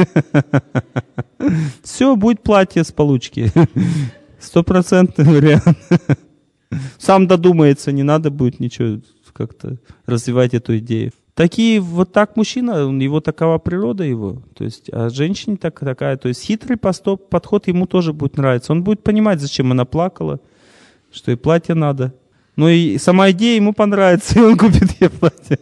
Все, будет платье с получки. Стопроцентный вариант. Сам додумается, не надо будет ничего как-то развивать эту идею. Такие, вот так мужчина, его такова природа его. То есть, а женщине так, такая, то есть хитрый постоп, подход ему тоже будет нравиться. Он будет понимать, зачем она плакала, что и платье надо. Но и сама идея ему понравится, и он купит ей платье.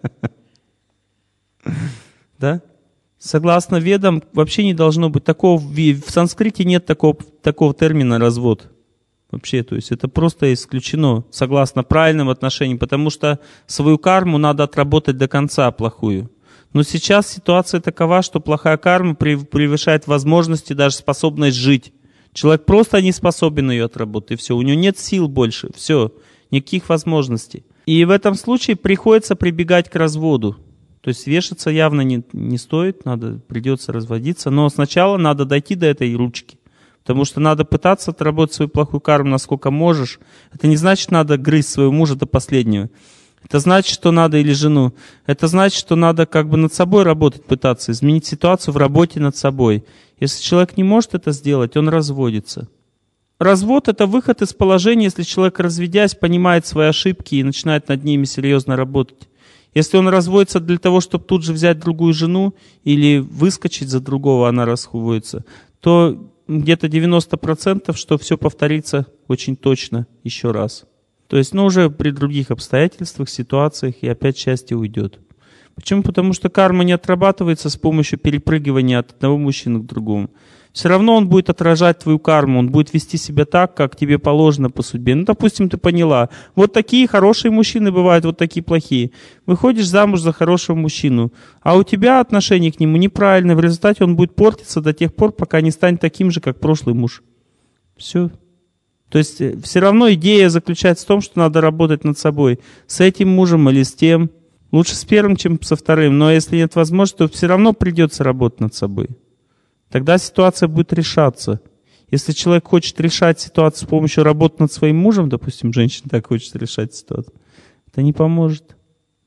Да? Согласно ведам, вообще не должно быть такого, в санскрите нет такого, такого термина «развод». Вообще, то есть это просто исключено, согласно правильным отношениям, потому что свою карму надо отработать до конца плохую. Но сейчас ситуация такова, что плохая карма превышает возможности, даже способность жить. Человек просто не способен ее отработать, и все. У него нет сил больше, все, никаких возможностей. И в этом случае приходится прибегать к разводу. То есть вешаться явно не, не стоит, надо, придется разводиться. Но сначала надо дойти до этой ручки. Потому что надо пытаться отработать свою плохую карму, насколько можешь. Это не значит, надо грызть своего мужа до последнего. Это значит, что надо, или жену. Это значит, что надо как бы над собой работать, пытаться изменить ситуацию в работе над собой. Если человек не может это сделать, он разводится. Развод — это выход из положения, если человек, разведясь, понимает свои ошибки и начинает над ними серьезно работать. Если он разводится для того, чтобы тут же взять другую жену или выскочить за другого, она расходится, то где-то девяносто процентов, что все повторится очень точно еще раз. То есть, ну, уже при других обстоятельствах, ситуациях, и опять счастье уйдет. Почему? Потому что карма не отрабатывается с помощью перепрыгивания от одного мужчины к другому. Все равно он будет отражать твою карму, он будет вести себя так, как тебе положено по судьбе. Ну, допустим, ты поняла, вот такие хорошие мужчины бывают, вот такие плохие. Выходишь замуж за хорошего мужчину, а у тебя отношение к нему неправильное, в результате он будет портиться до тех пор, пока не станет таким же, как прошлый муж. Все. То есть все равно идея заключается в том, что надо работать над собой. С этим мужем или с тем. Лучше с первым, чем со вторым. Но если нет возможности, то все равно придется работать над собой. Тогда ситуация будет решаться. Если человек хочет решать ситуацию с помощью работы над своим мужем, допустим, женщина так хочет решать ситуацию, это не поможет.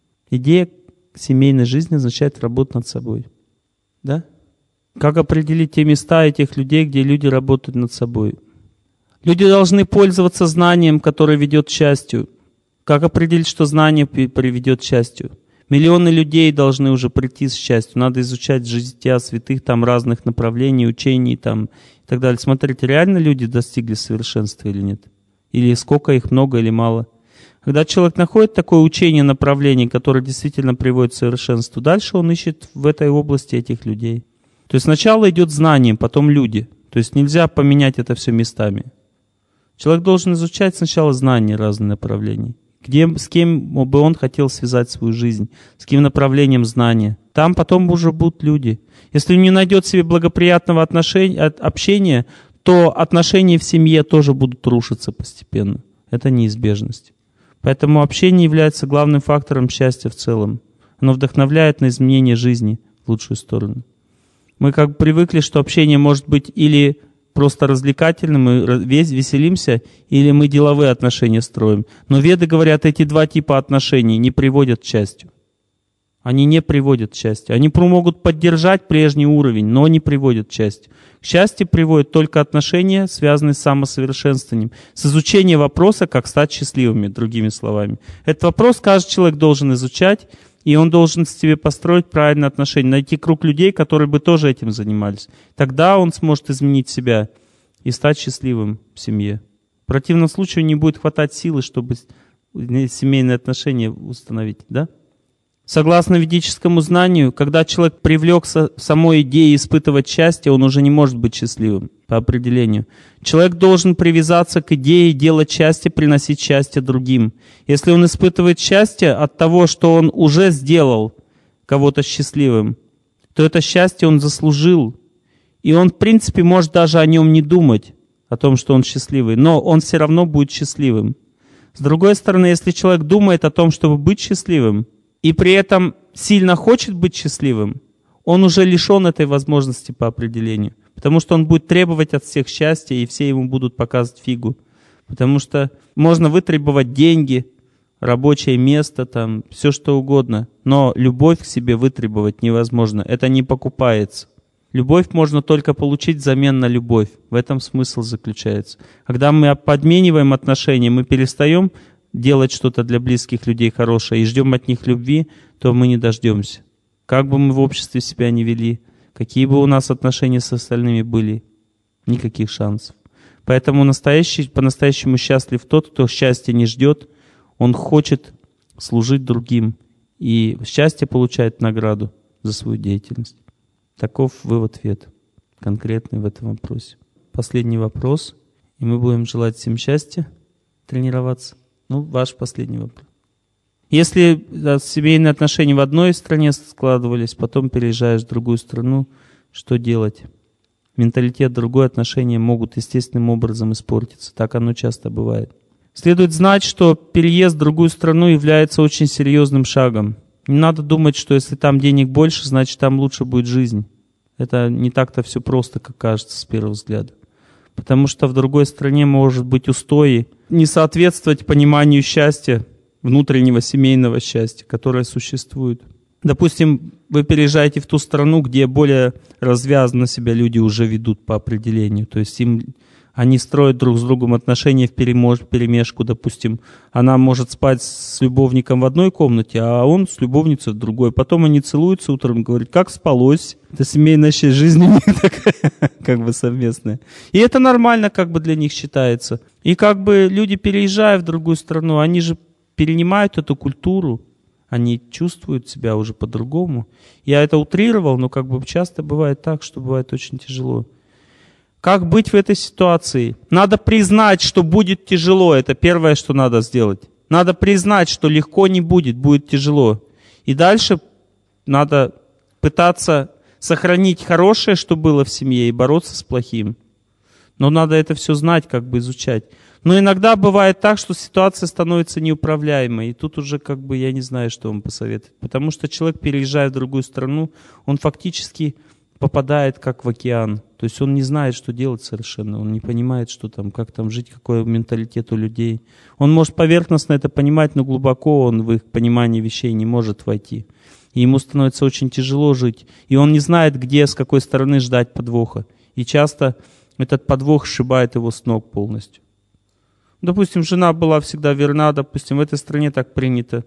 Идея семейной жизни означает работать над собой. Да? Как определить те места и тех людей, где люди работают над собой? Люди должны пользоваться знанием, которое ведет к счастью. Как определить, что знание приведет к счастью? Миллионы людей должны уже прийти с счастью. Надо изучать жития святых, там разных направлений, учений там, и так далее. Смотрите, реально люди достигли совершенства или нет? Или сколько их, много или мало? Когда человек находит такое учение, направление, которое действительно приводит к совершенству, дальше он ищет в этой области этих людей. То есть сначала идет знание, потом люди. То есть нельзя поменять это все местами. Человек должен изучать сначала знания разных направлений. Где, с кем бы он хотел связать свою жизнь, с каким направлением знания. Там потом уже будут люди. Если он не найдет себе благоприятного отношения, общения, то отношения в семье тоже будут рушиться постепенно. Это неизбежность. Поэтому общение является главным фактором счастья в целом. Оно вдохновляет на изменение жизни в лучшую сторону. Мы как бы привыкли, что общение может быть или просто развлекательным, мы веселимся, или мы деловые отношения строим. Но веды говорят, эти два типа отношений не приводят к счастью. Они не приводят к счастью. Они могут поддержать прежний уровень, но не приводят к счастью. К счастью приводят только отношения, связанные с самосовершенствованием, с изучением вопроса, как стать счастливыми, другими словами. Этот вопрос каждый человек должен изучать, и он должен с тебе построить правильные отношения, найти круг людей, которые бы тоже этим занимались. Тогда он сможет изменить себя и стать счастливым в семье. В противном случае не будет хватать силы, чтобы семейные отношения установить. Да? Согласно ведическому знанию, когда человек привлекся самой идеей испытывать счастье, он уже не может быть счастливым по определению. Человек должен привязаться к идее делать счастье, приносить счастье другим. Если он испытывает счастье от того, что он уже сделал кого-то счастливым, то это счастье он заслужил. И он, в принципе, может даже о нем не думать, о том, что он счастливый, но он все равно будет счастливым. С другой стороны, если человек думает о том, чтобы быть счастливым, и при этом сильно хочет быть счастливым, он уже лишен этой возможности по определению. Потому что он будет требовать от всех счастья, и все ему будут показывать фигу. Потому что можно вытребовать деньги, рабочее место, там, все что угодно. Но любовь к себе вытребовать невозможно. Это не покупается. Любовь можно только получить взамен на любовь. В этом смысл заключается. Когда мы подмениваем отношения, мы перестаем делать что-то для близких людей хорошее и ждем от них любви, то мы не дождемся. Как бы мы в обществе себя ни вели, какие бы у нас отношения с остальными были, никаких шансов. Поэтому настоящий, по-настоящему счастлив тот, кто счастья не ждет, он хочет служить другим. И счастье получает награду за свою деятельность. Таков вывод-ответ конкретный в этом вопросе. Последний вопрос, и мы будем желать всем счастья, тренироваться. Ну, ваш последний вопрос. Если да, семейные отношения в одной стране складывались, потом переезжаешь в другую страну, что делать? Менталитет другой, отношения могут естественным образом испортиться. Так оно часто бывает. Следует знать, что переезд в другую страну является очень серьезным шагом. Не надо думать, что если там денег больше, значит там лучше будет жизнь. Это не так-то все просто, как кажется с первого взгляда. Потому что в другой стране может быть устои, не соответствовать пониманию счастья, внутреннего семейного счастья, которое существует. Допустим, вы переезжаете в ту страну, где более развязанно себя люди уже ведут по определению. То есть им, они строят друг с другом отношения в перемешку. Допустим, она может спать с любовником в одной комнате, а он с любовницей в другой. Потом они целуются утром и говорят, как спалось. Это семейная жизнь у них такая, как бы совместная. И это нормально как бы для них считается. И как бы люди, переезжая в другую страну, они же перенимают эту культуру. Они чувствуют себя уже по-другому. Я это утрировал, но как бы часто бывает так, что бывает очень тяжело. Как быть в этой ситуации? Надо признать, что будет тяжело. Это первое, что надо сделать. Надо признать, что легко не будет, будет тяжело. И дальше надо пытаться сохранить хорошее, что было в семье, и бороться с плохим. Но надо это все знать, как бы изучать. Но иногда бывает так, что ситуация становится неуправляемой. И тут уже как бы я не знаю, что вам посоветовать. Потому что человек, переезжая в другую страну, он фактически попадает как в океан. То есть он не знает, что делать совершенно. Он не понимает, что там, как там жить, какой менталитет у людей. Он может поверхностно это понимать, но глубоко он в их понимание вещей не может войти. И ему становится очень тяжело жить. И он не знает, где, с какой стороны ждать подвоха. И часто этот подвох сшибает его с ног полностью. Допустим, жена была всегда верна, допустим, в этой стране так принято,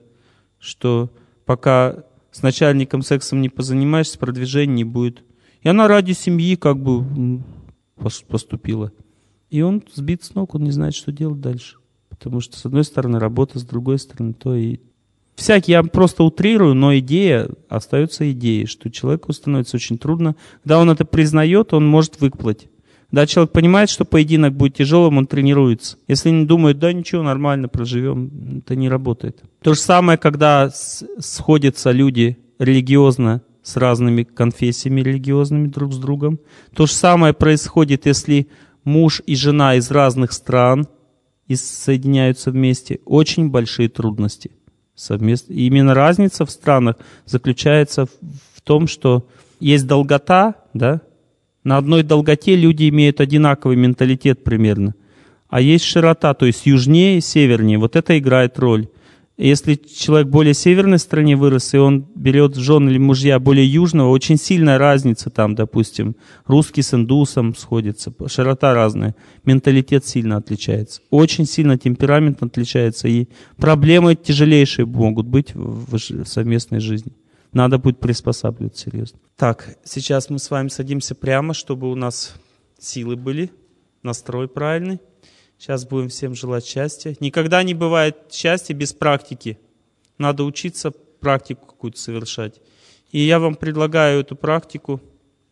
что пока с начальником сексом не позанимаешься, продвижения не будет. И она ради семьи как бы поступила. И он сбит с ног, он не знает, что делать дальше. Потому что с одной стороны работа, с другой стороны то и... Всякие, я просто утрирую, но идея остается идеей, что человеку становится очень трудно. Когда он это признает, он может выплыть. Да, человек понимает, что поединок будет тяжелым, он тренируется. Если не думает, да ничего, нормально проживем, это не работает. То же самое, когда сходятся люди религиозно с разными конфессиями религиозными друг с другом. То же самое происходит, если муж и жена из разных стран и соединяются вместе. Очень большие трудности совместно. И именно разница в странах заключается в том, что есть долгота, да, на одной долготе люди имеют одинаковый менталитет примерно. А есть широта, то есть южнее и севернее. Вот это играет роль. Если человек в более северной стране вырос, и он берет жен или мужья более южного, очень сильная разница там, допустим. Русский с индусом сходится, широта разная. Менталитет сильно отличается. Очень сильно темперамент отличается. И проблемы тяжелейшие могут быть в совместной жизни. Надо будет приспосабливаться серьезно. Так, сейчас мы с вами садимся прямо, чтобы у нас силы были, настрой правильный. Сейчас будем всем желать счастья. Никогда не бывает счастья без практики. Надо учиться практику какую-то совершать. И я вам предлагаю эту практику,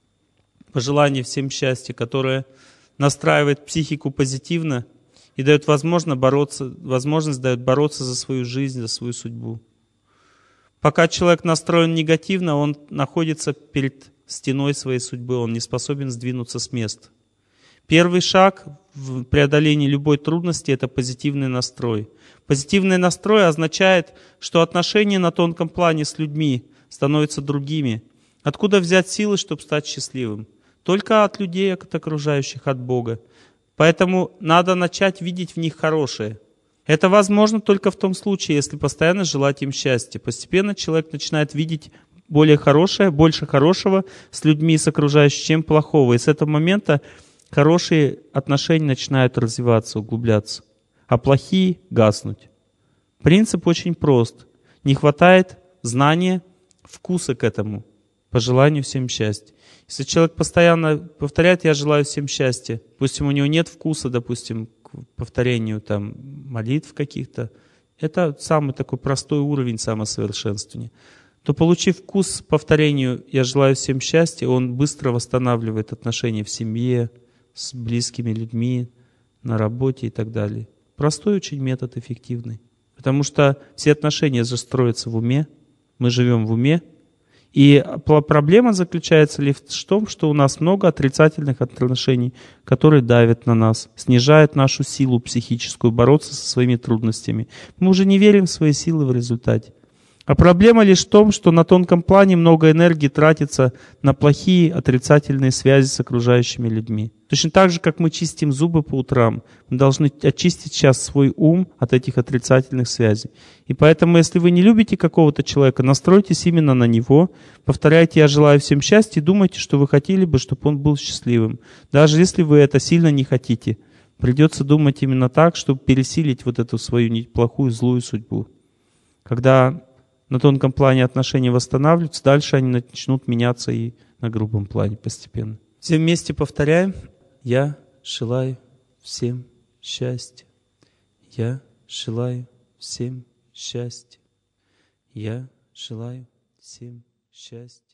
пожелание всем счастья, которое настраивает психику позитивно и дает возможность бороться, возможность дает бороться за свою жизнь, за свою судьбу. Пока человек настроен негативно, он находится перед стеной своей судьбы, он не способен сдвинуться с места. Первый шаг в преодолении любой трудности – это позитивный настрой. Позитивный настрой означает, что отношения на тонком плане с людьми становятся другими. Откуда взять силы, чтобы стать счастливым? Только от людей, от окружающих, от Бога. Поэтому надо начать видеть в них хорошее. Это возможно только в том случае, если постоянно желать им счастья. Постепенно человек начинает видеть более хорошее, больше хорошего с людьми, с окружающими, чем плохого. И с этого момента хорошие отношения начинают развиваться, углубляться, а плохие — гаснуть. Принцип очень прост. Не хватает знания, вкуса к этому. По желанию всем счастья. Если человек постоянно повторяет «я желаю всем счастья», допустим, у него нет вкуса, допустим, к повторению там, молитв каких-то, это самый такой простой уровень самосовершенствования, то, получив вкус к повторению «я желаю всем счастья», он быстро восстанавливает отношения в семье, с близкими людьми, на работе и так далее. Простой очень метод, эффективный. Потому что все отношения же строятся в уме, мы живем в уме. И проблема заключается лишь в том, что у нас много отрицательных отношений, которые давят на нас, снижают нашу силу психическую бороться со своими трудностями. Мы уже не верим в свои силы в результате. А проблема лишь в том, что на тонком плане много энергии тратится на плохие отрицательные связи с окружающими людьми. Точно так же, как мы чистим зубы по утрам, мы должны очистить сейчас свой ум от этих отрицательных связей. И поэтому, если вы не любите какого-то человека, настройтесь именно на него, повторяйте «Я желаю всем счастья» и думайте, что вы хотели бы, чтобы он был счастливым. Даже если вы это сильно не хотите, придется думать именно так, чтобы пересилить вот эту свою плохую, злую судьбу. Когда на тонком плане отношения восстанавливаются, дальше они начнут меняться и на грубом плане постепенно. Все вместе повторяем. Я желаю всем счастья. Я желаю всем счастья. Я желаю всем счастья.